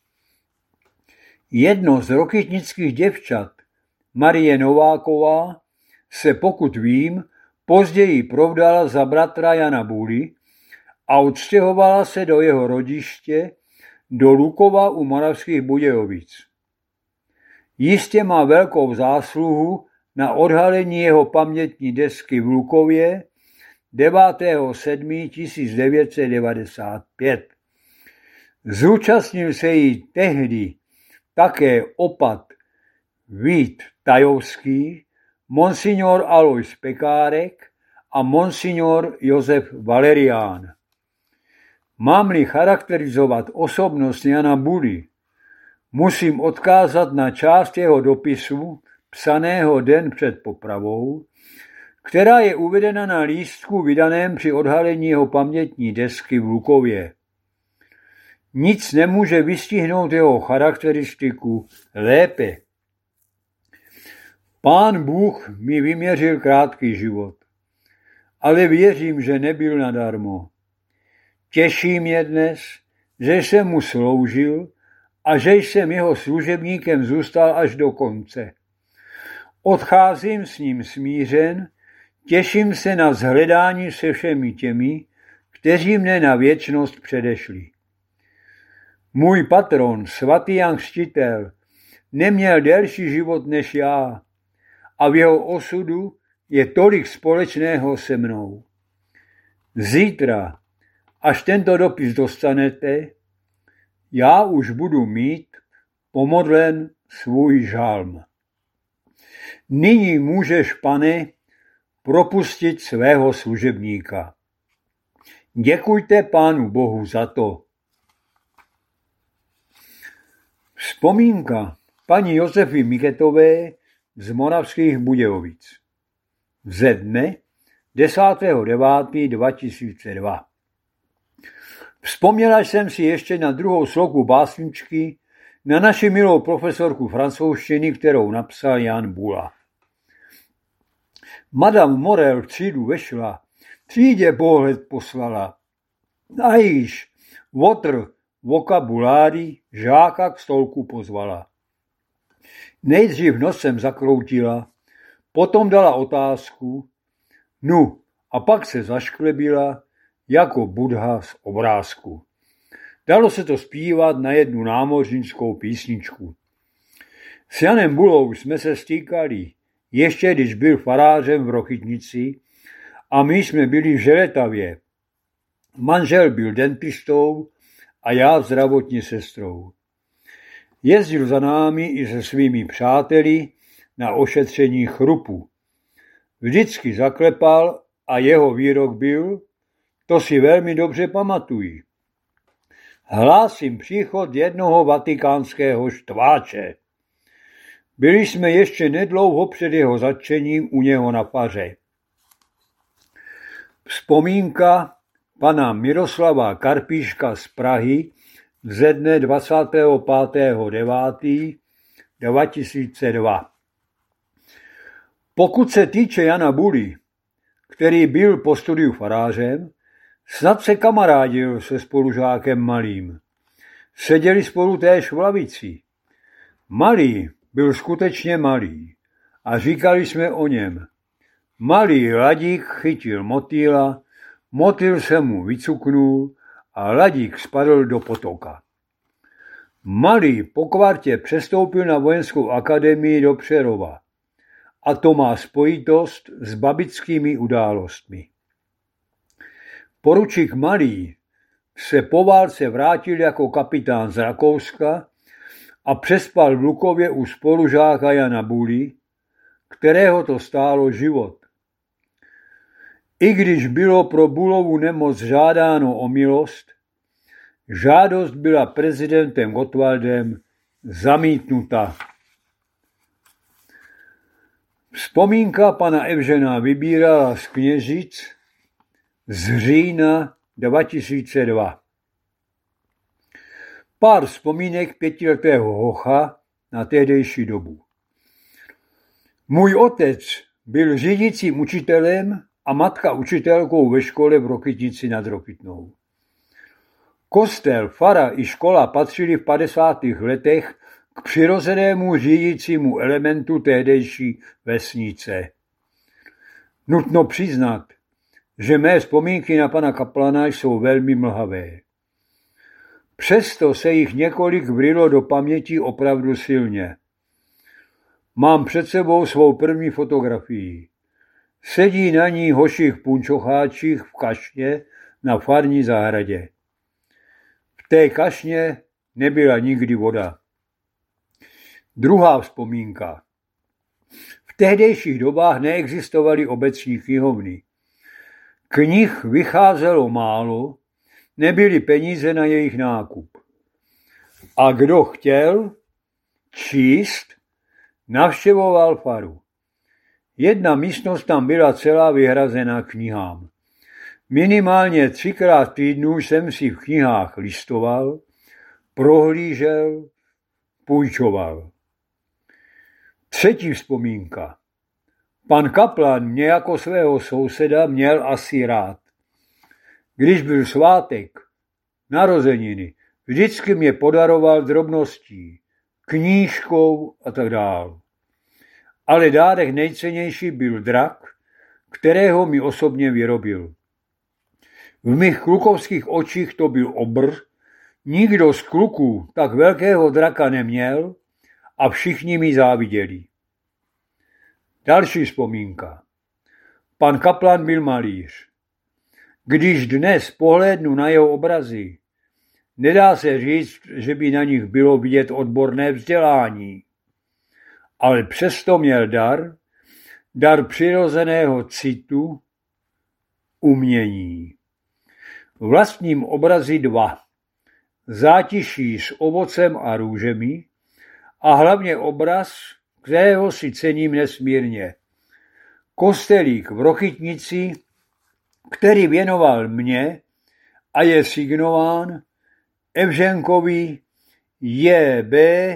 Jedno z rokytnických děvčat, Marie Nováková, se, pokud vím, později provdala za bratra Jana Buly a odstěhovala se do jeho rodiště do Lukova u Moravských Budějovic. Jistě má velkou zásluhu na odhalení jeho pamětní desky v Lukově 9.7.1995. Zúčastnil se jí tehdy také opat Vít Tajovský, monsignor Alois Pekárek a monsignor Josef Valerián. Mám-li charakterizovat osobnost Jana Buly, musím odkázat na část jeho dopisu, psaného den před popravou, která je uvedena na lístku vydaném při odhalení jeho pamětní desky v Lukově. Nic nemůže vystihnout jeho charakteristiku lépe. Pán Bůh mi vyměřil krátký život, ale věřím, že nebyl nadarmo. Těší mě dnes, že jsem mu sloužil a že jsem jeho služebníkem zůstal až do konce. Odcházím s ním smířen, těším se na shledání se všemi těmi, kteří mne na věčnost předešli. Můj patron, svatý Jan Křtitel, neměl delší život než já a v jeho osudu je tolik společného se mnou. Zítra, až tento dopis dostanete, já už budu mít pomodlen svůj žalm. Nyní můžeš, Pane, propustit svého služebníka. Děkujte Pánu Bohu za to. Vzpomínka paní Josefy Miketové z Moravských Budějovic. Ze dne 10.9.2002. Vzpomněla jsem si ještě na druhou sloku básničky na naši milou profesorku francouzštiny, kterou napsal Jan Bula. Madame Morel v třídu vešla, třídě pohled poslala. A již Water vokabuláry žáka k stolku pozvala. Nejdřív nosem zakroutila, potom dala otázku, nu a pak se zašklebila jako Buddha z obrázku. Dalo se to zpívat na jednu námořnickou písničku. S Janem Bulou jsme se stýkali, ještě když byl farářem v Rochytnici a my jsme byli v Želetavě. Manžel byl dentistou a já zdravotní sestrou. Jezdil za námi i se svými přáteli na ošetření chrupu. Vždycky zaklepal a jeho výrok byl, to si velmi dobře pamatuji. Hlásím příchod jednoho vatikánského štváče. Byli jsme ještě nedlouho před jeho zatčením u něho na faře. Vzpomínka pana Miroslava Karpíška z Prahy ze dne 25.9.2002. Pokud se týče Jana Buly, který byl po studiu farářem, snad se kamarádil se spolužákem Malým. Seděli spolu též v lavici. Malý byl skutečně malý a říkali jsme o něm. Malý Ladík chytil motýla, motýl se mu vycuknul a Ladík spadl do potoka. Malý po kvartě přestoupil na vojenskou akademii do Přerova. A to má spojitost s babickými událostmi. Poručík Malý se po válce vrátil jako kapitán z Rakouska a přespal v Lukově u spolužáka Jana Buly, kterého to stálo život. I když bylo pro Bulovu nemoc žádáno o milost, žádost byla prezidentem Gottwaldem zamítnuta. Vzpomínka pana Evžena Vybírala z Kněžic z října 2002. Pár vzpomínek pětiletého hocha na tehdejší dobu. Můj otec byl řídícím učitelem a matka učitelkou ve škole v Rochytnici nad Rokytnou. Kostel, fara i škola patřili v 50. letech k přirozenému řídícímu elementu tehdejší vesnice. Nutno přiznat, že mé vzpomínky na pana kaplana jsou velmi mlhavé. Přesto se jich několik vrylo do paměti opravdu silně. Mám před sebou svou první fotografii. Sedí na ní hoši v punčocháčích v kašně na farní zahradě. V té kašně nebyla nikdy voda. Druhá vzpomínka. V tehdejších dobách neexistovaly obecní knihovny. Knih vycházelo málo, nebyly peníze na jejich nákup. A kdo chtěl číst, navštěvoval faru. Jedna místnost tam byla celá vyhrazena knihám. Minimálně 3krát v týdnu jsem si v knihách listoval, prohlížel, půjčoval. Třetí vzpomínka. Pan kaplan mě jako svého souseda měl asi rád. Když byl svátek, narozeniny, vždycky mě podaroval drobností, knížkou a tak dál. Ale dárek nejcennější byl drak, kterého mi osobně vyrobil. V mých klukovských očích to byl obr, nikdo z kluků tak velkého draka neměl a všichni mi záviděli. Další vzpomínka. Pan kaplan byl malíř. Když dnes pohlédnu na jeho obrazy, nedá se říct, že by na nich bylo vidět odborné vzdělání. Ale přesto měl dar přirozeného citu, umění. Vlastním obrazy 2. Zátiší s ovocem a růžemi a hlavně obraz, kterého si cením nesmírně. Kostelík v Rochytnici, který věnoval mně a je signován Evženkovi JB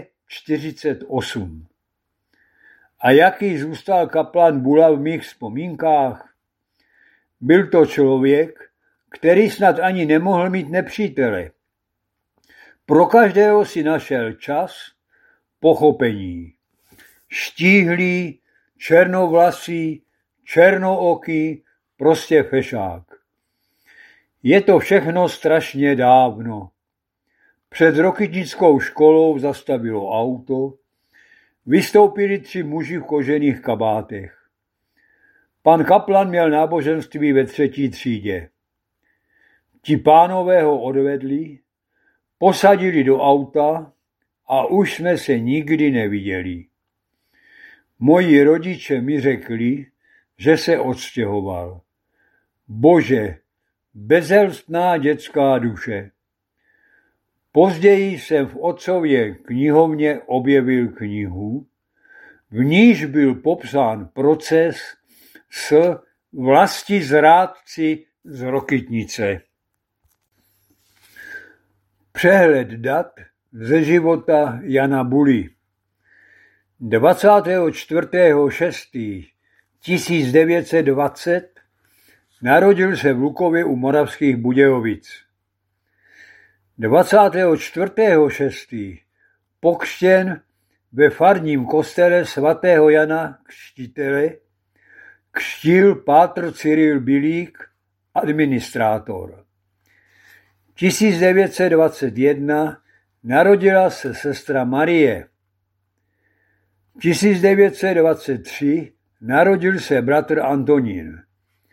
48. A jaký zůstal kaplan Bula v mých vzpomínkách? Byl to člověk, který snad ani nemohl mít nepřítele. Pro každého si našel čas, pochopení. Štíhlý, černovlasý, černooký, prostě fešák. Je to všechno strašně dávno. Před Rokytnickou školou zastavilo auto, vystoupili 3 muži v kožených kabátech. Pan kaplan měl náboženství ve 3. třídě. Ti pánové ho odvedli, posadili do auta a už jsme se nikdy neviděli. Moji rodiče mi řekli, že se odstěhoval. Bože, bezelstná dětská duše. Později jsem v otcově knihovně objevil knihu, v níž byl popsán proces s vlastizrádci z Rokytnice. Přehled dat ze života Jana Buly. 24.6.1920 narodil se v Lukově u Moravských Budějovic. 24.6. pokřtěn ve farním kostele svatého Jana Křtitele, křtil pátr Cyril Bilík, administrátor. 1921 narodila se sestra Marie. 1923 narodil se bratr Antonín.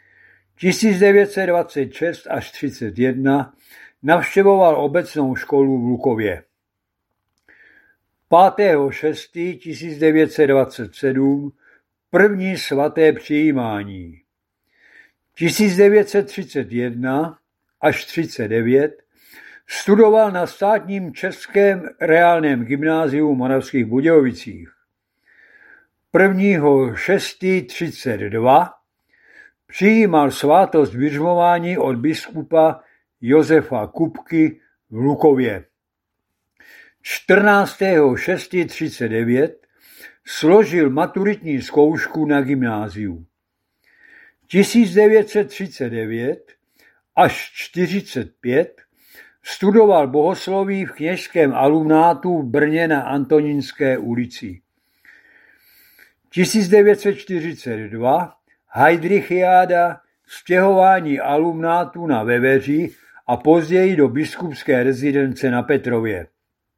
1926 až 31 navštěvoval obecnou školu v Lukově. 5.6.1927 první svaté přijímání. 1931 až 39 studoval na státním českém reálném gymnáziu v Moravských Budějovicích. 1.6.32 přijímal svátost biřmování od biskupa Josefa Kupky v Lukově. 14.6.39 složil maturitní zkoušku na gymnáziu. 1939 až 45 studoval bohosloví v kněžském alumnátu v Brně na Antonínské ulici. 1942 Heidrichiáda, stěhování alumnátů na Veveři a později do biskupské rezidence na Petrově.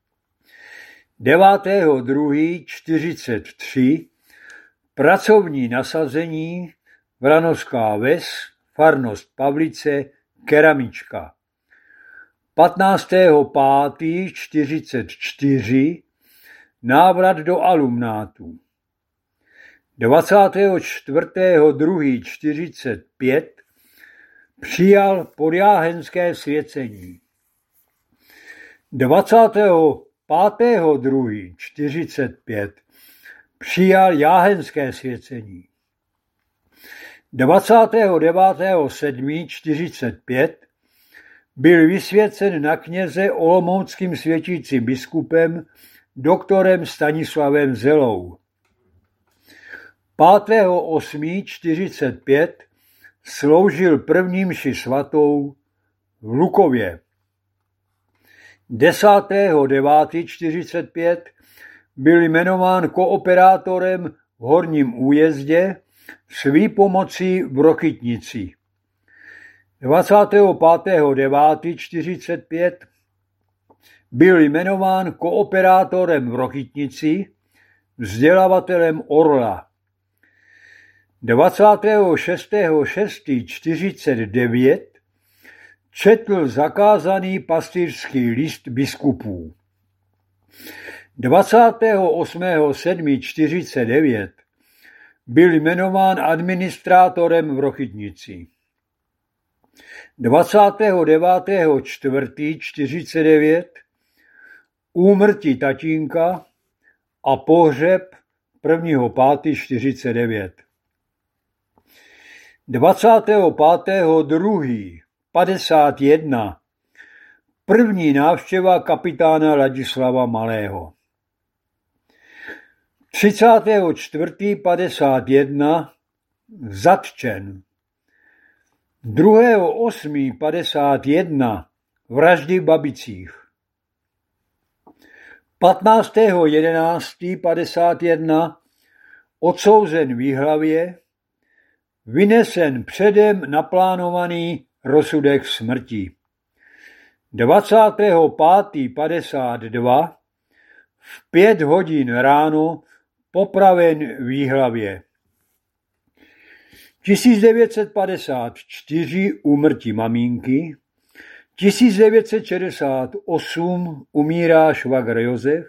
9.2.43 pracovní nasazení Vranovská ves, farnost Pavlice, keramička. 15.5.44 návrat do alumnátu. 24.2.45 přijal podjáhenské svěcení. 25.2.45 přijal jáhenské svěcení. 29.7.45 byl vysvěcen na kněze olomouckým světícím biskupem doktorem Stanislavem Zelou. 5.8.45 sloužil první mši svatou v Lukově. 10.9.45 byl jmenován kooperátorem v Horním Újezdě s výpomocí v Rokytnici. 25.9.45 byl jmenován kooperátorem v Rokytnici, vzdělavatelem Orla. 26.6.49 četl zakázaný pastýřský list biskupů. 28.7.49 byl jmenován administrátorem v Rokytnici. 29.4.49 úmrtí tatínka a pohřeb 1.5.49. 25.2.51 První návštěva kapitána Ladislava Malého. 34.51. zatčen. 2.8.51. vraždy v Babicích. 15.11.51. odsouzen v Jihlavě, vynesen předem naplánovaný rozsudek smrti. 25.52. v 5 hodin ráno popraven v Jihlavě. 1954 úmrtí maminky, 1968 umírá švagr Josef,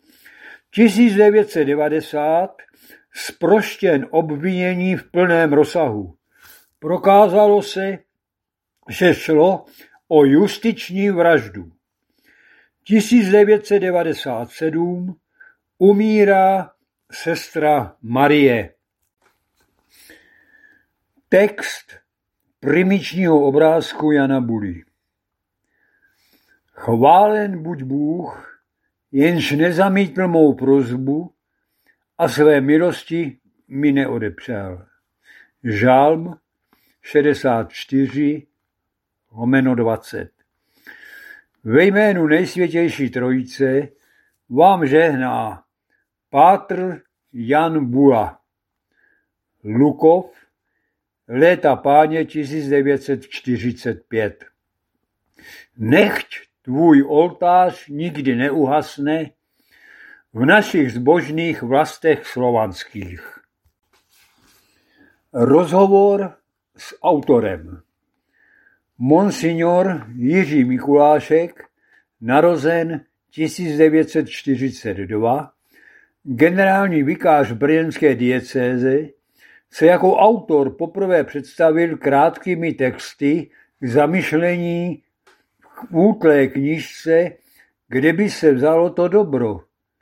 1990 zproštěn obvinění v plném rozsahu. Prokázalo se, že šlo o justiční vraždu. 1997 umírá sestra Marie. Text primičního obrázku Jana Buly. Chválen buď Bůh, jenž nezamítl mou prosbu a své milosti mi neodepřel. Žalm 64/20. Ve jménu Nejsvětější Trojice vám žehná pátr Jan Bula. Lukov, léta páně 1945. Nechť tvůj oltář nikdy neuhasne v našich zbožných vlastech slovanských. Rozhovor s autorem. Monsignor Jiří Mikulášek, narozen 1942, generální vikář brněnské diecéze, se jako autor poprvé představil krátkými texty k zamyšlení v útlé knížce Kde by se vzalo to dobro?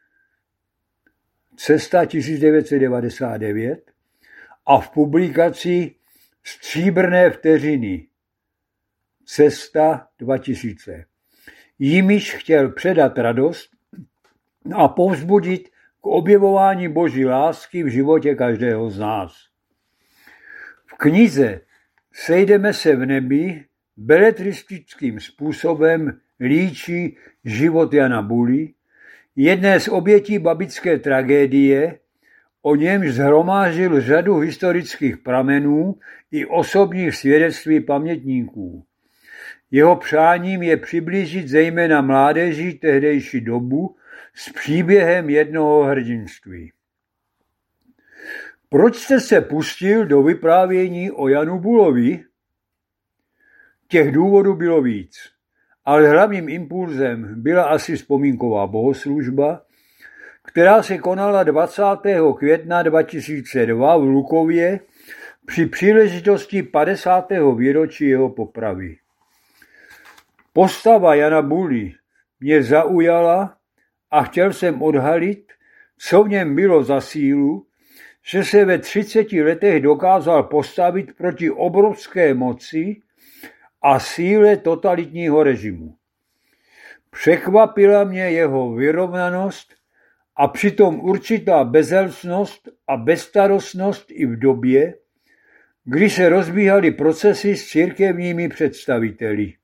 Cesta 1999 a v publikaci Stříbrné vteřiny Cesta 2000. Jimiž chtěl předat radost a povzbudit k objevování Boží lásky v životě každého z nás. V knize Sejdeme se v nebi beletristickým způsobem líčí život Jana Buly, jedné z obětí babické tragédie, o němž shromáždil řadu historických pramenů i osobních svědectví pamětníků. Jeho přáním je přiblížit zejména mládeži tehdejší dobu s příběhem jednoho hrdinství. Proč jste se pustil do vyprávění o Janu Bulovi? Těch důvodů bylo víc, ale hlavním impulzem byla asi vzpomínková bohoslužba, která se konala 20. května 2002 v Lukově při příležitosti 50. výročí jeho popravy. Postava Jana Buly mě zaujala a chtěl jsem odhalit, co v něm bylo za sílu, že se ve 30 letech dokázal postavit proti obrovské moci a síle totalitního režimu. Překvapila mě jeho vyrovnanost a přitom určitá bezelstnost a bezstarostnost i v době, kdy se rozbíhaly procesy s církevními představiteli.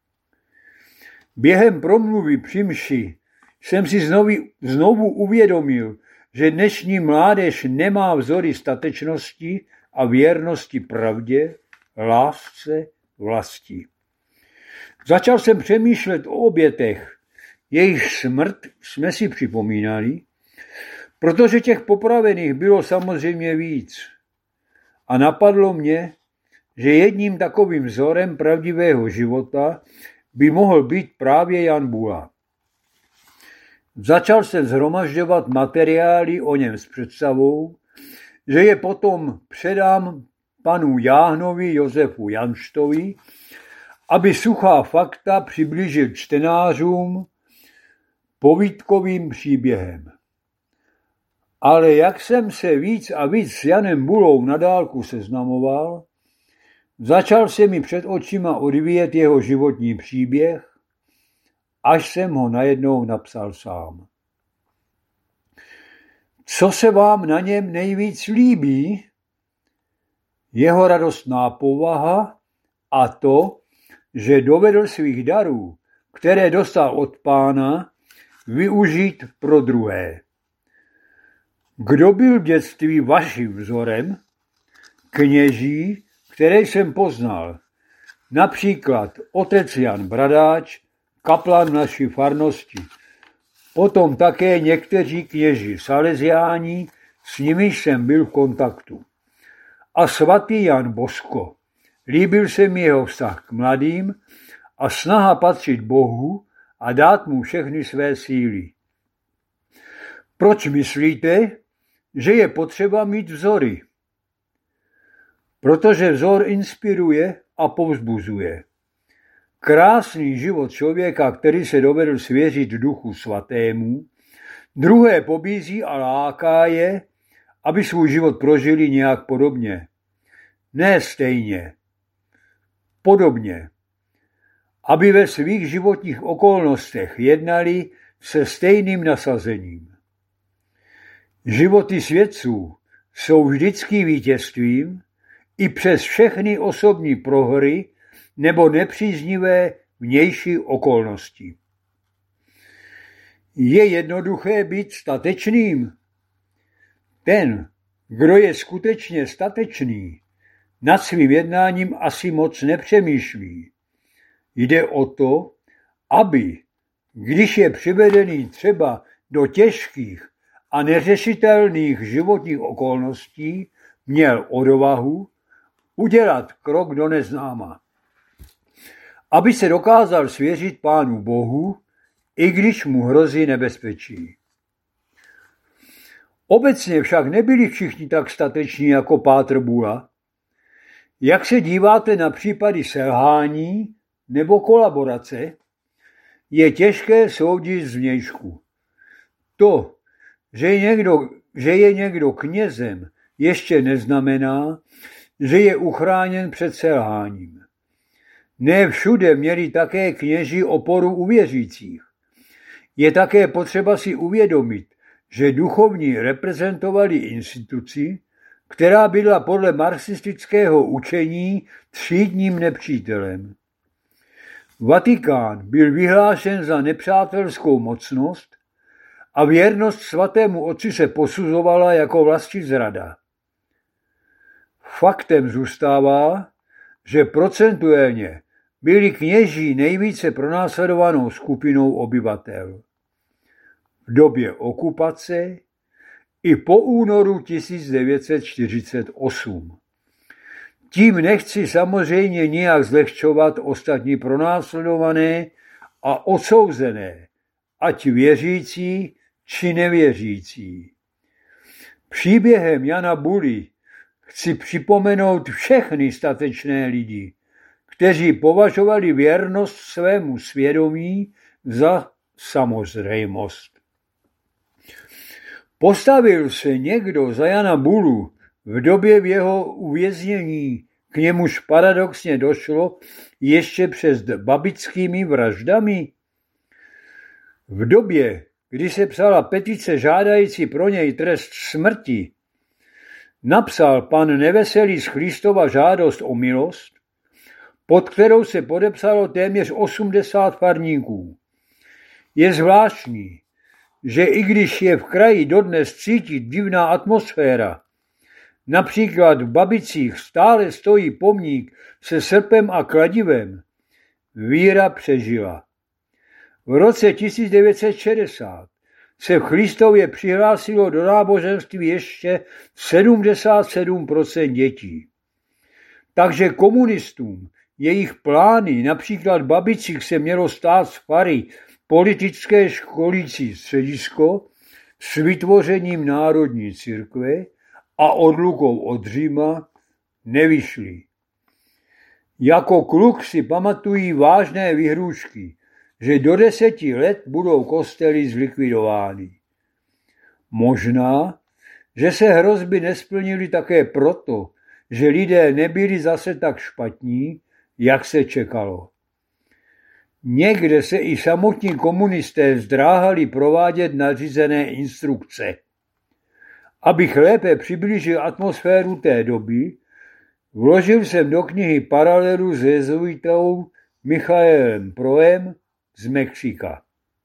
Během promluvy při mši jsem si znovu uvědomil, že dnešní mládež nemá vzory statečnosti a věrnosti pravdě, lásce, vlasti. Začal jsem přemýšlet o obětech, jejich smrt jsme si připomínali, protože těch popravených bylo samozřejmě víc. A napadlo mě, že jedním takovým vzorem pravdivého života by mohl být právě Jan Bula. Začal jsem shromažďovat materiály o něm s představou, že je potom předám panu Jáhnovi Josefu Janštovi, aby suchá fakta přiblížil čtenářům povídkovým příběhem. Ale jak jsem se víc a víc s Janem Bulou na dálku seznamoval, začal se mi před očima odvíjet jeho životní příběh až jsem ho najednou napsal sám. Co se vám na něm nejvíc líbí? Jeho radostná povaha a to, že dovedl svých darů, které dostal od Pána, využít pro druhé. Kdo byl v dětství vaším vzorem? Kněží, které jsem poznal. Například otec Jan Bradáč, kaplan naší farnosti. Potom také někteří kněži saleziáni, s nimiž jsem byl v kontaktu. A svatý Jan Bosko. Líbil se mi jeho vztah k mladým a snaha patřit Bohu a dát mu všechny své síly. Proč myslíte, že je potřeba mít vzory? Protože vzor inspiruje a povzbuzuje. Krásný život člověka, který se dovedl svěřit Duchu Svatému, druhé pobízí a láká je, aby svůj život prožili nějak podobně. Ne stejně. Podobně. Aby ve svých životních okolnostech jednali se stejným nasazením. Životy svědců jsou vždycky vítězstvím i přes všechny osobní prohry nebo nepříznivé vnější okolnosti. Je jednoduché být statečným? Ten, kdo je skutečně statečný, nad svým jednáním asi moc nepřemýšlí. Jde o to, aby, když je přivedený třeba do těžkých a neřešitelných životních okolností, měl odvahu udělat krok do neznáma. Aby se dokázal svěřit Pánu Bohu, i když mu hrozí nebezpečí. Obecně však nebyli všichni tak stateční jako Pátr Bula. Jak se díváte na případy selhání nebo kolaborace, je těžké soudit zvnějšku. To, že je někdo knězem, ještě neznamená, že je uchráněn před selháním. Ne všude měli také kněži oporu u věřících. Je také potřeba si uvědomit, že duchovní reprezentovali instituci, která byla podle marxistického učení třídním nepřítelem. Vatikán byl vyhlášen za nepřátelskou mocnost a věrnost svatému otci se posuzovala jako vlastizrada. Faktem zůstává, že procentuálně byli kněží nejvíce pronásledovanou skupinou obyvatel. V době okupace i po únoru 1948. Tím nechci samozřejmě nijak zlehčovat ostatní pronásledované a odsouzené, ať věřící či nevěřící. Příběhem Jana Buly chci připomenout všechny statečné lidi, kteří považovali věrnost svému svědomí za samozřejmost. Postavil se někdo za Jana Bulu v době v jeho uvěznění, k němuž paradoxně došlo ještě před babickými vraždami? V době, kdy se psala petice žádající pro něj trest smrti, napsal pan Neveselý z Christova žádost o milost, pod kterou se podepsalo téměř 80 farníků. Je zvláštní, že i když je v kraji dodnes cítit divná atmosféra, například v Babicích stále stojí pomník se srpem a kladivem, víra přežila. V roce 1960 se v Christově přihlásilo do náboženství ještě 77% dětí. Takže komunistům jejich plány, například v Babicích se mělo stát z fary politické školící středisko s vytvořením národní církve a odlukou od Říma, nevyšly. Jako kluk si pamatují vážné vyhrůžky, že do 10 let budou kostely zlikvidovány. Možná, že se hrozby nesplnily také proto, že lidé nebyli zase tak špatní, jak se čekalo. Někde se i samotní komunisté zdráhali provádět nařízené instrukce. Abych lépe přiblížil atmosféru té doby, vložil jsem do knihy paralelu s jezuitou Michaelem Proem z Mexika.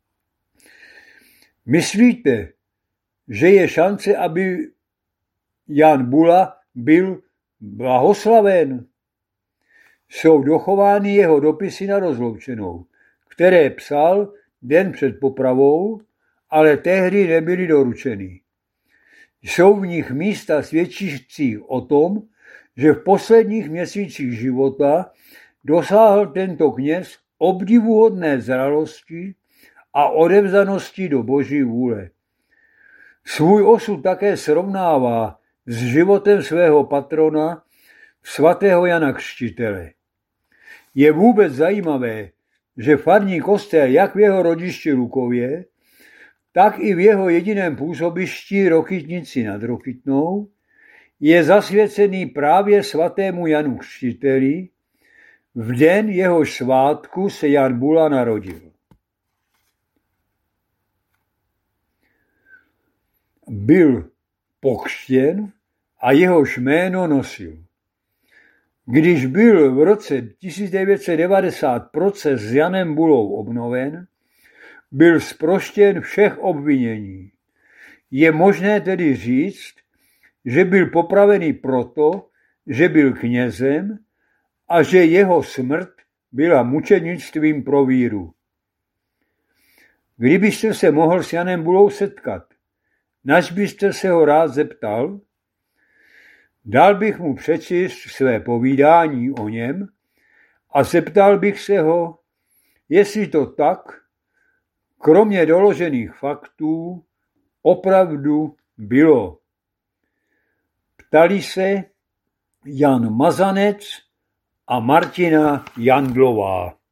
Myslíte, že je šance, aby Jan Bula byl blahoslaven? Jsou dochovány jeho dopisy na rozloučenou, které psal den před popravou, ale tehdy nebyly doručeny. Jsou v nich místa svědčící o tom, že v posledních měsících života dosáhl tento kněz obdivuhodné zralosti a odevzdanosti do Boží vůle. Svůj osud také srovnává s životem svého patrona, svatého Jana Křtitele. Je vůbec zajímavé, že farní kostel jak v jeho rodišti Lukově, tak i v jeho jediném působišti Rokytnici nad Rokytnou je zasvěcený právě svatému Janu Křtiteli, v den jehož svátku se Jan Bula narodil. Byl pokřtěn a jehož jméno nosil. Když byl v roce 1990 proces s Janem Bulou obnoven, byl zproštěn všech obvinění. Je možné tedy říct, že byl popravený proto, že byl knězem a že jeho smrt byla mučenictvím pro víru. Kdybyste se mohl s Janem Bulou setkat, nač byste se ho rád zeptal? Dal bych mu přečíst své povídání o něm a zeptal bych se ho, jestli to tak, kromě doložených faktů, opravdu bylo. Ptali se Jan Mazanec a Martina Jandlová.